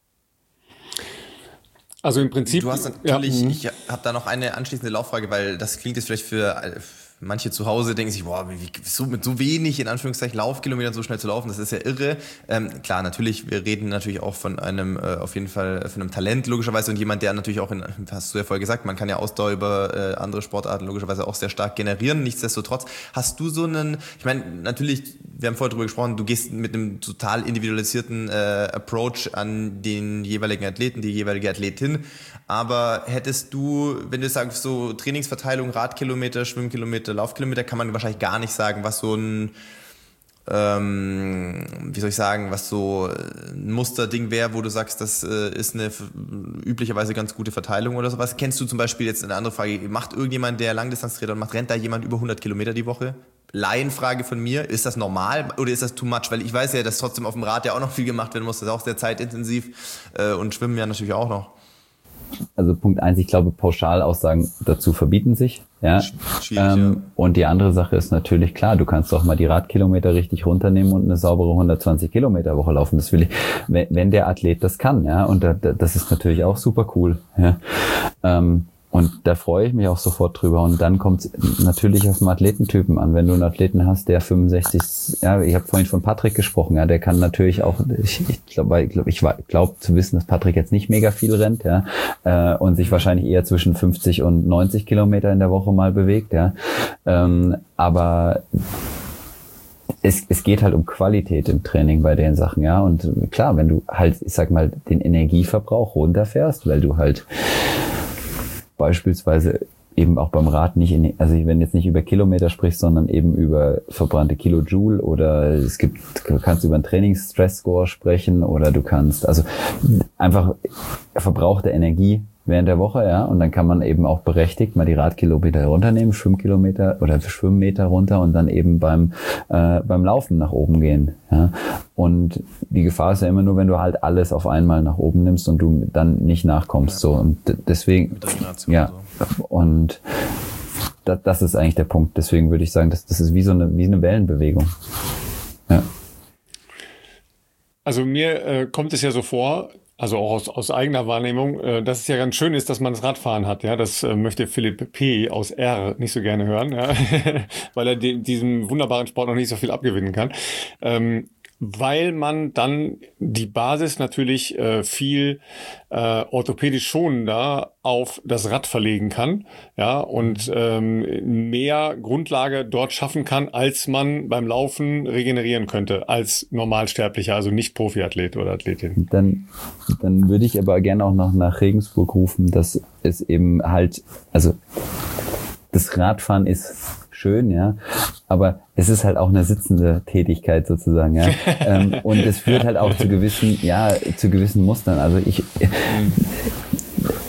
Speaker 1: Also im Prinzip...
Speaker 2: Du hast natürlich,
Speaker 1: ja,
Speaker 2: ich habe da noch eine anschließende Lauffrage, weil das klingt jetzt vielleicht für... Manche zu Hause denken sich, boah, wie, so, mit so wenig, in Anführungszeichen, Laufkilometern so schnell zu laufen, das ist ja irre. Ähm, klar, natürlich, wir reden natürlich auch von einem, äh, auf jeden Fall, von einem Talent, logischerweise, und jemand, der natürlich auch, in, hast du ja vorher gesagt, man kann ja Ausdauer über äh, andere Sportarten logischerweise auch sehr stark generieren. Nichtsdestotrotz, hast du so einen, ich meine, natürlich, wir haben vorher drüber gesprochen, du gehst mit einem total individualisierten äh, Approach an den jeweiligen Athleten, die jeweilige Athletin, aber hättest du, wenn du sagst, so Trainingsverteilung, Radkilometer, Schwimmkilometer, Laufkilometer, kann man wahrscheinlich gar nicht sagen, was so ein, ähm, wie soll ich sagen, was so ein Musterding wäre, wo du sagst, das äh, ist eine üblicherweise ganz gute Verteilung oder sowas. Kennst du zum Beispiel jetzt eine andere Frage, macht irgendjemand, der Langdistanztriathlon macht, rennt da jemand über hundert Kilometer die Woche? Laienfrage von mir, ist das normal oder ist das too much? Weil ich weiß ja, dass trotzdem auf dem Rad ja auch noch viel gemacht werden muss, das ist auch sehr zeitintensiv äh, und Schwimmen ja natürlich auch noch.
Speaker 3: Also Punkt eins, ich glaube, Pauschalaussagen dazu verbieten sich. Ja.
Speaker 2: Schwierig,
Speaker 3: ähm,
Speaker 2: ja.
Speaker 3: Und die andere Sache ist natürlich klar, du kannst doch mal die Radkilometer richtig runternehmen und eine saubere hundertzwanzig Kilometer Woche laufen. Das will ich, wenn, wenn der Athlet das kann, ja. Und da, das ist natürlich auch super cool. Ja. Ähm, Und da freue ich mich auch sofort drüber. Und dann kommt es natürlich auf den Athletentypen an. Wenn du einen Athleten hast, der fünfundsechzig, ja, ich habe vorhin von Patrick gesprochen, ja, der kann natürlich auch, ich, ich glaube, ich glaube ich glaub zu wissen, dass Patrick jetzt nicht mega viel rennt, ja, äh, und sich wahrscheinlich eher zwischen fünfzig und neunzig Kilometer in der Woche mal bewegt, ja. Ähm, aber Es, es geht halt um Qualität im Training bei den Sachen, ja. Und klar, wenn du halt, ich sag mal, den Energieverbrauch runterfährst, weil du halt beispielsweise eben auch beim Rad nicht, in, also wenn du jetzt nicht über Kilometer sprichst, sondern eben über verbrannte Kilojoule oder es gibt, du kannst über einen Trainingsstress-Score sprechen oder du kannst, also einfach verbrauchte Energie während der Woche, ja, und dann kann man eben auch berechtigt mal die Radkilometer runternehmen, Schwimmkilometer oder Schwimmmeter runter und dann eben beim äh, beim Laufen nach oben gehen, ja. Und die Gefahr ist ja immer nur, wenn du halt alles auf einmal nach oben nimmst und du dann nicht nachkommst, ja. So, und deswegen, ja, so. Und das, das ist eigentlich der Punkt. Deswegen würde ich sagen, das, das ist wie so eine wie eine Wellenbewegung, ja.
Speaker 1: Also mir äh, kommt es ja so vor, also auch aus, aus eigener Wahrnehmung, äh, dass es ja ganz schön ist, dass man das Radfahren hat. Ja, das äh, möchte Philipp P. aus R. nicht so gerne hören, ja? Weil er de- diesem wunderbaren Sport noch nicht so viel abgewinnen kann. Ähm, weil man dann die Basis natürlich äh, viel äh, orthopädisch schonender auf das Rad verlegen kann, ja, und ähm, mehr Grundlage dort schaffen kann, als man beim Laufen regenerieren könnte, als Normalsterblicher, also nicht Profiathlet oder Athletin.
Speaker 3: Dann, dann würde ich aber gerne auch noch nach Regensburg rufen, dass es eben halt, also das Radfahren ist schön, ja, aber es ist halt auch eine sitzende Tätigkeit sozusagen, ja, ähm, und es führt halt auch zu gewissen, ja, zu gewissen Mustern. Also ich,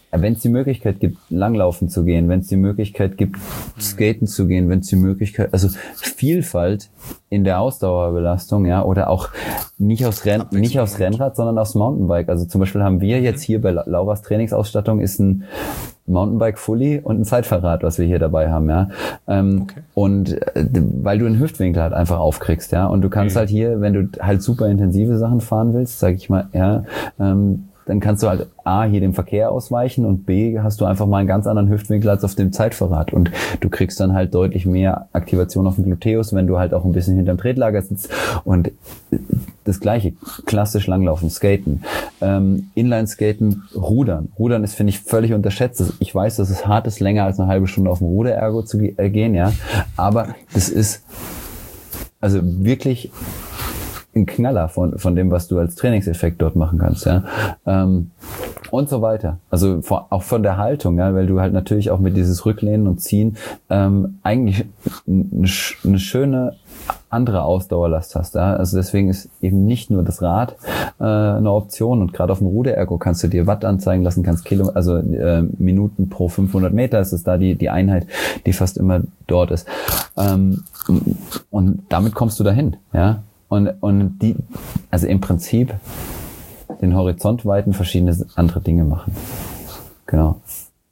Speaker 3: wenn es die Möglichkeit gibt, Langlaufen zu gehen, wenn es die Möglichkeit gibt, Skaten zu gehen, wenn es die Möglichkeit, also Vielfalt in der Ausdauerbelastung, ja, oder auch nicht aufs Renn, nicht aufs Rennrad, sondern aufs Mountainbike. Also zum Beispiel haben wir jetzt hier bei Lauras Trainingsausstattung ist ein Mountainbike Fully und ein Zeitfahrrad, was wir hier dabei haben, ja. Ähm, okay. Und äh, weil du einen Hüftwinkel halt einfach aufkriegst, ja. Und du kannst mhm. halt hier, wenn du halt super intensive Sachen fahren willst, sag ich mal, ja, ähm, dann kannst du halt A, hier dem Verkehr ausweichen und B, hast du einfach mal einen ganz anderen Hüftwinkel als auf dem Zeitfahrrad und du kriegst dann halt deutlich mehr Aktivation auf dem Gluteus, wenn du halt auch ein bisschen hinterm Tretlager sitzt und das Gleiche, klassisch Langlaufen, Skaten, ähm, Inline-Skaten, Rudern. Rudern ist, finde ich, völlig unterschätzt. Ich weiß, dass es hart ist, länger als eine halbe Stunde auf dem Ruderergo zu ge- äh, gehen, ja, aber das ist also wirklich ein Knaller von von dem, was du als Trainingseffekt dort machen kannst, ja, ähm, und so weiter. Also vor, auch von der Haltung, ja, weil du halt natürlich auch mit dieses Rücklehnen und Ziehen ähm, eigentlich eine, eine schöne andere Ausdauerlast hast, ja. Also deswegen ist eben nicht nur das Rad äh, eine Option und gerade auf dem Ruderergo kannst du dir Watt anzeigen lassen, kannst Kilo, also äh, Minuten pro fünfhundert Meter ist es da die die Einheit, die fast immer dort ist. Ähm, und damit kommst du dahin, ja. Und, und die, also im Prinzip den Horizont weiten, verschiedene andere Dinge machen. Genau.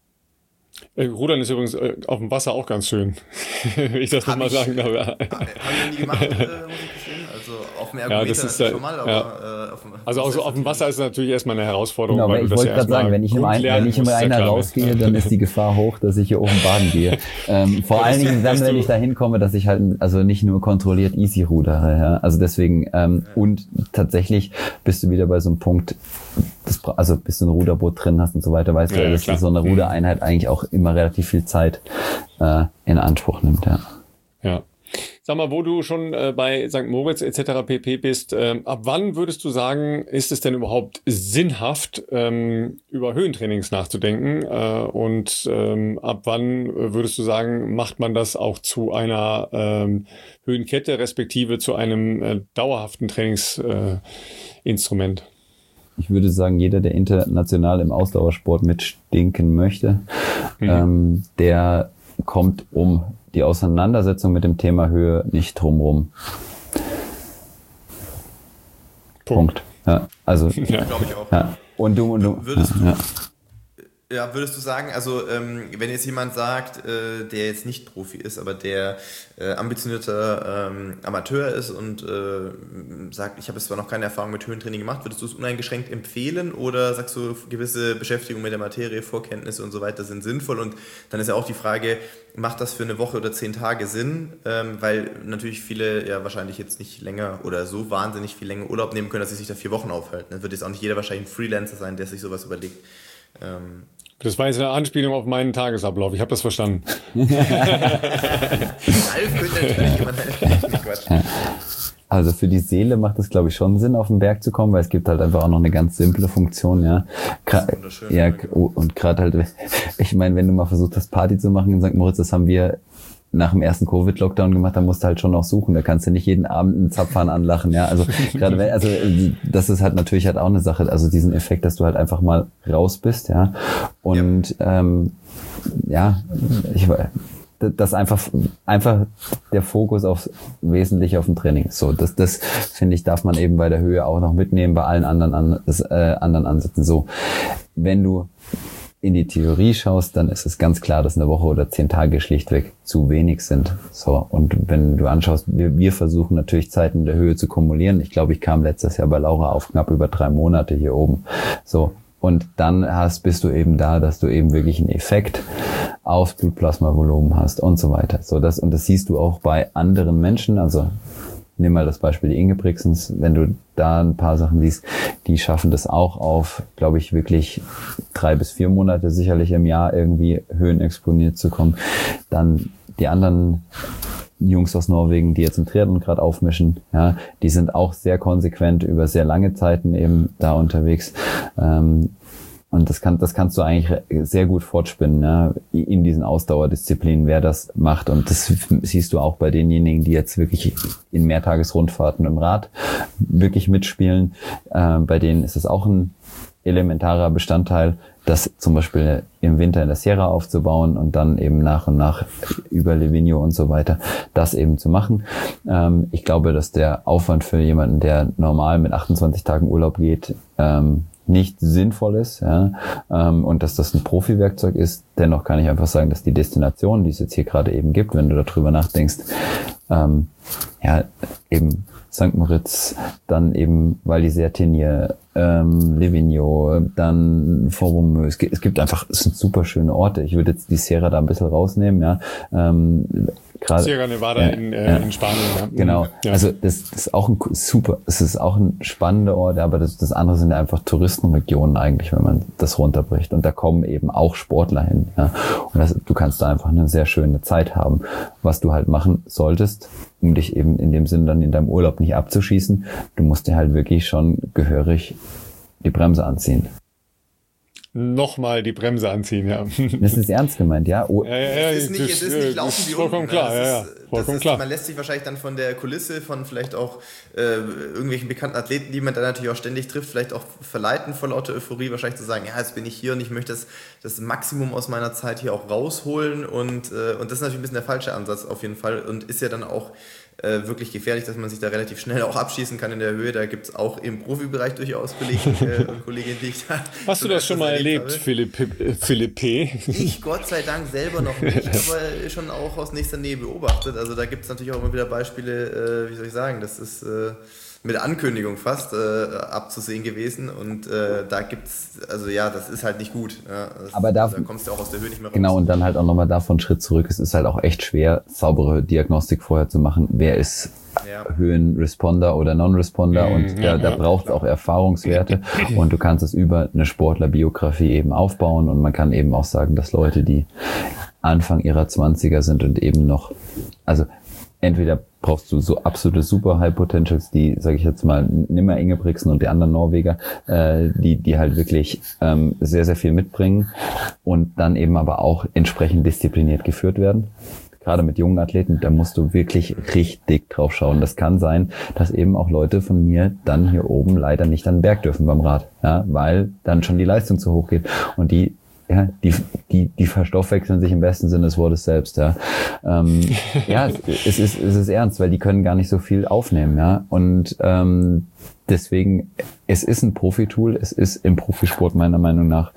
Speaker 1: Rudern ist übrigens auf dem Wasser auch ganz schön, wenn ich das nochmal sagen darf. Habe ich nie gemacht, äh, muss ich gestehen. Also auf dem Ergometer ja, das ist, schon mal, aber ja. äh, auf dem, also auch so auf dem Wasser ist es natürlich erstmal eine Herausforderung.
Speaker 3: Genau,
Speaker 1: weil
Speaker 3: ich
Speaker 1: du
Speaker 3: wollte gerade sagen, wenn ich im Einer rausgehe, dann ist die Gefahr hoch, dass ich hier oben baden gehe. Ähm, vor allen Dingen dann, wenn ich da hinkomme, dass ich halt also nicht nur kontrolliert easy rudere. Ja? Also deswegen, ähm, ja. und tatsächlich bist du wieder bei so einem Punkt, das, also bis du ein Ruderboot drin hast und so weiter, weißt ja, du, dass ja, so eine Rudereinheit eigentlich auch immer relativ viel Zeit äh, in Anspruch nimmt. Ja.
Speaker 1: Ja. Sag mal, wo du schon äh, bei Sankt Moritz et cetera pp. Bist, ähm, ab wann würdest du sagen, ist es denn überhaupt sinnhaft, ähm, über Höhentrainings nachzudenken? Äh, und ähm, ab wann würdest du sagen, macht man das auch zu einer ähm, Höhenkette, respektive zu einem äh, dauerhaften Trainingsinstrument? Äh,
Speaker 3: Ich würde sagen, jeder, der international im Ausdauersport mitstinken möchte, mhm. ähm, der kommt um die Auseinandersetzung mit dem Thema Höhe nicht drumrum. Punkt. Punkt. Ja, also,
Speaker 2: ja, glaube ich auch.
Speaker 3: Ja. Und du, und du.
Speaker 2: Würdest
Speaker 3: ja,
Speaker 2: du Ja, würdest du sagen, also ähm, wenn jetzt jemand sagt, äh, der jetzt nicht Profi ist, aber der äh, ambitionierter ähm, Amateur ist und äh, sagt, ich habe jetzt zwar noch keine Erfahrung mit Höhentraining gemacht, würdest du es uneingeschränkt empfehlen oder sagst du, gewisse Beschäftigung mit der Materie, Vorkenntnisse und so weiter sind sinnvoll? Und dann ist ja auch die Frage, macht das für eine Woche oder zehn Tage Sinn? Ähm, weil natürlich viele ja wahrscheinlich jetzt nicht länger oder so wahnsinnig viel länger Urlaub nehmen können, dass sie sich da vier Wochen aufhalten. Dann wird jetzt auch nicht jeder wahrscheinlich ein Freelancer sein, der sich sowas überlegt. Ähm,
Speaker 1: Das war jetzt eine Anspielung auf meinen Tagesablauf. Ich habe das verstanden.
Speaker 3: Also für die Seele macht es, glaube ich, schon Sinn, auf den Berg zu kommen, weil es gibt halt einfach auch noch eine ganz simple Funktion, ja. Gra- ja, und gerade halt, ich meine, wenn du mal versucht hast, Party zu machen in Sankt Moritz, das haben wir nach dem ersten Covid-Lockdown gemacht, da musst du halt schon noch suchen. Da kannst du nicht jeden Abend einen Zapfhahn anlachen, ja. Also gerade wenn, also das ist halt natürlich halt auch eine Sache, also diesen Effekt, dass du halt einfach mal raus bist, ja. Und ja, ähm, ja ich das einfach einfach der Fokus aufs Wesentliche auf dem Training ist. So, das das finde ich, darf man eben bei der Höhe auch noch mitnehmen, bei allen anderen an, das, äh, anderen Ansätzen. So, wenn du in die Theorie schaust, dann ist es ganz klar, dass eine Woche oder zehn Tage schlichtweg zu wenig sind. So, und wenn du anschaust, wir, wir versuchen natürlich Zeiten der Höhe zu kumulieren. Ich glaube, ich kam letztes Jahr bei Laura auf knapp über drei Monate hier oben. So, und dann hast, bist du eben da, dass du eben wirklich einen Effekt aufs Blutplasmavolumen hast und so weiter. So, das, und das siehst du auch bei anderen Menschen, also nimm mal das Beispiel die Inge Brixens, wenn du da ein paar Sachen siehst, die schaffen das auch auf, glaube ich, wirklich drei bis vier Monate sicherlich im Jahr irgendwie höhenexponiert zu kommen. Dann die anderen Jungs aus Norwegen, die jetzt im Triathlon gerade aufmischen, ja, die sind auch sehr konsequent über sehr lange Zeiten eben da unterwegs. Ähm, Und das kann, das kannst du eigentlich sehr gut fortspinnen, ja, in diesen Ausdauerdisziplinen, wer das macht. Und das siehst du auch bei denjenigen, die jetzt wirklich in Mehrtagesrundfahrten im Rad wirklich mitspielen. Äh, bei denen ist es auch ein elementarer Bestandteil, das zum Beispiel im Winter in der Sierra aufzubauen und dann eben nach und nach über Livigno und so weiter das eben zu machen. Ähm, ich glaube, dass der Aufwand für jemanden, der normal mit achtundzwanzig Tagen Urlaub geht, ähm, nicht sinnvoll ist, ja, ähm, und dass das ein Profi-Werkzeug ist. Dennoch kann ich einfach sagen, dass die Destination, die es jetzt hier gerade eben gibt, wenn du darüber nachdenkst, ähm, ja, eben Sankt Moritz, dann eben Val d'Isère-Teniers, ähm, Livigno, dann Fort-Romeu. Es gibt, es gibt einfach, es sind super schöne Orte. Ich würde jetzt die Sierra da ein bisschen rausnehmen, ja. Ähm, Gerade,
Speaker 1: Sierra Nevada
Speaker 3: ja,
Speaker 1: in, äh,
Speaker 3: ja.
Speaker 1: in Spanien. Ja.
Speaker 3: Genau,
Speaker 1: ja.
Speaker 3: also das, das ist auch ein super, es ist auch ein spannender Ort, aber das, das andere sind ja einfach Touristenregionen eigentlich, wenn man das runterbricht. Und da kommen eben auch Sportler hin. Ja. Und das, du kannst da einfach eine sehr schöne Zeit haben. Was du halt machen solltest, um dich eben in dem Sinn dann in deinem Urlaub nicht abzuschießen, du musst dir halt wirklich schon gehörig die Bremse anziehen.
Speaker 1: Nochmal die Bremse anziehen, ja.
Speaker 3: Das ist ernst gemeint, ja? Oh.
Speaker 1: Ja, ja, ja,
Speaker 2: es ist nicht,
Speaker 1: das,
Speaker 2: es ist nicht laufen
Speaker 1: ist
Speaker 2: wie
Speaker 1: vollkommen
Speaker 2: unten.
Speaker 1: klar,
Speaker 2: Das
Speaker 1: ja, ja,
Speaker 2: ist,
Speaker 1: vollkommen
Speaker 2: ist,
Speaker 1: klar.
Speaker 2: Man lässt sich wahrscheinlich dann von der Kulisse, von vielleicht auch äh, irgendwelchen bekannten Athleten, die man dann natürlich auch ständig trifft, vielleicht auch verleiten vor lauter Euphorie, wahrscheinlich zu sagen, ja, jetzt bin ich hier und ich möchte das, das Maximum aus meiner Zeit hier auch rausholen und, äh, und das ist natürlich ein bisschen der falsche Ansatz auf jeden Fall und ist ja dann auch Äh, wirklich gefährlich, dass man sich da relativ schnell auch abschießen kann in der Höhe. Da gibt es auch im Profibereich durchaus Kollegen äh, und Kolleginnen, die ich da
Speaker 1: Hast du das schon mal erlebt, Philippe? Philippe?
Speaker 2: Ich Gott sei Dank selber noch nicht, aber schon auch aus nächster Nähe beobachtet. Also da gibt es natürlich auch immer wieder Beispiele, äh, wie soll ich sagen, das ist äh, mit Ankündigung fast äh, abzusehen gewesen und äh, da gibt's, also ja, das ist halt nicht gut. Ja, das,
Speaker 3: aber da,
Speaker 2: da kommst du auch aus der Höhe nicht mehr raus.
Speaker 3: Genau, und dann halt auch nochmal davon einen Schritt zurück. Es ist halt auch echt schwer, saubere Diagnostik vorher zu machen. Wer ist ja. Höhenresponder oder Non-Responder? Und da, ja, da braucht es auch Erfahrungswerte und du kannst es über eine Sportlerbiografie eben aufbauen und man kann eben auch sagen, dass Leute, die Anfang ihrer Zwanziger sind und eben noch, also entweder brauchst du so absolute super High Potentials, die, sage ich jetzt mal, Nimmer Ingebrigtsen und die anderen Norweger, äh, die die halt wirklich ähm, sehr, sehr viel mitbringen und dann eben aber auch entsprechend diszipliniert geführt werden. Gerade mit jungen Athleten, da musst du wirklich richtig drauf schauen. Das kann sein, dass eben auch Leute von mir dann hier oben leider nicht an den Berg dürfen beim Rad, ja, weil dann schon die Leistung zu hoch geht und die Ja, die, die, die verstoffwechseln sich im besten Sinne des Wortes selbst, ja. Ähm, ja, es ist, es ist ernst, weil die können gar nicht so viel aufnehmen, ja. Und, ähm, deswegen, es ist ein Profitool, es ist im Profisport meiner Meinung nach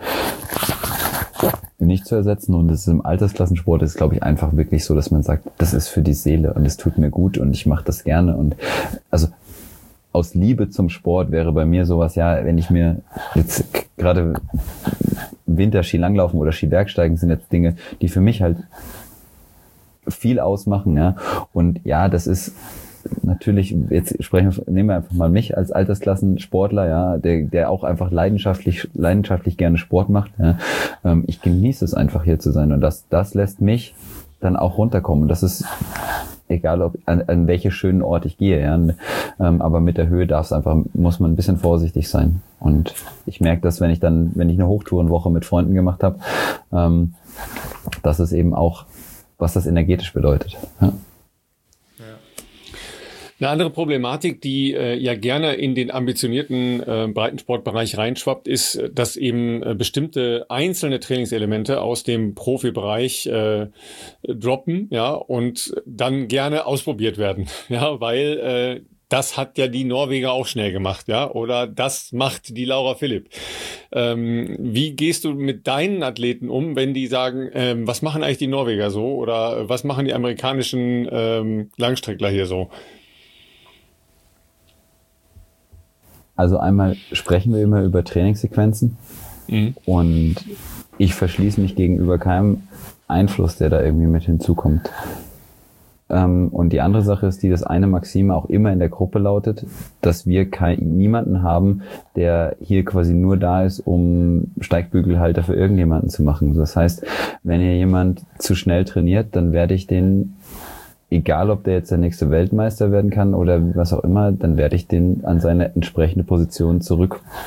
Speaker 3: nicht zu ersetzen und es ist im Altersklassensport ist, glaube ich, einfach wirklich so, dass man sagt, das ist für die Seele und es tut mir gut und ich mache das gerne und, also, aus Liebe zum Sport wäre bei mir sowas, ja, wenn ich mir jetzt gerade Winter Skilanglauf oder Skibergsteigen sind jetzt Dinge, die für mich halt viel ausmachen, ja. Und ja, das ist natürlich, jetzt sprechen wir, nehmen wir einfach mal mich als Altersklassensportler, ja, der, der auch einfach leidenschaftlich, leidenschaftlich gerne Sport macht, ja. Ähm, ich genieße es einfach hier zu sein und das, das lässt mich dann auch runterkommen. Das ist egal, ob an, an welche schönen Ort ich gehe, ja. Ähm, aber mit der Höhe darf es einfach, muss man ein bisschen vorsichtig sein. Und ich merke das, wenn ich dann, wenn ich eine Hochtourenwoche mit Freunden gemacht habe, ähm, dass es eben auch, was das energetisch bedeutet. Ja.
Speaker 1: Eine andere Problematik, die äh, ja gerne in den ambitionierten äh, Breitensportbereich reinschwappt, ist, dass eben äh, bestimmte einzelne Trainingselemente aus dem Profibereich äh, droppen, ja, und dann gerne ausprobiert werden, ja, weil äh, das hat ja die Norweger auch schnell gemacht, ja, oder das macht die Laura Philipp. Ähm, wie gehst du mit deinen Athleten um, wenn die sagen, ähm, was machen eigentlich die Norweger so oder was machen die amerikanischen ähm, Langstreckler hier so?
Speaker 3: Also einmal sprechen wir immer über Trainingssequenzen mhm. und ich verschließe mich gegenüber keinem Einfluss, der da irgendwie mit hinzukommt. Ähm, und die andere Sache ist, die das eine Maxime auch immer in der Gruppe lautet, dass wir kein, niemanden haben, der hier quasi nur da ist, um Steigbügelhalter für irgendjemanden zu machen. Das heißt, wenn hier jemand zu schnell trainiert, dann werde ich den, egal ob der jetzt der nächste Weltmeister werden kann oder was auch immer, dann werde ich den an seine entsprechende Position zurück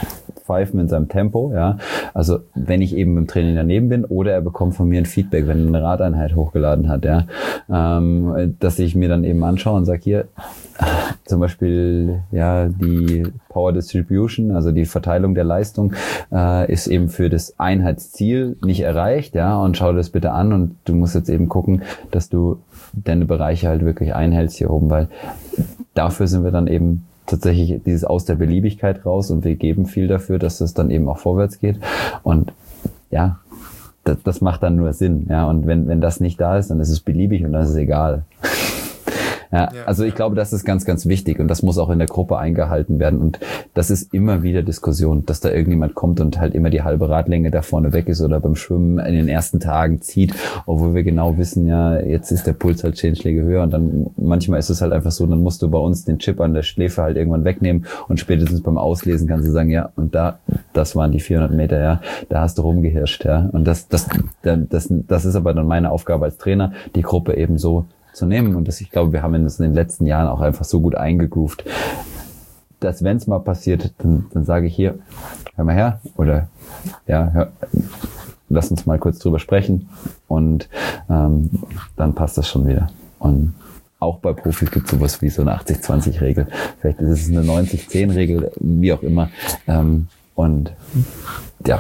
Speaker 3: pfeifen in seinem Tempo, ja. Also wenn ich eben im Training daneben bin oder er bekommt von mir ein Feedback, wenn er eine Radeinheit hochgeladen hat, ja, ähm, dass ich mir dann eben anschaue und sage, hier, zum Beispiel, ja, die Power Distribution, also die Verteilung der Leistung, äh, ist eben für das Einheitsziel nicht erreicht, ja, und schau dir das bitte an und du musst jetzt eben gucken, dass du deine Bereiche halt wirklich einhältst hier oben, weil dafür sind wir dann eben tatsächlich dieses aus der Beliebigkeit raus und wir geben viel dafür, dass das dann eben auch vorwärts geht und ja, das, das macht dann nur Sinn, ja, und wenn, wenn das nicht da ist, dann ist es beliebig und dann ist es egal. Ja, also ich glaube, das ist ganz, ganz wichtig und das muss auch in der Gruppe eingehalten werden und das ist immer wieder Diskussion, dass da irgendjemand kommt und halt immer die halbe Radlänge da vorne weg ist oder beim Schwimmen in den ersten Tagen zieht, obwohl wir genau wissen, ja, jetzt ist der Puls halt zehn Schläge höher und dann manchmal ist es halt einfach so, dann musst du bei uns den Chip an der Schläfe halt irgendwann wegnehmen und spätestens beim Auslesen kannst du sagen, ja, und da, das waren die vierhundert Meter, ja, da hast du rumgehirscht, ja, und das, das, das, das ist aber dann meine Aufgabe als Trainer, die Gruppe eben so zu nehmen und das, ich glaube, wir haben das in den letzten Jahren auch einfach so gut eingegroovt, dass wenn es mal passiert, dann, dann sage ich hier, hör mal her oder ja, hör, lass uns mal kurz drüber sprechen und ähm, dann passt das schon wieder. Und auch bei Profis gibt es sowas wie so eine achtzig zwanzig Regel. Vielleicht ist es eine neunzig zehn Regel, wie auch immer. Ähm, und ja.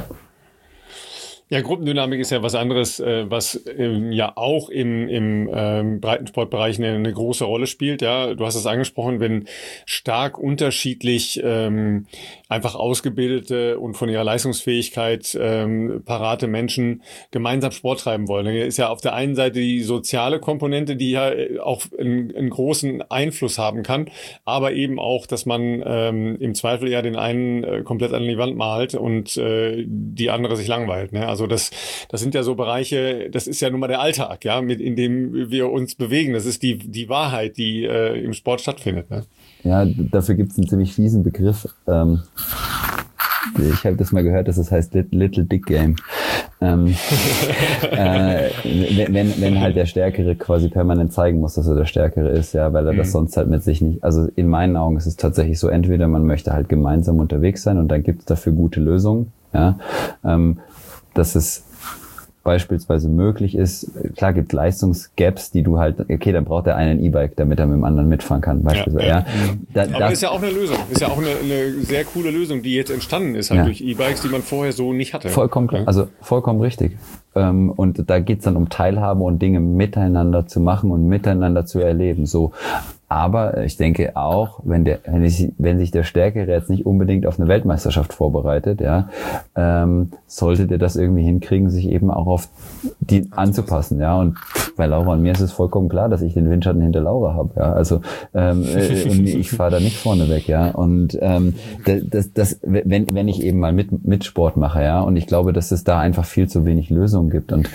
Speaker 1: Ja, Gruppendynamik ist ja was anderes, äh, was ähm, ja auch im, im ähm, Breitensportbereich eine, eine große Rolle spielt. Ja, du hast es angesprochen, wenn stark unterschiedlich ähm, einfach ausgebildete und von ihrer Leistungsfähigkeit ähm, parate Menschen gemeinsam Sport treiben wollen. Da ist ja auf der einen Seite die soziale Komponente, die ja auch einen, einen großen Einfluss haben kann, aber eben auch, dass man ähm, im Zweifel ja den einen äh, komplett an die Wand malt und äh, die andere sich langweilt. Ne? Also das, das sind ja so Bereiche, das ist ja nun mal der Alltag, ja, mit in dem wir uns bewegen. Das ist die die Wahrheit, die äh, im Sport stattfindet. Ne?
Speaker 3: Ja, dafür gibt es einen ziemlich fiesen Begriff. Ähm, ich habe das mal gehört, dass es das heißt Little Dick Game. Ähm, äh, wenn, wenn halt der Stärkere quasi permanent zeigen muss, dass er der Stärkere ist, ja, weil er mhm. das sonst halt mit sich nicht, also in meinen Augen ist es tatsächlich so, entweder man möchte halt gemeinsam unterwegs sein und dann gibt es dafür gute Lösungen, ja, ähm, dass es beispielsweise möglich ist, klar gibt Leistungsgaps, die du halt, okay, dann braucht der eine ein E-Bike, damit er mit dem anderen mitfahren kann, beispielsweise. Ja, ja.
Speaker 1: Da, aber das ist ja auch eine Lösung, ist ja auch eine, eine sehr coole Lösung, die jetzt entstanden ist halt ja. durch E-Bikes, die man vorher so nicht hatte.
Speaker 3: Vollkommen klar, also vollkommen richtig. Und da geht's dann um Teilhabe und Dinge miteinander zu machen und miteinander zu erleben, so. Aber ich denke auch, wenn der, wenn, ich, wenn sich der Stärkere jetzt nicht unbedingt auf eine Weltmeisterschaft vorbereitet, ja, ähm, sollte der das irgendwie hinkriegen, sich eben auch auf die anzupassen, ja. Und bei Laura und mir ist es vollkommen klar, dass ich den Windschatten hinter Laura habe, ja. Also ähm, äh, und ich fahre da nicht vorne weg, ja. Und ähm, das, das, wenn, wenn ich eben mal mit mit Sport mache, ja, und ich glaube, dass es da einfach viel zu wenig Lösungen gibt. Und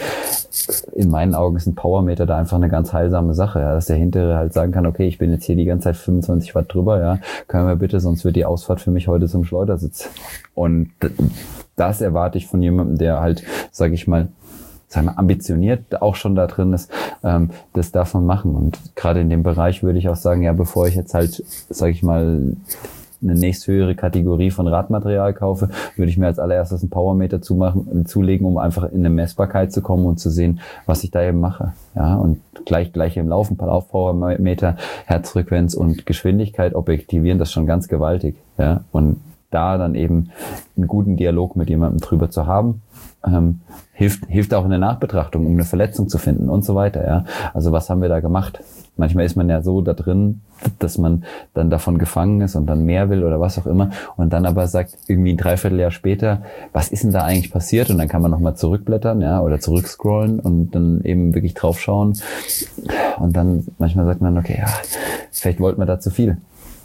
Speaker 3: in meinen Augen ist ein Powermeter da einfach eine ganz heilsame Sache, ja, dass der Hintere halt sagen kann, okay, ich bin jetzt hier die ganze Zeit fünfundzwanzig Watt drüber, ja, können wir bitte, sonst wird die Ausfahrt für mich heute zum Schleudersitz. Und das erwarte ich von jemandem, der halt, sage ich mal, sagen wir, ambitioniert auch schon da drin ist, ähm, das darf man machen. Und gerade in dem Bereich würde ich auch sagen, ja, bevor ich jetzt halt, sage ich mal, eine nächsthöhere Kategorie von Radmaterial kaufe, würde ich mir als allererstes einen Powermeter zumachen, zulegen, um einfach in eine Messbarkeit zu kommen und zu sehen, was ich da eben mache. Ja, und gleich, gleich im Laufen, Lauf-Powermeter, Herzfrequenz und Geschwindigkeit objektivieren, das schon ganz gewaltig. Ja, und da dann eben einen guten Dialog mit jemandem drüber zu haben, ähm, hilft, hilft auch in der Nachbetrachtung, um eine Verletzung zu finden und so weiter. Ja, also was haben wir da gemacht? Manchmal ist man ja so da drin, dass man dann davon gefangen ist und dann mehr will oder was auch immer und dann aber sagt, irgendwie ein Dreivierteljahr später, was ist denn da eigentlich passiert? Und dann kann man nochmal zurückblättern, ja, oder zurückscrollen und dann eben wirklich draufschauen und dann manchmal sagt man, okay, ja, vielleicht wollten wir da zu viel.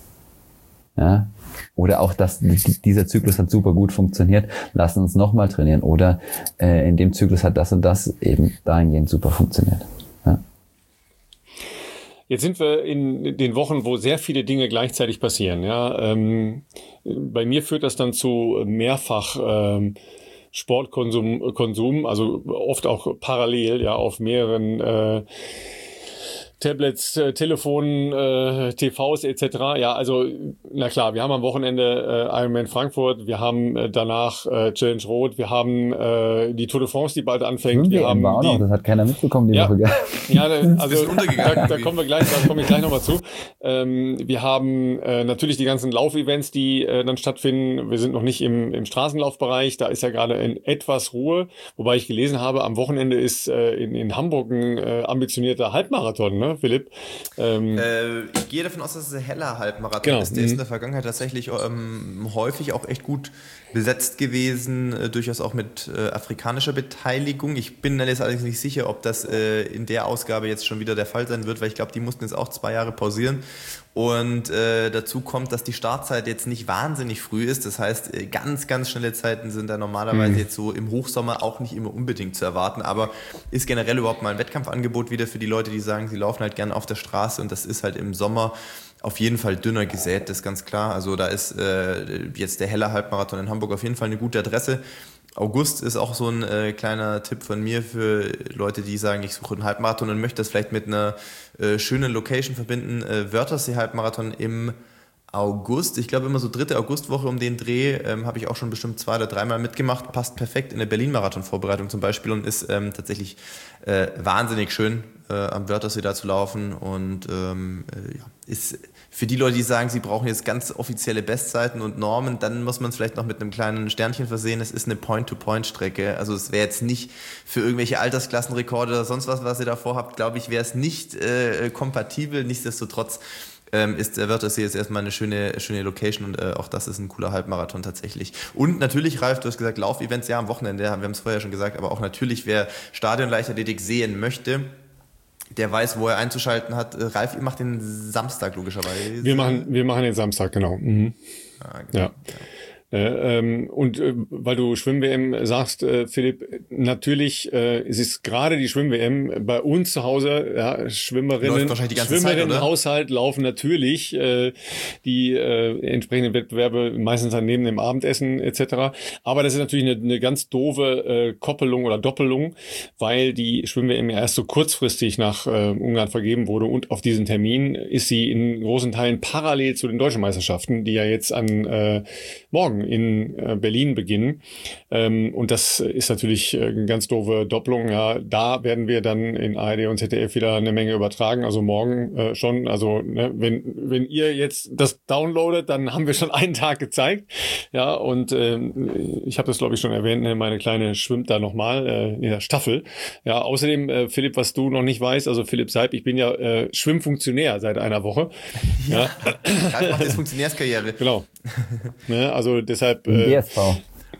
Speaker 3: Ja, oder auch, dass dieser Zyklus hat super gut funktioniert, lassen uns nochmal trainieren oder äh, in dem Zyklus hat das und das eben dahingehend super funktioniert. Ja.
Speaker 1: Jetzt sind wir in den Wochen, wo sehr viele Dinge gleichzeitig passieren. Ja, ähm, bei mir führt das dann zu mehrfach ähm, Sportkonsum, Konsum, also oft auch parallel, ja, auf mehreren äh, Tablets, äh, Telefon, äh, T Vs et cetera. Ja, also na klar, wir haben am Wochenende äh, Ironman Frankfurt, wir haben äh, danach äh, Challenge Rot, wir haben äh, die Tour de France, die bald anfängt. Wir haben
Speaker 3: war auch
Speaker 1: die,
Speaker 3: noch, das hat keiner mitbekommen die
Speaker 1: ja,
Speaker 3: Woche.
Speaker 1: Ja, also da, da kommen wir gleich, da komme ich gleich nochmal zu. Ähm, wir haben äh, natürlich die ganzen Laufevents, die äh, dann stattfinden. Wir sind noch nicht im, im Straßenlaufbereich, da ist ja gerade in etwas Ruhe, wobei ich gelesen habe, am Wochenende ist äh, in, in Hamburg ein äh, ambitionierter Halbmarathon, ne, Philipp? Ähm,
Speaker 2: äh, ich gehe davon aus, dass es ein heller Halbmarathon
Speaker 1: genau.
Speaker 2: ist. Der ist in der Vergangenheit tatsächlich ähm, häufig auch echt gut besetzt gewesen, äh, durchaus auch mit äh, afrikanischer Beteiligung. Ich bin dann jetzt allerdings nicht sicher, ob das äh, in der Ausgabe jetzt schon wieder der Fall sein wird, weil ich glaube, die mussten jetzt auch zwei Jahre pausieren. Und äh, dazu kommt, dass die Startzeit jetzt nicht wahnsinnig früh ist. Das heißt, äh, ganz, ganz schnelle Zeiten sind da normalerweise mhm. jetzt so im Hochsommer auch nicht immer unbedingt zu erwarten. Aber ist generell überhaupt mal ein Wettkampfangebot wieder für die Leute, die sagen, sie laufen halt gerne auf der Straße. Und das ist halt im Sommer auf jeden Fall dünner gesät, das ist ganz klar. Also da ist äh, jetzt der Heller Halbmarathon in Hamburg auf jeden Fall eine gute Adresse. August ist auch so ein äh, kleiner Tipp von mir für Leute, die sagen, ich suche einen Halbmarathon und möchte das vielleicht mit einer äh, schönen Location verbinden. Äh, Wörthersee Halbmarathon im August. Ich glaube immer so dritte Augustwoche um den Dreh ähm, habe ich auch schon bestimmt zwei oder dreimal mitgemacht. Passt perfekt in eine Berlin-Marathon-Vorbereitung zum Beispiel und ist ähm, tatsächlich äh, wahnsinnig schön äh, am Wörthersee da zu laufen und ähm, äh, ja, ist für die Leute, die sagen, sie brauchen jetzt ganz offizielle Bestzeiten und Normen, dann muss man es vielleicht noch mit einem kleinen Sternchen versehen. Es ist eine Point-to-Point-Strecke. Also es wäre jetzt nicht für irgendwelche Altersklassenrekorde oder sonst was, was ihr davor habt, glaube ich, wäre es nicht äh, kompatibel. Nichtsdestotrotz ähm, ist der Wörthersee jetzt erstmal eine schöne, schöne Location und äh, auch das ist ein cooler Halbmarathon tatsächlich. Und natürlich, Ralf, du hast gesagt, Laufevents, ja, am Wochenende, wir haben es vorher schon gesagt, aber auch natürlich, wer Stadion-Leichtathletik sehen möchte, der weiß, wo er einzuschalten hat. Ralf, ihr macht den Samstag logischerweise.
Speaker 1: Wir machen, wir machen den Samstag, genau. Mhm.
Speaker 2: Ah, genau.
Speaker 1: Ja. Äh, ähm, und äh, weil du Schwimm-W M sagst, äh, Philipp, natürlich äh, es ist gerade die Schwimm-W M bei uns zu Hause, ja, Schwimmerinnen, Schwimmerinnenhaushalt laufen natürlich äh, die äh, entsprechenden Wettbewerbe meistens dann neben dem Abendessen et cetera. Aber das ist natürlich eine, eine ganz doofe äh, Koppelung oder Doppelung, weil die Schwimm-W M ja erst so kurzfristig nach äh, Ungarn vergeben wurde und auf diesen Termin ist sie in großen Teilen parallel zu den deutschen Meisterschaften, die ja jetzt an äh, morgen in äh, Berlin beginnen. Ähm, und das ist natürlich äh, eine ganz doofe Doppelung. Ja, da werden wir dann in A R D und Z D F wieder eine Menge übertragen. Also morgen äh, schon. Also ne, wenn wenn ihr jetzt das downloadet, dann haben wir schon einen Tag gezeigt. Ja, und ähm, ich habe das glaube ich schon erwähnt. Ne, meine Kleine schwimmt da nochmal äh, in der Staffel. Ja, außerdem äh, Philipp, was du noch nicht weißt, also Philipp Seib, ich bin ja äh, Schwimmfunktionär seit einer Woche.
Speaker 2: Ja, Ralf macht jetzt Funktionärskarriere.
Speaker 1: Genau. Ne, also deshalb
Speaker 3: Im D S V.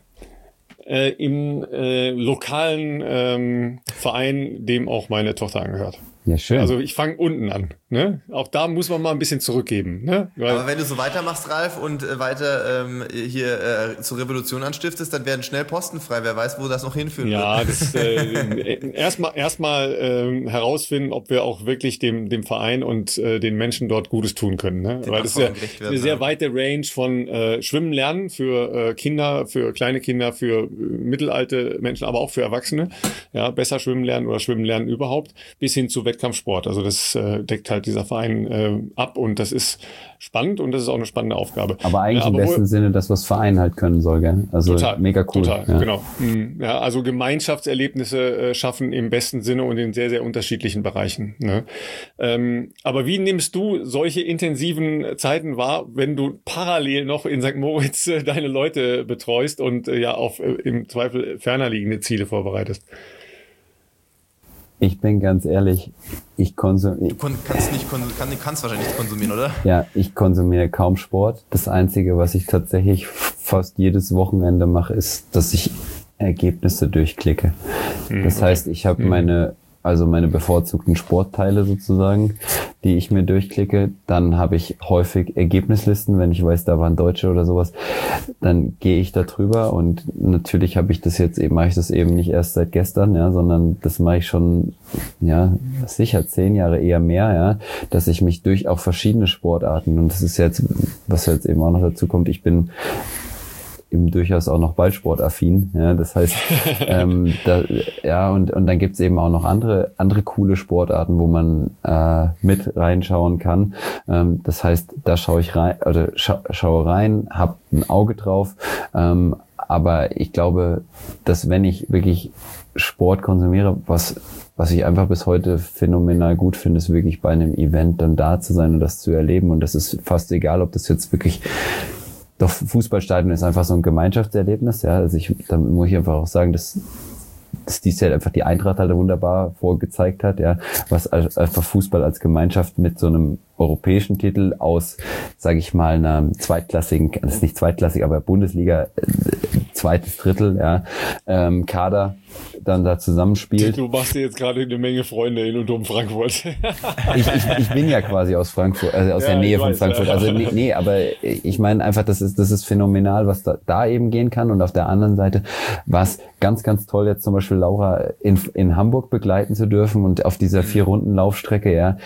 Speaker 1: Äh, im äh, lokalen ähm, Verein, dem auch meine Tochter angehört.
Speaker 3: Ja, schön.
Speaker 1: Also ich fange unten an. Ne? Auch da muss man mal ein bisschen zurückgeben. Ne? Weil
Speaker 2: aber wenn du so weitermachst, Ralf, und äh, weiter ähm, hier äh, zur Revolution anstiftest, dann werden schnell Posten frei. Wer weiß, wo das noch hinführen
Speaker 1: ja,
Speaker 2: wird.
Speaker 1: Das äh, erstmal erstmal äh, herausfinden, ob wir auch wirklich dem dem Verein und äh, den Menschen dort Gutes tun können. Ne? Weil das ist ja werden, eine sehr weite Range von äh, Schwimmen lernen für äh, Kinder, für kleine Kinder, für äh, mittelalte Menschen, aber auch für Erwachsene. Ja, besser schwimmen lernen oder schwimmen lernen überhaupt, bis hin zu Wettkampfsport. Also das äh, deckt halt dieser Verein äh, ab und das ist spannend und das ist auch eine spannende Aufgabe.
Speaker 3: Aber eigentlich ja, aber im besten wo, Sinne das, was Verein halt können soll, gell? Also
Speaker 1: total,
Speaker 3: mega cool.
Speaker 1: Total,
Speaker 3: ja.
Speaker 1: Genau. Ja, also Gemeinschaftserlebnisse äh, schaffen im besten Sinne und in sehr, sehr unterschiedlichen Bereichen. Ne? Ähm, aber wie nimmst du solche intensiven Zeiten wahr, wenn du parallel noch in Sankt Moritz äh, deine Leute betreust und äh, ja auf äh, im Zweifel ferner liegende Ziele vorbereitest?
Speaker 3: Ich bin ganz ehrlich, ich konsumiere...
Speaker 2: Du kon- kannst, nicht kon- kann, kannst wahrscheinlich nicht konsumieren, oder?
Speaker 3: Ja, ich konsumiere kaum Sport. Das Einzige, was ich tatsächlich fast jedes Wochenende mache, ist, dass ich Ergebnisse durchklicke. Das heißt, ich habe meine... also meine bevorzugten Sportteile sozusagen, die ich mir durchklicke. Dann habe ich häufig Ergebnislisten, wenn ich weiß, da waren Deutsche oder sowas, dann gehe ich da drüber und natürlich habe ich das jetzt eben, mache ich das eben nicht erst seit gestern, ja, sondern das mache ich schon, ja, sicher zehn Jahre eher mehr, ja, dass ich mich durch auch verschiedene Sportarten und das ist jetzt, was jetzt eben auch noch dazu kommt, ich bin eben durchaus auch noch ballsportaffin. Ja, das heißt, ähm, da, ja, und, und dann gibt's eben auch noch andere, andere coole Sportarten, wo man äh, mit reinschauen kann. Ähm, das heißt, da schaue ich rein, oder scha schaue rein, habe ein Auge drauf. Ähm, aber ich glaube, dass wenn ich wirklich Sport konsumiere, was was ich einfach bis heute phänomenal gut finde, ist wirklich bei einem Event dann da zu sein und das zu erleben. Und das ist fast egal, ob das jetzt wirklich, doch Fußballstadion ist einfach so ein Gemeinschaftserlebnis. Ja, also ich, da muss ich einfach auch sagen, dass dass dies Jahr einfach die Eintracht halt wunderbar vorgezeigt hat, ja, was einfach Fußball als Gemeinschaft mit so einem europäischen Titel aus, sage ich mal, einer zweitklassigen, das ist nicht zweitklassig, aber Bundesliga, äh, zweites Drittel, ja, ähm, Kader dann da zusammenspielt.
Speaker 1: Du machst dir jetzt gerade eine Menge Freunde in und um Frankfurt.
Speaker 3: ich, ich, ich bin ja quasi aus Frankfurt, also aus ja, der Nähe von weiß, Frankfurt. Ja. Also nee, nee, aber ich meine einfach, das ist das ist phänomenal, was da, da eben gehen kann. Und auf der anderen Seite war es ganz, ganz toll, jetzt zum Beispiel Laura in, in Hamburg begleiten zu dürfen und auf dieser vier Runden Laufstrecke, ja.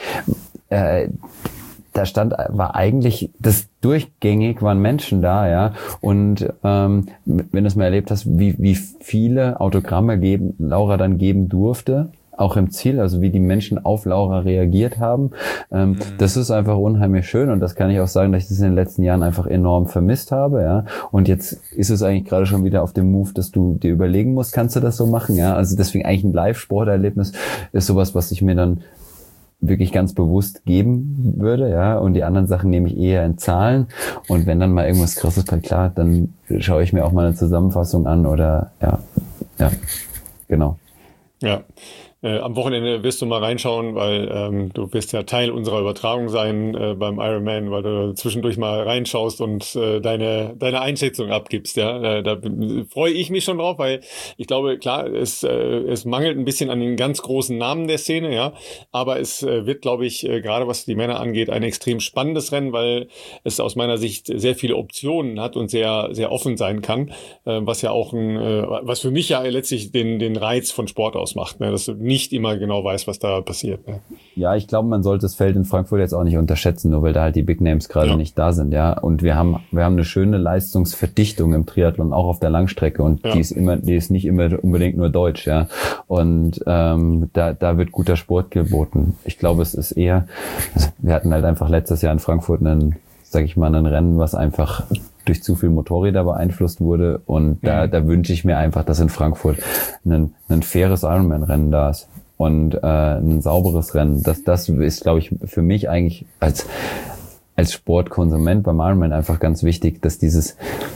Speaker 3: Äh, da stand, war eigentlich das durchgängig, waren Menschen da, ja. Und ähm, wenn du es mal erlebt hast, wie, wie viele Autogramme geben, Laura dann geben durfte, auch im Ziel, also wie die Menschen auf Laura reagiert haben, ähm, mhm. das ist einfach unheimlich schön und das kann ich auch sagen, dass ich das in den letzten Jahren einfach enorm vermisst habe, ja. Und jetzt ist es eigentlich gerade schon wieder auf dem Move, dass du dir überlegen musst, kannst du das so machen, ja. Also deswegen eigentlich ein Live-Sporterlebnis ist sowas, was ich mir dann wirklich ganz bewusst geben würde, ja, und die anderen Sachen nehme ich eher in Zahlen und wenn dann mal irgendwas Krasses passiert, klar, dann schaue ich mir auch mal eine Zusammenfassung an oder, ja, ja, genau.
Speaker 1: Ja. Äh, am Wochenende wirst du mal reinschauen, weil ähm, du wirst ja Teil unserer Übertragung sein äh, beim Ironman, weil du zwischendurch mal reinschaust und äh, deine deine Einschätzung abgibst. Ja, äh, da freue ich mich schon drauf, weil ich glaube, klar, es äh, es mangelt ein bisschen an den ganz großen Namen der Szene, ja, aber es äh, wird, glaube ich, äh, gerade was die Männer angeht, ein extrem spannendes Rennen, weil es aus meiner Sicht sehr viele Optionen hat und sehr sehr offen sein kann, äh, was ja auch ein, äh, was für mich ja letztlich den den Reiz von Sport ausmacht, ne? Dass du nicht immer genau weiß, was da passiert. Ne?
Speaker 3: Ja, ich glaube, man sollte das Feld in Frankfurt jetzt auch nicht unterschätzen, nur weil da halt die Big Names gerade ja. nicht da sind, ja. Und wir haben, wir haben eine schöne Leistungsverdichtung im Triathlon, auch auf der Langstrecke und ja. die ist immer, die ist nicht immer unbedingt nur deutsch, ja. Und ähm, da, da wird guter Sport geboten. Ich glaube, es ist eher, also wir hatten halt einfach letztes Jahr in Frankfurt einen, sag ich mal, ein Rennen, was einfach durch zu viel Motorräder beeinflusst wurde und da, mhm. da wünsche ich mir einfach, dass in Frankfurt ein, ein faires Ironman-Rennen da ist und äh, ein sauberes Rennen. Das, das ist, glaube ich, für mich eigentlich als als Sportkonsument beim Ironman einfach ganz wichtig, dass dieses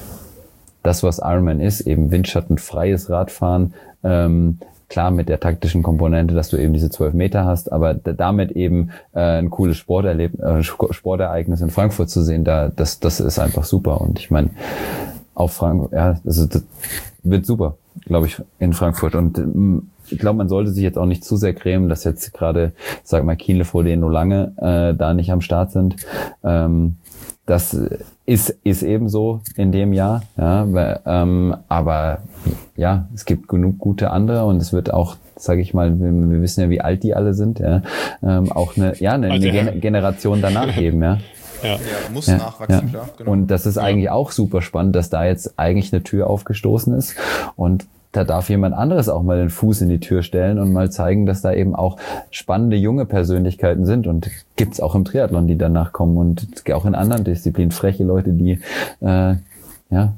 Speaker 3: das, was Ironman ist, eben windschattenfreies Radfahren, ähm, klar mit der taktischen Komponente, dass du eben diese zwölf Meter hast, aber damit eben äh, ein cooles Sporterleb äh, Sportereignis in Frankfurt zu sehen, da das das ist einfach super. Und ich meine, auf Frankfurt, ja, das, das wird super, glaube ich, in Frankfurt. Und ähm, ich glaube, man sollte sich jetzt auch nicht zu sehr grämen, dass jetzt gerade, sag mal, Kiel, Fohlen, Lange äh, da nicht am Start sind. Ähm, das ist ist eben so in dem Jahr, ja, weil, ähm, aber ja, es gibt genug gute andere und es wird auch, sage ich mal, wir, wir wissen ja, wie alt die alle sind, ja, ähm, auch eine ja eine, eine Gen Generation danach geben, ja.
Speaker 2: Ja, ja muss ja, nachwachsen,
Speaker 3: ja. klar. Genau. Und das ist ja. eigentlich auch super spannend, dass da jetzt eigentlich eine Tür aufgestoßen ist und da darf jemand anderes auch mal den Fuß in die Tür stellen und mal zeigen, dass da eben auch spannende junge Persönlichkeiten sind und gibt's auch im Triathlon, die danach kommen und auch in anderen Disziplinen freche Leute, die äh, ja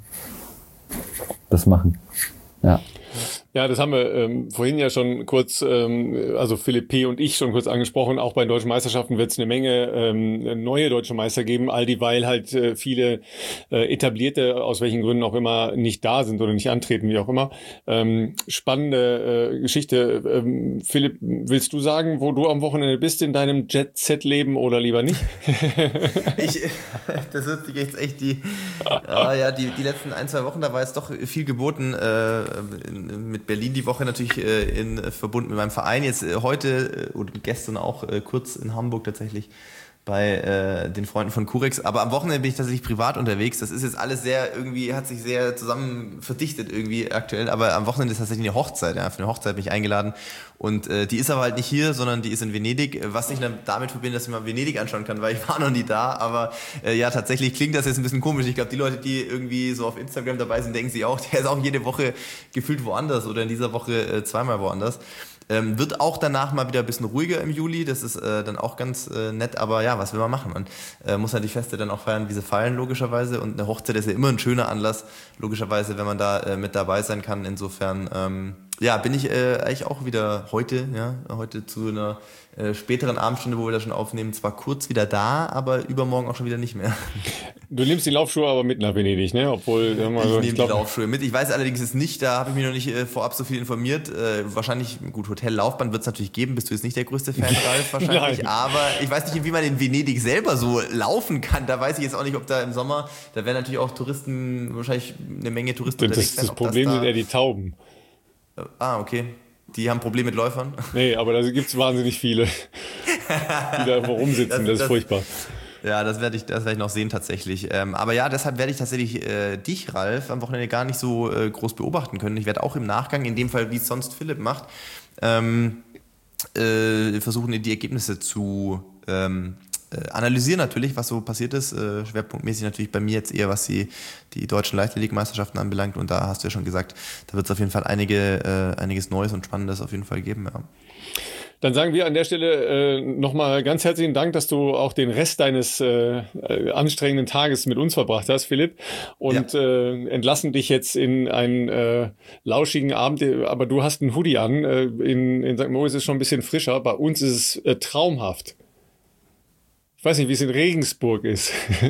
Speaker 3: das machen. Ja.
Speaker 1: Ja, das haben wir ähm, vorhin ja schon kurz, ähm, also Philipp P. und ich schon kurz angesprochen. Auch bei den deutschen Meisterschaften wird es eine Menge ähm, neue deutsche Meister geben, all dieweil halt äh, viele äh, etablierte, aus welchen Gründen auch immer, nicht da sind oder nicht antreten, wie auch immer. Ähm, spannende äh, Geschichte. Ähm, Philipp, willst du sagen, wo du am Wochenende bist in deinem Jet-Set-Leben oder lieber nicht?
Speaker 2: ich, das wird jetzt echt die, ah, ja, die, die letzten ein, zwei Wochen, da war jetzt doch viel geboten, äh, mit Berlin die Woche natürlich äh, in, äh, verbunden mit meinem Verein. Jetzt äh, heute äh, oder gestern auch äh, kurz in Hamburg tatsächlich bei äh, den Freunden von Curex. Aber am Wochenende bin ich tatsächlich privat unterwegs. Das ist jetzt alles sehr irgendwie, hat sich sehr zusammen verdichtet irgendwie aktuell. Aber am Wochenende ist tatsächlich eine Hochzeit. Ja. Für eine Hochzeit bin ich eingeladen. Und äh, die ist aber halt nicht hier, sondern die ist in Venedig. Was ich damit verbinde, dass ich mal Venedig anschauen kann, weil ich war noch nie da. Aber äh, ja, tatsächlich klingt das jetzt ein bisschen komisch. Ich glaube, die Leute, die irgendwie so auf Instagram dabei sind, denken sich auch, der ist auch jede Woche gefühlt woanders oder in dieser Woche äh, zweimal woanders. Ähm, wird auch danach mal wieder ein bisschen ruhiger im Juli, das ist äh, dann auch ganz äh, nett, aber ja, was will man machen? Man äh, muss halt die Feste dann auch feiern, wie sie fallen, logischerweise, und eine Hochzeit ist ja immer ein schöner Anlass, logischerweise, wenn man da äh, mit dabei sein kann, insofern, ähm, ja, bin ich äh, eigentlich auch wieder heute, ja, heute zu einer äh, späteren Abendstunde, wo wir das schon aufnehmen, zwar kurz wieder da, aber übermorgen auch schon wieder nicht mehr.
Speaker 1: Du nimmst die Laufschuhe aber mit nach Venedig, ne? Obwohl,
Speaker 2: ich
Speaker 1: also,
Speaker 2: nehme die Laufschuhe mit. Ich weiß allerdings jetzt nicht, da habe ich mich noch nicht äh, vorab so viel informiert. Äh, wahrscheinlich, gut, Hotel-Laufbahn wird es natürlich geben. Bist du jetzt nicht der größte Fan, Ralf, wahrscheinlich.
Speaker 1: Nein.
Speaker 2: Aber ich weiß nicht, wie man in Venedig selber so laufen kann. Da weiß ich jetzt auch nicht, ob da im Sommer, da werden natürlich auch Touristen, wahrscheinlich eine Menge Touristen
Speaker 1: das,
Speaker 2: unterwegs sein.
Speaker 1: Das Problem
Speaker 2: das
Speaker 1: sind
Speaker 2: da,
Speaker 1: eher die Tauben.
Speaker 2: Äh, ah, okay. Die haben Probleme mit Läufern?
Speaker 1: Nee, aber da gibt es wahnsinnig viele, die da rumsitzen. Das, das ist
Speaker 2: das,
Speaker 1: furchtbar.
Speaker 2: Ja, das werde ich, das werde ich noch sehen tatsächlich. Ähm, aber ja, deshalb werde ich tatsächlich äh, dich, Ralf, am Wochenende gar nicht so äh, groß beobachten können. Ich werde auch im Nachgang, in dem Fall, wie es sonst Philipp macht, ähm, äh, versuchen, die Ergebnisse zu ähm, äh, analysieren natürlich, was so passiert ist. Äh, schwerpunktmäßig natürlich bei mir jetzt eher, was die, die deutschen Leichtathletik-Meisterschaften anbelangt. Und da hast du ja schon gesagt, da wird es auf jeden Fall einige, äh, einiges Neues und Spannendes auf jeden Fall geben. Ja.
Speaker 1: Dann sagen wir an der Stelle äh, nochmal ganz herzlichen Dank, dass du auch den Rest deines äh, anstrengenden Tages mit uns verbracht hast, Philipp. Und ja. äh, entlassen dich jetzt in einen äh, lauschigen Abend. Aber du hast einen Hoodie an. Äh, in, in Sankt Moritz ist es schon ein bisschen frischer. Bei uns ist es äh, traumhaft. Ich weiß nicht, wie es in Regensburg ist.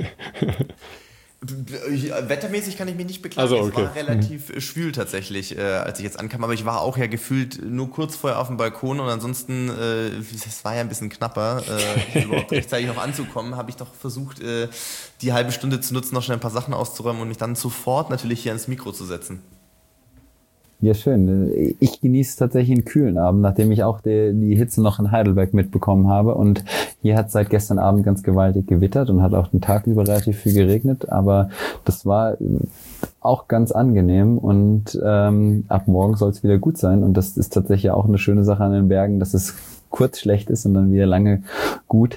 Speaker 2: Wettermäßig kann ich mich nicht beklagen.
Speaker 1: Also, okay.
Speaker 2: Es war relativ mhm. schwül tatsächlich, äh, als ich jetzt ankam. Aber ich war auch ja gefühlt nur kurz vorher auf dem Balkon und ansonsten, äh, es war ja ein bisschen knapper, äh, überhaupt rechtzeitig noch anzukommen, habe ich doch versucht, äh, die halbe Stunde zu nutzen, noch schnell ein paar Sachen auszuräumen und mich dann sofort natürlich hier ans Mikro zu setzen.
Speaker 3: Ja, schön. Ich genieße tatsächlich einen kühlen Abend, nachdem ich auch die, die Hitze noch in Heidelberg mitbekommen habe. Und hier hat es seit gestern Abend ganz gewaltig gewittert und hat auch den Tag über relativ viel geregnet. Aber das war auch ganz angenehm und ähm, ab morgen soll es wieder gut sein. Und das ist tatsächlich auch eine schöne Sache an den Bergen, dass es kurz schlecht ist und dann wieder lange gut.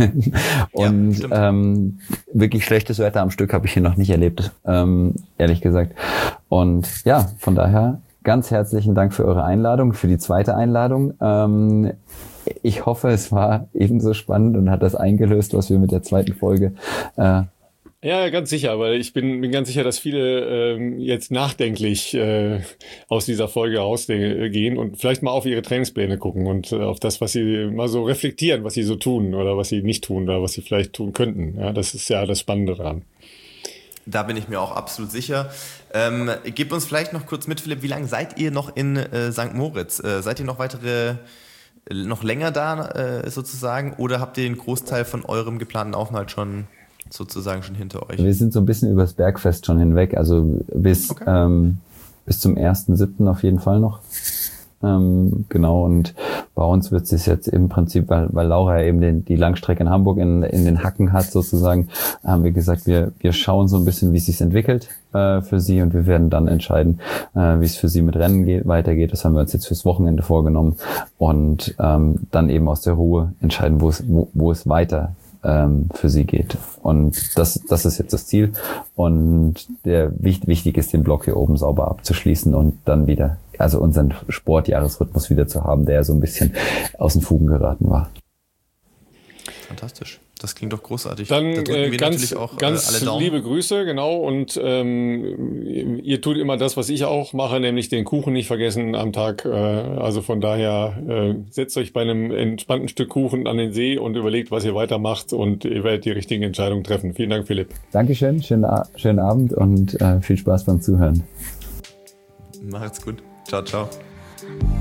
Speaker 3: Und ja, ähm, wirklich schlechtes Wetter am Stück habe ich hier noch nicht erlebt, ähm, ehrlich gesagt. Und ja, von daher ganz herzlichen Dank für eure Einladung, für die zweite Einladung. Ähm, ich hoffe, es war ebenso spannend und hat das eingelöst, was wir mit der zweiten Folge äh,
Speaker 1: Ja, ganz sicher, weil ich bin, bin ganz sicher, dass viele ähm, jetzt nachdenklich äh, aus dieser Folge rausgehen und vielleicht mal auf ihre Trainingspläne gucken und äh, auf das, was sie mal so reflektieren, was sie so tun oder was sie nicht tun oder was sie vielleicht tun könnten. Ja, das ist ja das Spannende daran.
Speaker 2: Da bin ich mir auch absolut sicher. Ähm, gib uns vielleicht noch kurz mit, Philipp, wie lange seid ihr noch in äh, Sankt Moritz? Äh, seid ihr noch weitere, äh, noch länger da äh, sozusagen oder habt ihr den Großteil von eurem geplanten Aufenthalt schon sozusagen schon hinter euch?
Speaker 3: Wir sind so ein bisschen übers Bergfest schon hinweg, also bis, okay. ähm, bis zum ersten siebten auf jeden Fall noch. Ähm, genau, und bei uns wird es jetzt im Prinzip, weil, weil Laura ja eben den, die Langstrecke in Hamburg in, in den Hacken hat sozusagen, haben wir gesagt, wir, wir schauen so ein bisschen, wie es sich entwickelt äh, für sie und wir werden dann entscheiden, äh, wie es für sie mit Rennen geht, weitergeht. Das haben wir uns jetzt fürs Wochenende vorgenommen und ähm, dann eben aus der Ruhe entscheiden, wo es, wo, wo es weiter ähm, für sie geht. Und das, das ist jetzt das Ziel. Und der wichtig ist, den Block hier oben sauber abzuschließen und dann wieder, also unseren Sportjahresrhythmus wieder zu haben, der so ein bisschen aus den Fugen geraten war.
Speaker 2: Fantastisch. Das klingt doch großartig.
Speaker 1: Dann
Speaker 2: da
Speaker 1: äh,
Speaker 2: wir
Speaker 1: ganz,
Speaker 2: auch,
Speaker 1: ganz
Speaker 2: äh, alle Daumen.
Speaker 1: liebe Grüße, genau. Und ähm, ihr tut immer das, was ich auch mache, nämlich den Kuchen nicht vergessen am Tag. Äh, also von daher äh, setzt euch bei einem entspannten Stück Kuchen an den See und überlegt, was ihr weitermacht und ihr werdet die richtigen Entscheidungen treffen. Vielen Dank, Philipp.
Speaker 3: Dankeschön, schönen, schönen Abend und äh, viel Spaß beim Zuhören.
Speaker 2: Macht's gut. Ciao, ciao.